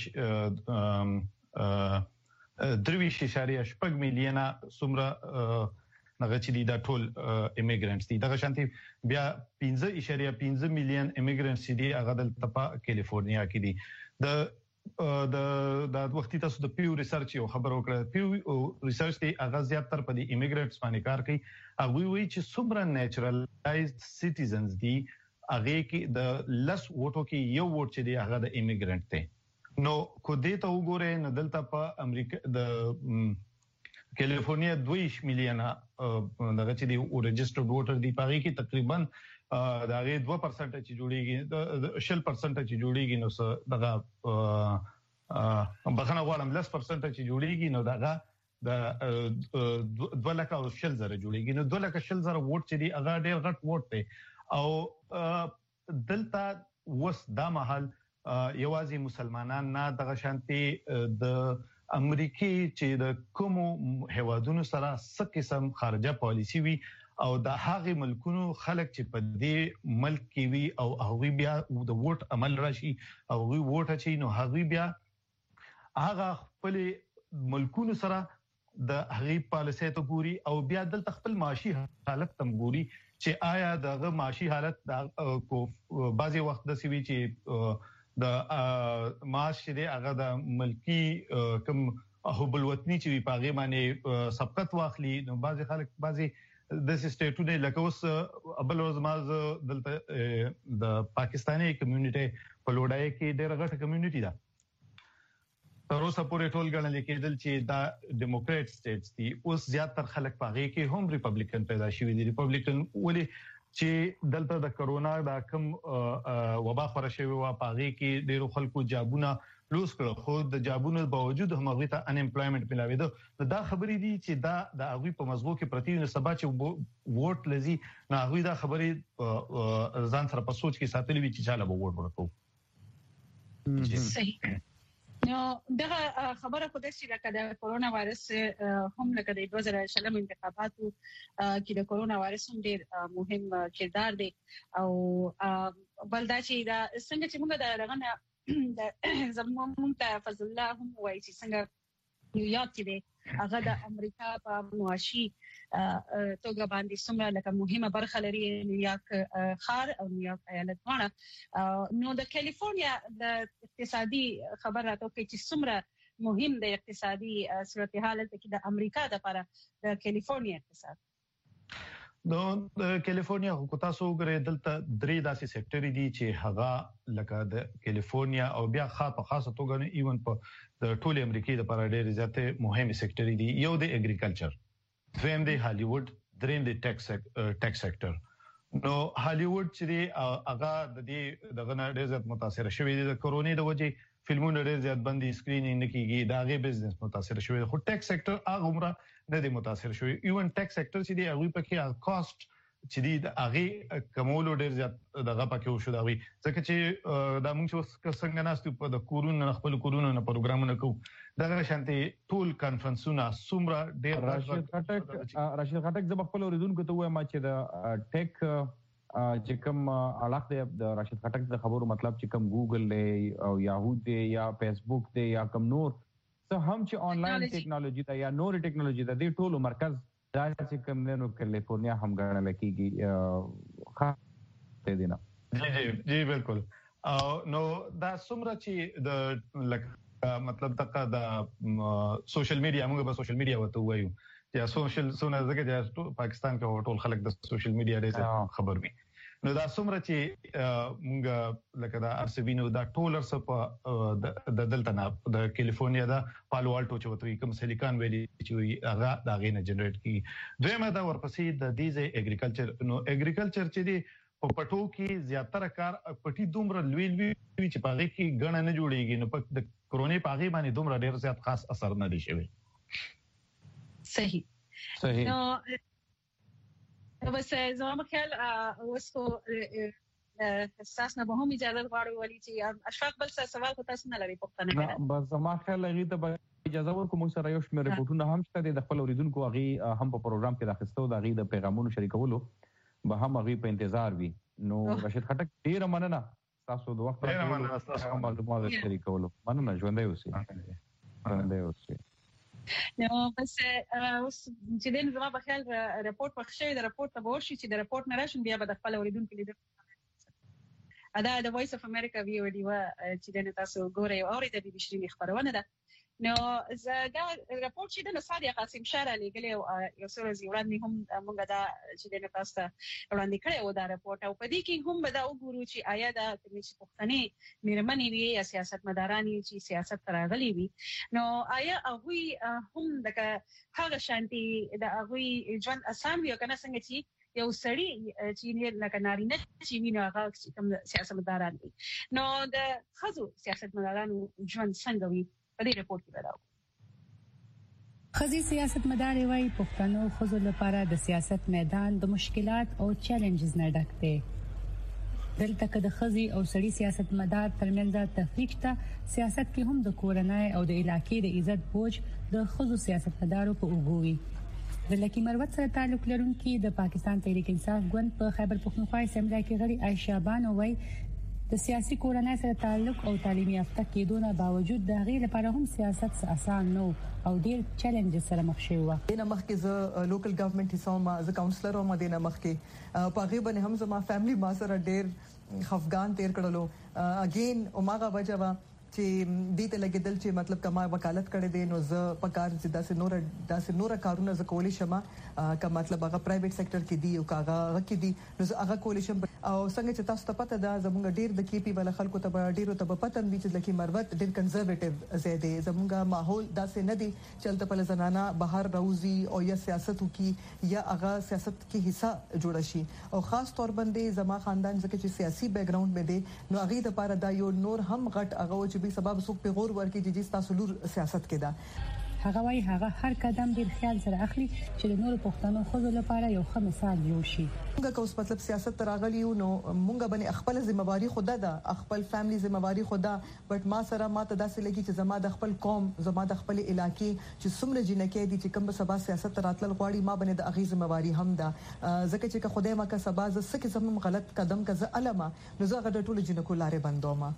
درویش اشاریه شپږ میلیونه څومره هغه چې دا ټول ایمیګرانټس دي دغه شانتي بیا پنځه اشاریه پنځه میلیون ایمیګرانټس دي هغه د کیلیفورنیا کې دي د د د وختي تاسو د پیو ریسرچ یو خبر وکړه پیو ریسرچ دی هغه زیاتره په دې ایمیګرانټس باندې کار کوي هغه وی چې څومره نیچرلایزد سټیزنز دي هغه کې د لس ووټو کې یو ووټ چې دی هغه د ایمیګرانټ دی نو کو دې ته وګورئ نو دلته په امریکا د کیلیفورنیا دوه میلیونه دغه چې دی ريجسترډ ووټر دی پاره کې تقریبا دا غي دوه پرسنټ چې جوړیږي د شل پرسنټ چې جوړیږي نو دغه بخنه غواړم لس پرسنټ چې جوړیږي نو دغه د دوه لک او شل زره جوړیږي نو دوه لک شل زره ووټ چې دی هغه ډېر غټ ووټ دی او دلته وس دا محل یوازې مسلمانان نه دغه شانتي د امریکای چې د کوم هوادونو سره څه قسم خارجه پالیسی وي او د هغه ملکونو خلک چې په دې ملک کې وي او هغه بیا د ووټ عمل راشي او هغه ووټ اچي نو هغه بیا هغه خپل ملکونو سره د هغه پالیسي ته ګوري او بیا دلته خپل معاشي حالت تم ګوري چې آیا دغه معاشي حالت د کو بعضي وخت د سوي چې د معاش دې هغه د ملکی کم حب الوطني چې په هغه باندې سبقت واخلي نو بعضي خلک بعضي د سټیټونه لکه اوس ابل ورځ دلته د پاکستاني کمیونټي په لوړای کې ډېر غټه کمیونټي ده تر اوسه پورې ټول ګڼل کېدل چې دا ډیموکرات سټیټس دي اوس زیاتره خلک پاغي کې هم ریپبلیکن پیدا شوي دي ریپبلیکن ولې چې دلته د کرونا دا کم وبا خور شوی و پاغي کې ډېر خلکو جابونه لوس کړ خو د جابونو باوجود هم هغه ته ان امپلویمنت ملاویدو دا خبرې دي چې دا د هغه په مزغو کې پرتی نه سبا چې ووټ لذي نه هغه دا خبرې ځان سره په سوچ کې ساتلې وي چې چاله به ووټ ورکړو. صحیح. نو دغه خبره خو د چې لکه د کورونا وایرس هم لکه د دوه زره شلم انتخاباتو کې د کورونا وایرس هم ډېر مهم کردار دی او بل دا چې دا څنګه چې موږ د رغنه د زموږ ته فضل الله هم وایي چې څنګه نیویارک کې دی هغه د امریکا په معاشي توګه باندې څومره لکه مهمه برخه لري نیویارک ښار او نیویارک ایالت باندې نو د کالیفورنیا د اقتصادي خبر راته کوي چې څومره مهم د اقتصادي صورتحال کې د امریکا د لپاره د کالیفورنیا اقتصاد. نو د کالیفورنیا حکومت تاسو غره دلته درې داسې سېکټر دي چې هغه لکه د کالیفورنیا او بیا خاصه خاصه توګه نه ایون په د ټول امریکای د لپاره ډېر زیاته مهمه سېکټر دي. یو د اګریکلچر، دویم د هالیوډ، دریم د ټیکس ټیکس سېکټر. نو هالیوډ چې هغه د دې دغه نه ډېر زیات متاثر شوی دی د کورونا د وجې فلمونه ډېر زیات باندې سکرینینګ نه کیږي دا غي بزنس متاثر شوی دی خو ټیکس سېکټر هغه عمره نه دی متاثر شوی. ایون ټیکس سېکټر چې دی هغه په کې کاست چې دی هغه کومولو ډېر زیات دغه پکې وشو دا وی ځکه چې دا موږ څنګه ناستو په د کورونا خپل کورونا نه پروګرامونه کوو دغه شانتي ټول کانفرنسونه سومره ډېر راشد خټک راشد خټک زما خپل اوریدونکو ته وایم چې د ټیک چې کوم علاقه دی د راشد خټک د خبرو مطلب چې کوم ګوګل دی او یاهو دی یا فیسبوک دی یا کوم نور څه هم چې آنلاین ټیکنالوژي دا یا نور ټیکنالوژي دا د ټولو مرکز دا چې کوم نو کالیفورنیا هم غاڼه لکېږي خاصه دي نه. جی جی جی بالکل. نو دا څومره چې د لکه مطلب دغه د سوشل میډیا موږ به سوشل میډیا وته وایو یا سوشل سونه ځکه چې پاکستان کې ټول خلک د سوشل میډیا ډېر خبر وي. نو دا څومره چې موږ لکه دا ارسبینو دا ټولر سپ د دلته نه د کالیفورنیا دا پالو الټو چې وته کوم سیلیکان ویلي چې هغه دا غینه جنریټ کی. دویمه دا ورپسې د دیزه اګریکلچر. نو اګریکلچر چې دی په پټو کې زیاتره کار پټي دومره لوی لوی چې پاغي کې غنه نه جوړیږي نو په د کرونا پاغي باندې دومره ډیر زیات خاص اثر نه دی شوی. صحیح صحیح. نو بس زما خیال اوس کو اساس نه به هم اجازه غواړو ولې چې اشفاق بل څه سوال کو تاسو نه لري پوښتنه کړه. بس زما خیال لري ته اجازه ورکوم موږ سره یو شمېر ریپورتونه هم شته د خپل اوریدونکو هغه هم په پروګرام کې راخستو د هغه د پیغامونو شریکولو به هم هغه په انتظار وي. نو راشد خټک ډیر مننه تاسو د وخت راکړو معلومات شریکولو. مننه ژوندۍ اوسئ. ژوندۍ اوسئ. نو بس اوس چې دین زما په خیال رپورټ پخښه د رپورټ ته ورشي چې د رپورټ نه راشم بیا به د خپل اوریدونکو لیدل ادا د وایس اف امریکا ویو دی وا چې دین تاسو ګورئ او اورئ د بي بي سي خبرونه ده. نو زه دا رپورټ چې د صادق قاسم شاه علی ګلې او یو څو ورځې وړاندې هم موږ دا چې د تاسو وړاندې کړی و دا رپورټ او په دې کې هم به دا وګورو چې آیا دا کومې پښتنې میرمنې وي یا سیاستمداران چې سیاست راغلي وي نو آیا هغه هم دغه هغه شانتي د هغه ژوند اسان وي کنه څنګه چې یو سړی چې لکه نارینه چې ویني هغه کوم سیاستمداران وي نو د خزو سیاستمدارانو ژوند څنګه وي په دې رپورټ کې راو. خزي سیاستمدار وایي پښتنو خزو لپاره د سیاست میدان د مشکلات او چیلنجز نه ډک دی. دلته که د خزي او سړي سیاستمدار ترمنځ تفریق ته سیاست کې هم د کورنۍ او د علاقې د عزت بوج د خزو سیاستمدارو په اوګوي. د لکی مروت سره تعلق لرونکي د پاکستان تحریک انصاف ګوند په خیبر پختونخوا اسمبلی کې غړي عائشہ بانو وایي د سیاسي کورنۍ سره تعلق او تعلیمي یافته کېدونه باوجود د غیر لپاره هم سیاست آسان نو او ډیر چیلنج سره مخ شوی و. د مخکې ز لوکل ګورنمنت حساب ما ز کاونسلر او مدینه مخکې په غیبه نه هم زما فیملی ما سره ډیر خفغان تیر کړلو. اگین اوماغه وجوا چې دې ته لګیدل چې مطلب کما وکالت کړي دي نو ز پکار زدا سه نور داسې نور کارونه ز کولی شمه کا مطلب هغه پرایویټ سېکټر کې دی او کاغه کې دی نو هغه کولی شم او څنګه چې تاسو ته پته ده زموږ ډیر د کیپی بل خلکو ته ډیرو ته پته دی چې لکه مروت ډیر کنزرویټیو زیاده زموږ ماحول داسې نه دی چلته په زنانه بهر راوزی او یا سیاست وکي یا هغه سیاست کې حصہ جوړ شي او خاص طور باندې زما خاندان ځکه چې سیاسي بیک ګراوند مې دی نو هغه د لپاره دا یو نور هم غټ هغه چې به سبب څوک په غور ورکړي چې تاسو لور سیاست کې ده. هغه وايي هغه هر قدم ډیر خیال سره اخلي چې د نورو پښتنو خزو لپاره یو ښه مثال جوړ شي. موږ کوم مطلب سیاست راغلی یو نو موږ باندې خپل ځمواري خود ده خپل فیملی ځمواري خود ده بټ ما سره ماته داسې لګي چې زما د خپل قوم زما د خپل علاقې چې څومره جنکې دي چې کوم سبا سیاست راتل غواړي ما باندې د اغیز ځمواري هم ده ځکه چې خدای ما کا سبا ز سکه زموږ غلط قدم کا ز علما نو زه غډ ټول جنکو لارې بندوم.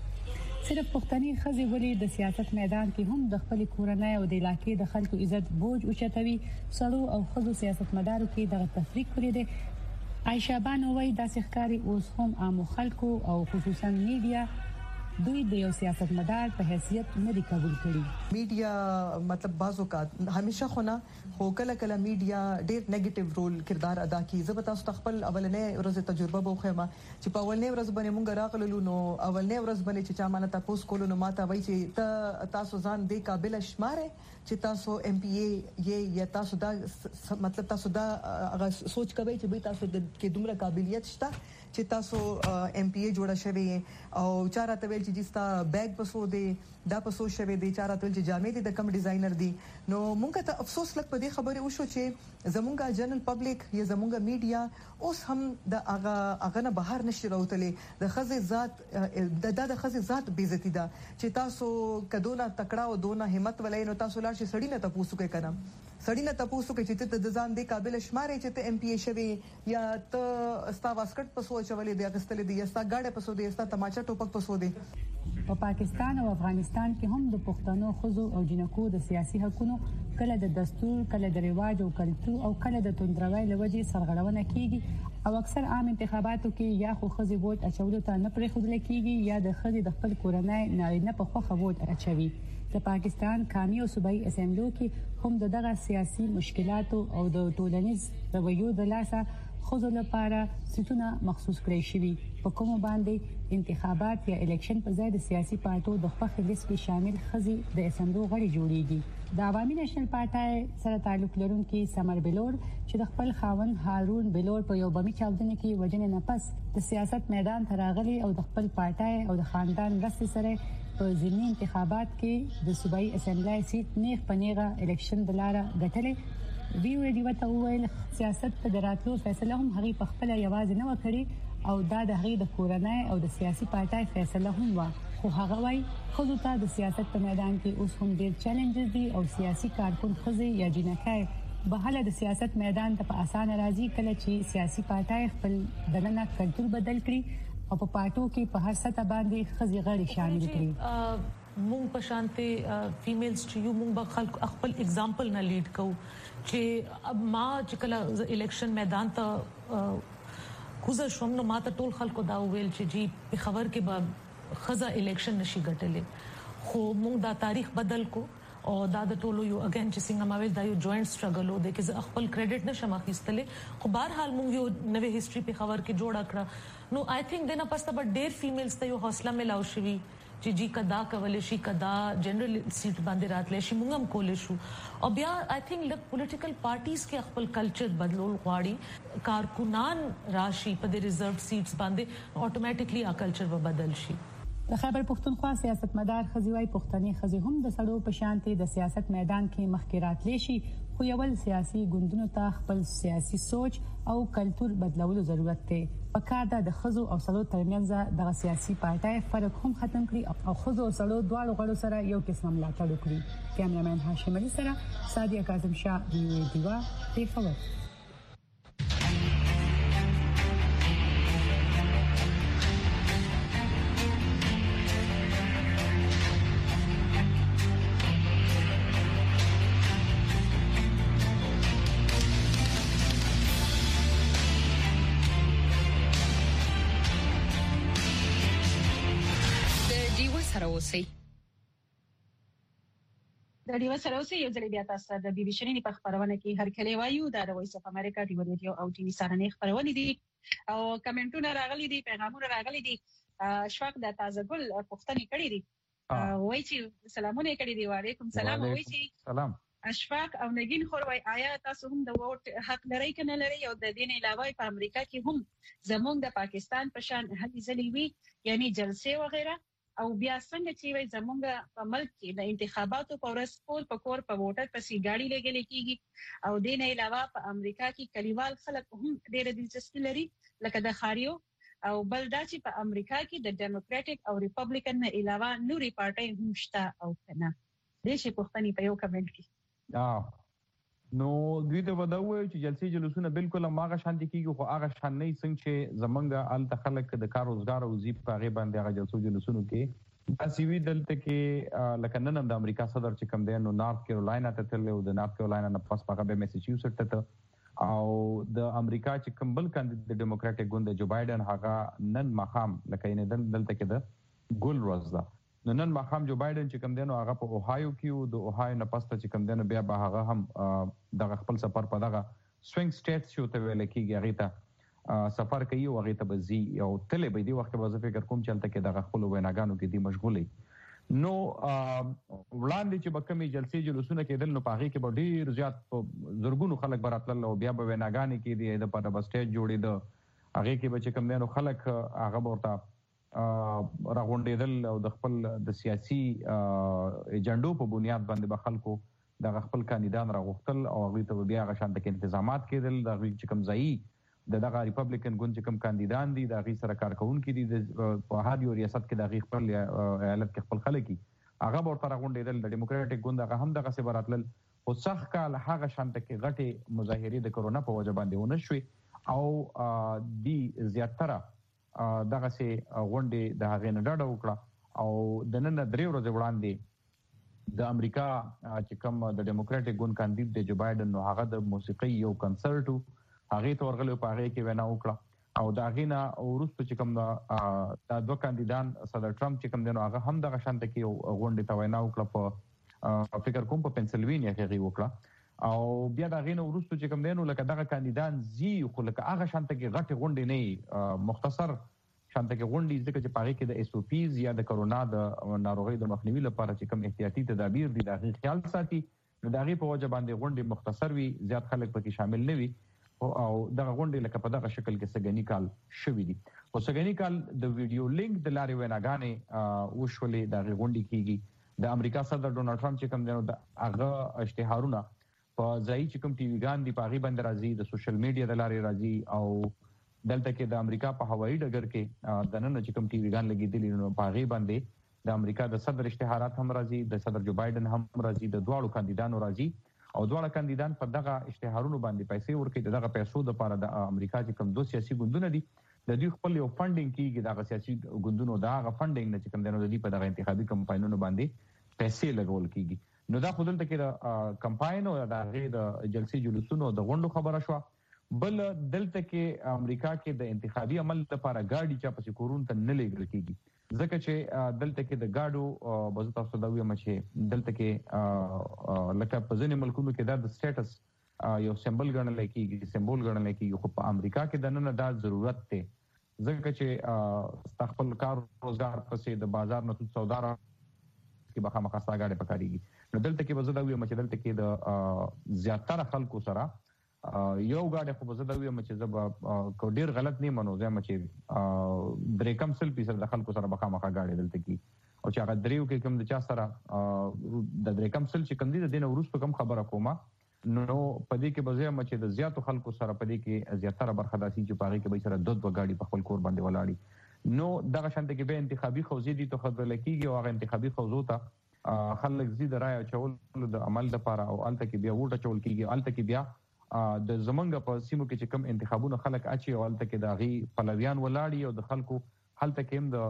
صرف پښتني خزي ولې د سیاست میدان کې هم د خپل کورنۍ او د علاقې د خلکو عزت بوج اوچتوي سړو او خزو سیاست مدارو کې د تفریق کړی دی. عائشہ بانو وايي د ښکاری اوس هم عام خلکو او خصوصا میډیا دوی د یو سیاست مدار په حیثیت نه دی قبول کړی. میډیا مطلب بازو کا همیشه خو نه خو کله کله میډیا ډیر نیگیټیو رول کردار ادا کوي. زه به تاسو خپل اولنې ورځ تجربه بوخم چې په اولنې ورځ باندې مونږ راغلو نو اولنې ورځ باندې چې چا مانه تاسو کولو نو ماته وایي چې ته تاسو ځان دې قابل شماره چې تاسو ایم پی ای یې یا تاسو دا مطلب تاسو دا هغه سوچ کوي چې به تاسو کې دومره قابلیت شته چې تاسو ایم پی ای جوړه شوی او چاره ته ویل چې جستا بیگ پسو دی دا پسو شوی دی چاره ته چې جامې دي د کم ډیزاینر دي نو مونږ ته افسوس لګ په دې خبره وشو چې زمونږه جنرال پبلک یا زمونږه میډیا اوس هم د هغه هغه نه بهر نشي راوتلې د خزې ذات د د خزې ذات بیزتی ده چې تاسو کدونه تکړه او دونه همت ولې نو تاسو لاړ شي سړی نه تاسو کې کنه سړی نه تاسو کې چې ته د ځان دې قابل شماره چې ته ایم پی ای شوی یا ته ستا واسکټ پسو چولې دی اغستلې دی یا ستا گاډه پسو دی یا ستا تماچا ټوپک پسو دی. په پاکستان او افغانستان کې هم د پښتنو خزو او جنکو د سیاسي حقوقو کله د دستور کله د رواج او کلتور او کله د توندروي لوجې سرغړونه کیږي او اکثر عام انتخاباتو کې یا خو خزي ووټ اچولو ته نه پرې خودل کیږي یا د خزي د خپل کورنۍ نارینه په خوخه ووټ اچوي. د پاکستان قومي او صوبایي اسمبلیو کې هم دغه سیاسي مشکلات او د ټولنیز رویو د لاسه خزو لپاره سیټونه مخصوص کړی شوی په کوم باندې انتخابات یا الیکشن په ځای د سیاسي پارټو د خپل لیست کې شامل خزي د اسمبلیو غړي جوړیږي. د عوامي نېشنل پارټای سره تعلق لرونکي سمر بلور چې د خپل خاون هارون بلور په یو بمی چاودنه کې وجنه نه پس د سیاست میدان ته راغلي او د خپل پارټای او د خاندان رسې سره په ځینی انتخابات کې د صوبایي اسمبلی سیټ نیغ پنیغه الیکشن دلاره غټلې. ویو ریډیو ته ویل سیاست په دراتلو فیصله هم هغه په خپل یوازې نه وکړي او دا د هغه د کورنۍ او د سیاسي پارټای فیصله هم و خو هغه وايي خو ته د سیاست په میدان کې اوس هم ډېر چیلنجز دي او سیاسي کارکون خزي یا جنکای بهاله د سیاست میدان ته په اسانه راځي کله چې سیاسي پارټای خپل دننه کلتور بدل کړي او په پارټو کې په هر سطح باندې خزي غړي شامل کړي. مونږ په شانته فیمیلز چې یو مونږ به خلک خپل اگزامپل نه لیډ کوو چې اب ما چې کله الیکشن میدان ته کوزه شوم نو ماته ټول خلکو دا ویل چې جی په خبر کې به خزه الیکشن نشي ګټلې خو مونږ دا تاریخ بدل کو او دا د ټولو یو اگین چې څنګه ما ویل دا یو جوائنٹ سټرګل و د کې خپل کریډټ نشم اخیستلې خو بهر حال مونږ یو نوې هیستوري په خبر کې جوړ کړه نو آی تھنک دنه پسته به ډېر فیمیلز ته یو حوصله ملاو شي چې جی کدا کولې شي کدا جنرال سیټ باندې راتلې شي موږ هم کولې شو او بیا آی تھنک لک پولیټیکل پارټیز کې خپل کلچر بدلول غواړي کارکونان راشي په د ریزرቭ سیټس باندې اتوماتیکلی ا کلچر به بدل شي. د خیبر پښتونخوا سیاستمدار خزیوای پښتني خزي هم د سړو په شانتي د سیاست میدان کې مخکرات لشي خو یو سیاسي ګوندونو ته خپل سیاسي سوچ او کلچر بدلولو ضرورت دی. پکار ده د خزو او سړو ترمنځ د سیاسي پارټای فرق هم ختم کړي او خزو او سړو دواړو غړو سره یو قسم ملاتړ وکړي. کیمرامین هاشم علي سره سادیا کاظم شاه دی دیوا پیښور. اوسئ. د ډیو سره اوسئ یو ځل بیا تاسو د بي بي سی نړۍ په خبرونه کې هر کله وایو دا د وایس اف امریکا ډیو ریډیو او ټي وي سره خبرونه دي او کمنټونه راغلي دي پیغامونه راغلي دي. اشفاق د تازه ګل پښتني کړي دي وایي چې سلامونه کړي دي. وعلیکم سلام. وایي چې سلام اشفاق او نگین خوروي آیا تاسو هم د ووټ حق لرئ کنه لرئ او د دین علاوه په امریکا کې هم زموږ د پاکستان په شان هلي ځلې وي یعنی جلسې وغیرہ او بیا څنګه چې وي زمونږ په ملک کې د انتخاباتو په ورځ کور په کور په ووټر پسې ګاډي لګل کېږي او د نه علاوه په امریکا کې کلیوال خلک هم ډېر دلچسپي لري لکه د خاریو او بل دا چې په امریکا کې د ډیموکراټک او ریپبلیکن نه علاوه نوري پارټي هم شته او کنه د شي پښتني په یو کمنټ کې نو دوی ته وداوي چې جلسې جلوسونه بالکل ماغه شانتي کیږي خو هغه شان نه څنګه چې زمنګ ال تخلق د کار روزګار او زی په غي باندې هغه جلسو جلوسونو کې دا سی وی دلته کې لکه نن د امریکا صدر چې کوم دی نو نارث کیرولاینا ته تللی او د نارث کیرولاینا نه پاس پاګه به میساچوسټ ته او د امریکا چې کوم بل کاندید د ډیموکراټک ګوند جو بایدن هغه نن مخام لکه نه دلته کې د ګل روز ده نو نن مخام جو بایدن چې کوم دی نو هغه په اوهایو کې د اوهایو نه پاسته چې کوم دی نو بیا به هغه هم د خپل سفر په دغه سوینګ سټیټس شو ته ویل کېږي هغه ته سفر کوي او هغه ته بزي او تلې به دی وخت به زه فکر کوم چې الته کې د خپل ویناګانو کې دی مشغولې نو وړاندې چې بکمې جلسې جلوسونه کېدل نو پاغي کې به ډیر زیات زرګونو خلک براتل او بیا به ویناګانې کې دی د پاره بس سټیج جوړې ده هغه کې به چې کوم دی نو خلک هغه ورته راغونډېدل او د خپل د سیاسي ایجنډو په بنیاد باندې به خلکو د خپل کاندیدان راغوښتل او هغه ته بیا غ شانته کې تنظیمات کېدل د چې کوم ځای د دغه ریپبلیکن ګوند چې کوم کاندیدان دي د غي سره کارکونکو دي د په هر یو ریاست کې د غي خپل ایالت کې خپل خلک هغه ورته راغونډېدل د ډیموکراټک ګوند هغه هم دغه څه براتل او څخ کال هغه شانته کې غټي مظاهره د کرونا په وجه باندې ونه شوي او دی زیاتره دغه سي غونډې د هغې نه ډډه وکړه او د نن درې ورځې وړاندې د امریکا چې کوم د ډیموکراټک ګوند کاندید دی جو بایدن نو هغه د موسیقي یو کنسرت هغه ته ورغلو په هغه کې وینا وکړه او دا غینا ورسته چې کوم د دوه کاندیدان صدر ټرمپ چې کوم دی نو هغه هم د غشانته کې غونډې ته وینا وکړه په فکر کوم په پنسلوینیا کې وکړه او بیا دا غینه ورسته چې کوم دی نو لکه دغه کاندیدان زی خو لکه هغه شانته کې غټه غونډې نه مختصر شانته کې غونډې ځکه چې پاره کې د اس او پیز یا د کرونا د ناروغي د مخنیوي لپاره چې کوم احتیاطي تدابیر دي دا غي خیال ساتي نو دا غي په وجه باندې غونډې مختصر وي زیات خلک پکې شامل نه وي او دغه غونډې لکه په دغه شکل کې سګنی کال شوې دي او سګنی کال د ویډیو لینک د لارې ویناګانې وشولې د غونډې کېږي د امریکا صدر ډونالد ټرمپ چې کوم دی هغه اشتهارونه په ځای چې کوم ټي وی ګان دی پاغي باندې راځي د سوشل میډیا د لارې راځي او دلته کې د امریکا په هوایي ډګر کې د نن چې کوم ټي وی ګان لګیدلي نو پاغي باندې د امریکا د صدر اشتهارات هم راځي د صدر جو بایدن هم راځي د دواړو کاندیدانو راځي او دواړه کاندیدان په دغه اشتهارونو باندې پیسې ورکړي دغه پیسو د لپاره د امریکا چې کوم دوه سیاسي ګوندونه دي د دوی خپل یو فندینګ کیږي دغه سیاسي ګوندونو دغه فندینګ نه چې کوم دنو د دې په دغه انتخابي کمپاینونو باندې پیسې لګول کیږي نو دا خودل ته کې د کمپاین او د غي د جلسې جلوسونو د غونډو خبره شو بل دلته کې امریکا کې د انتخابي عمل لپاره گاډي چا پسې کورون ته نه لګل کیږي ځکه چې دلته کې د گاډو بزو تاسو دا ویل چې دلته کې لکه په ځینې ملکونو کې دا د سټیټس یو سمبل ګڼل کیږي سمبول ګڼل کیږي خو په امریکا کې د نن دا ضرورت ته ځکه چې استخپل کار روزګار پسې د بازار نه سودارا کې به خامخا ساګاډه پکاريږي نو دلته کې بزدا ویل چې دلته کې د زیاتره خلکو سره یو گاډه خو بزدا ویل چې زب کو ډیر غلط نه منو زم چې درې کم سل پیسه د خلکو سره بخامخا گاډه دلته کې او چې هغه دریو کې کوم د چا سره د درې کم سل چې کوم دي د دینه ورسته کوم خبره کومه نو پدې کې بزم چې د زیاتو خلکو سره پدې کې زیاتره برخه داسي چې پاره کې به سره دوه دوه گاډي په خپل کور باندې ولاړی نو دغه شانته کې به انتخابي خوځې دي ته خبر لکېږي او هغه انتخابي خوځو ته خلک زی د رای چول د عمل لپاره او الته کې بیا ووټ چول کیږي الته کې بیا د زمنګ په سیمو کې چې کم انتخابونه خلک اچي او الته کې د غي پلویان ولاړی او د خلکو هلته کې هم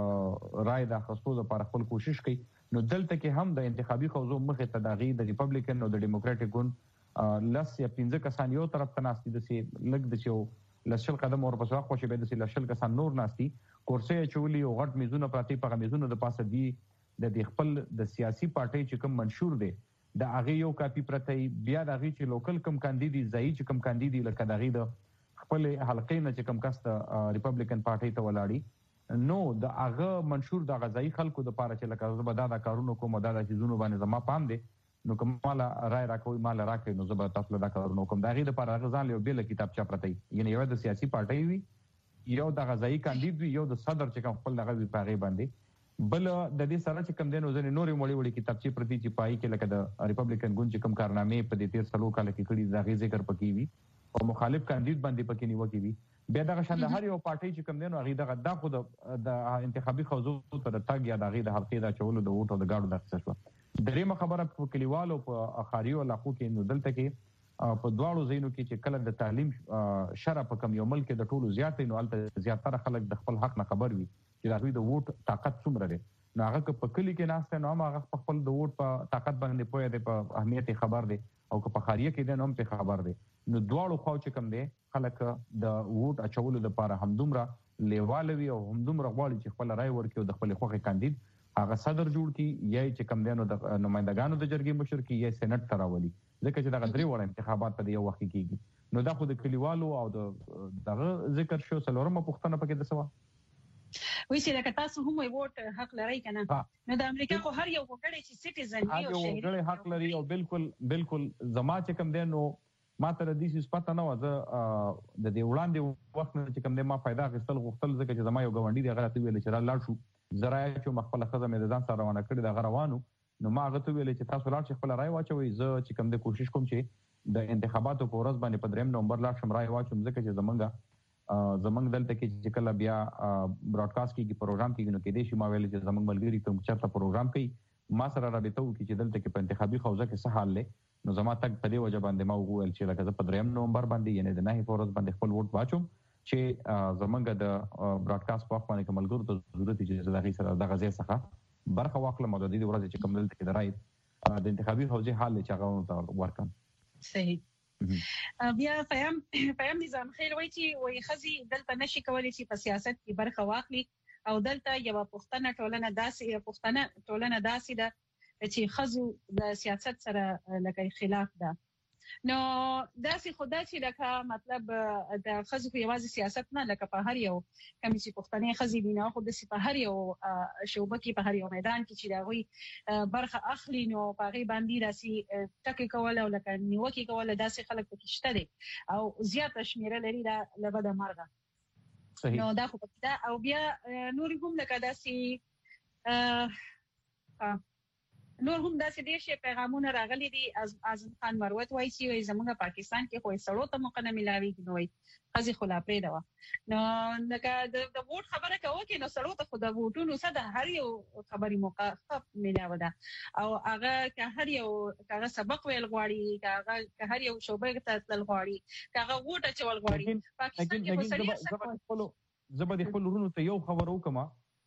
د رای د خصوصو لپاره خپل کوشش کوي نو دلته کې هم د انتخابي خوځو مخه ته د غي د ریپبلیکن او د ډیموکراټک ګوند لس یا پنځه کسان یو طرف ته ناستي د سي لګ د شو لشل قدم اور پسوا خوشي به د سي لشل کسان نور ناستي کورسې چولي او غټ میزونه پراتی په میزونه د پاسه دی د خپل د سیاسي پارټي چې کوم منشور دي د هغه یو کاپی پرته بیا د هغه چې لوکل کم کاندیدي ځای چې کم کاندیدي لکه د هغه د خپل حلقې نه چې کم کس د ریپبلیکن پارټي ته ولاړی نو د هغه منشور د غځای خلکو د پاره چې لکه زبدا د کارونو کوم د چیزونو باندې زما پام دي نو کوم مال رائے راکوي مال راکوي نو زبر تاسو دا کارونه کوم دا غي د پاره غزان له بیل کتاب چا پرته یعنی یو د سیاسي پارټي وي یو د غځای کاندید وي یو د صدر چې کوم خپل دغه وی پاره باندې بل د دې سره چې کم دین وزن نورې وړي وړي کتابچې پرتی چې پای کې لکه د ریپبلیکن ګوند چې کم کارنامې په دې تیر سلو کال کې کړي دا غي ذکر پکې وي او مخالف کاندید باندې پکې نیوکې وي بیا دغه شان د هر یو پارټي چې کم دین هغه دغه د خود د انتخابي خوځو ته د تاګ یا د غي د حلقې د چولو د ووټ او د ګاډو د اخیستل شو درېمه خبره په کلیوالو په اخاریو علاقو کې نو دلته کې په دواړو ځینو کې چې کله د تعلیم شرع په کم یو ملک د ټولو زیاتې نو البته زیاتره خلک د خپل حق نه خبر وي چې د غوی د ووټ طاقت څومره دی نو هغه په کلی کې ناشته نو هغه په خپل د ووټ په طاقت باندې پوهه دی په اهمیت خبر دی او که په خاریه کې دی نو هم په خبر دی نو دواړو خو چې کم دی خلک د ووټ اچولو لپاره همدومره لیوالوي او همدومره غواړي چې خپل رائے ورکړي او د خپل خوخه کاندید هغه صدر جوړ کی یا چې کم دی نو د نمائندګانو د جرګې مشر کی یا سېنات ته راولي ځکه چې دغه درې وړ انتخابات په یو وخت کې کیږي نو دا خو د کلیوالو او د دغه ذکر شو څلورمه پوښتنه پکې د سوا وی چې لکه تاسو هم ووټ حق لرئ کنه نو د امریکا خو هر یو وګړی چې سټیزن دی او شهري وګړی حق لري او بالکل بالکل زما چې کم دی نو ما تر دې څه پته نه و زه د دې وړاندې وخت نه چې کم دی ما फायदा غوښتل غوښتل ځکه چې زما یو غونډي دی غلطي ویل چې را لاړ شو زراعت چې مخفله خزه مې ځان سره روانه کړی دا روانو نو ما هغه ته ویل چې تاسو لاړ شئ خپل رائے واچوي زه چې کم دی کوشش کوم چې د انتخاباتو په ورځ باندې په دریم نومبر لاړ شم رائے واچوم ځکه چې زمونږ زمنګ دلته کې چې کله بیا براډکاسټ کیږي پروګرام کیږي نو کې دې شي ما ویل چې زمنګ ملګری کوم چرته پروګرام کوي ما سره رابطه وکړي چې دلته کې په انتخابي خوځه کې څه حال لې نو زما تک په دې وجه باندې ما وویل چې لکه په دریم نومبر باندې یعنی د نه پورز باندې خپل ووټ واچوم چې زمنګ د براډکاسټ په وخت باندې کوملګرو ته ضرورت چې دغه سره د غزې څخه برخه واخلم او د دې ورځې چې کوم دلته کې درای د انتخابي خوځه حال چې هغه ورکم صحیح بیا پیام پیام نظام خیر وای چې وای خزي دلته نشي کولای چې په سیاست کې برخه واخلي او دلته یو پښتنه ټولنه داسې پښتنه ټولنه داسې ده چې خزو د سیاست سره لکه خلاف ده نو داسې خدا چې لکه مطلب د خزو په یوازې سیاست نه لکه په هر یو کمی چې پښتنې خزي دي نه خو د په هر یو شوبه کې په هر یو میدان کې چې دا وي برخه اخلي نو په غي باندې داسې ټکي کول او لکه نیوکي کول داسې خلک پکې شته دي او زیاته شمیره لري دا لبد مرغه نو دا خو دا او بیا نور هم لکه داسې نور هم داسې ډېر شي پیغامونه راغلي دي از اعظم خان مروت وایي چې زموږ پاکستان کې خو سړو ته موقع نه ملاويږي نو وایي خزي خلا پرې دا نو لکه د ووټ خبره کوي کې نو سړو ته خو د ووټونو سره هر یو خبري موقع ملاوي ده او هغه که هر یو هغه سبق ویل غواړي هغه هر یو شوبه ته تل غواړي هغه ووټ چول غواړي پاکستان کې وسړي زبر خپل ورونو ته یو خبر وکم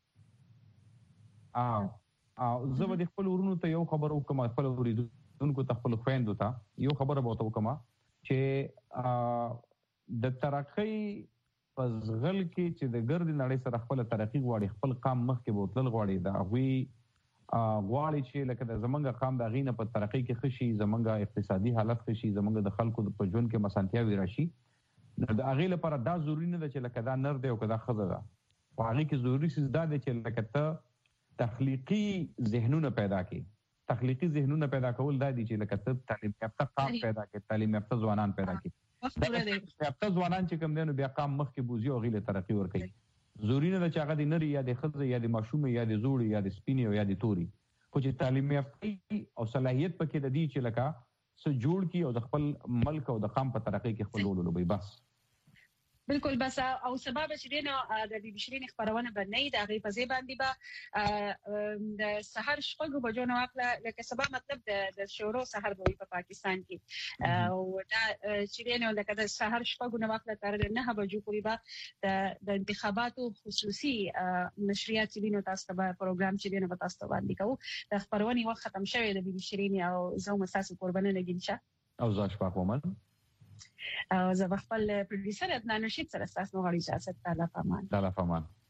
ا او زه به خپل ورونو ته یو خبر وکم خپل ورونکو ته خپل خويندو ته یو خبره به وکم چې د ترقۍ پزغل کې چې د ګرد نړۍ سره خپل ترقی غواړي خپل قام مخ کې بوتل غواړي دا غوي غواړي چې لکه د زمنګ قام د غینه په ترقی کې خشي زمنګ اقتصادي حالت خشي زمنګ د خلکو په ژوند کې مسانتیاوي راشي د اغه لپاره دا ضروری نه ده چې لکه دا نر دی او کدا خزه ده په هغه کې ضروری څه ده چې لکه ته تخلیقي ذهنونه پیدا کړي تخلیقي ذهنونه پیدا کول دا دي چې لکه ته تعلیم یافته قام پیدا کړي تعلیم یافته ځوانان پیدا کړي تعلیم یافته ځوانان چې کوم دي نو بیا قام مخ کې بوزي او غیله ترقی ور کوي ضروری نه چې هغه د نری یا د خزه یا د ماشوم یا د زوړ یا د سپینی یا د توري خو چې تعلیم یافته او صلاحیت پکې د دې چې لکه څه جوړ کی او د خپل ملک او د قام په ترقی کې خپل ولولو به بس بالکل بس او سبب چې دینه د بي بي شيرين خبرونه باندې د غي په ځای باندې به د سحر شپږ بجو نو خپل لکه سبب مطلب د شورو سحر به په پاکستان کې او دا چې دینه لکه د سحر شپږ نو خپل تر نه بجو پورې به د انتخاباتو خصوصي نشریات چې دینه تاسو ته پروګرام چې دینه تاسو ته باندې کوو د خبرونه وخت ختم شوی د بي بي شيرين او زه مساسو قربانه لګینشه او زاش پاکومن او زه خپل پروډوسر عدنان رشید سره تاسو غواړم اجازه تعالی فامان تعالی فامان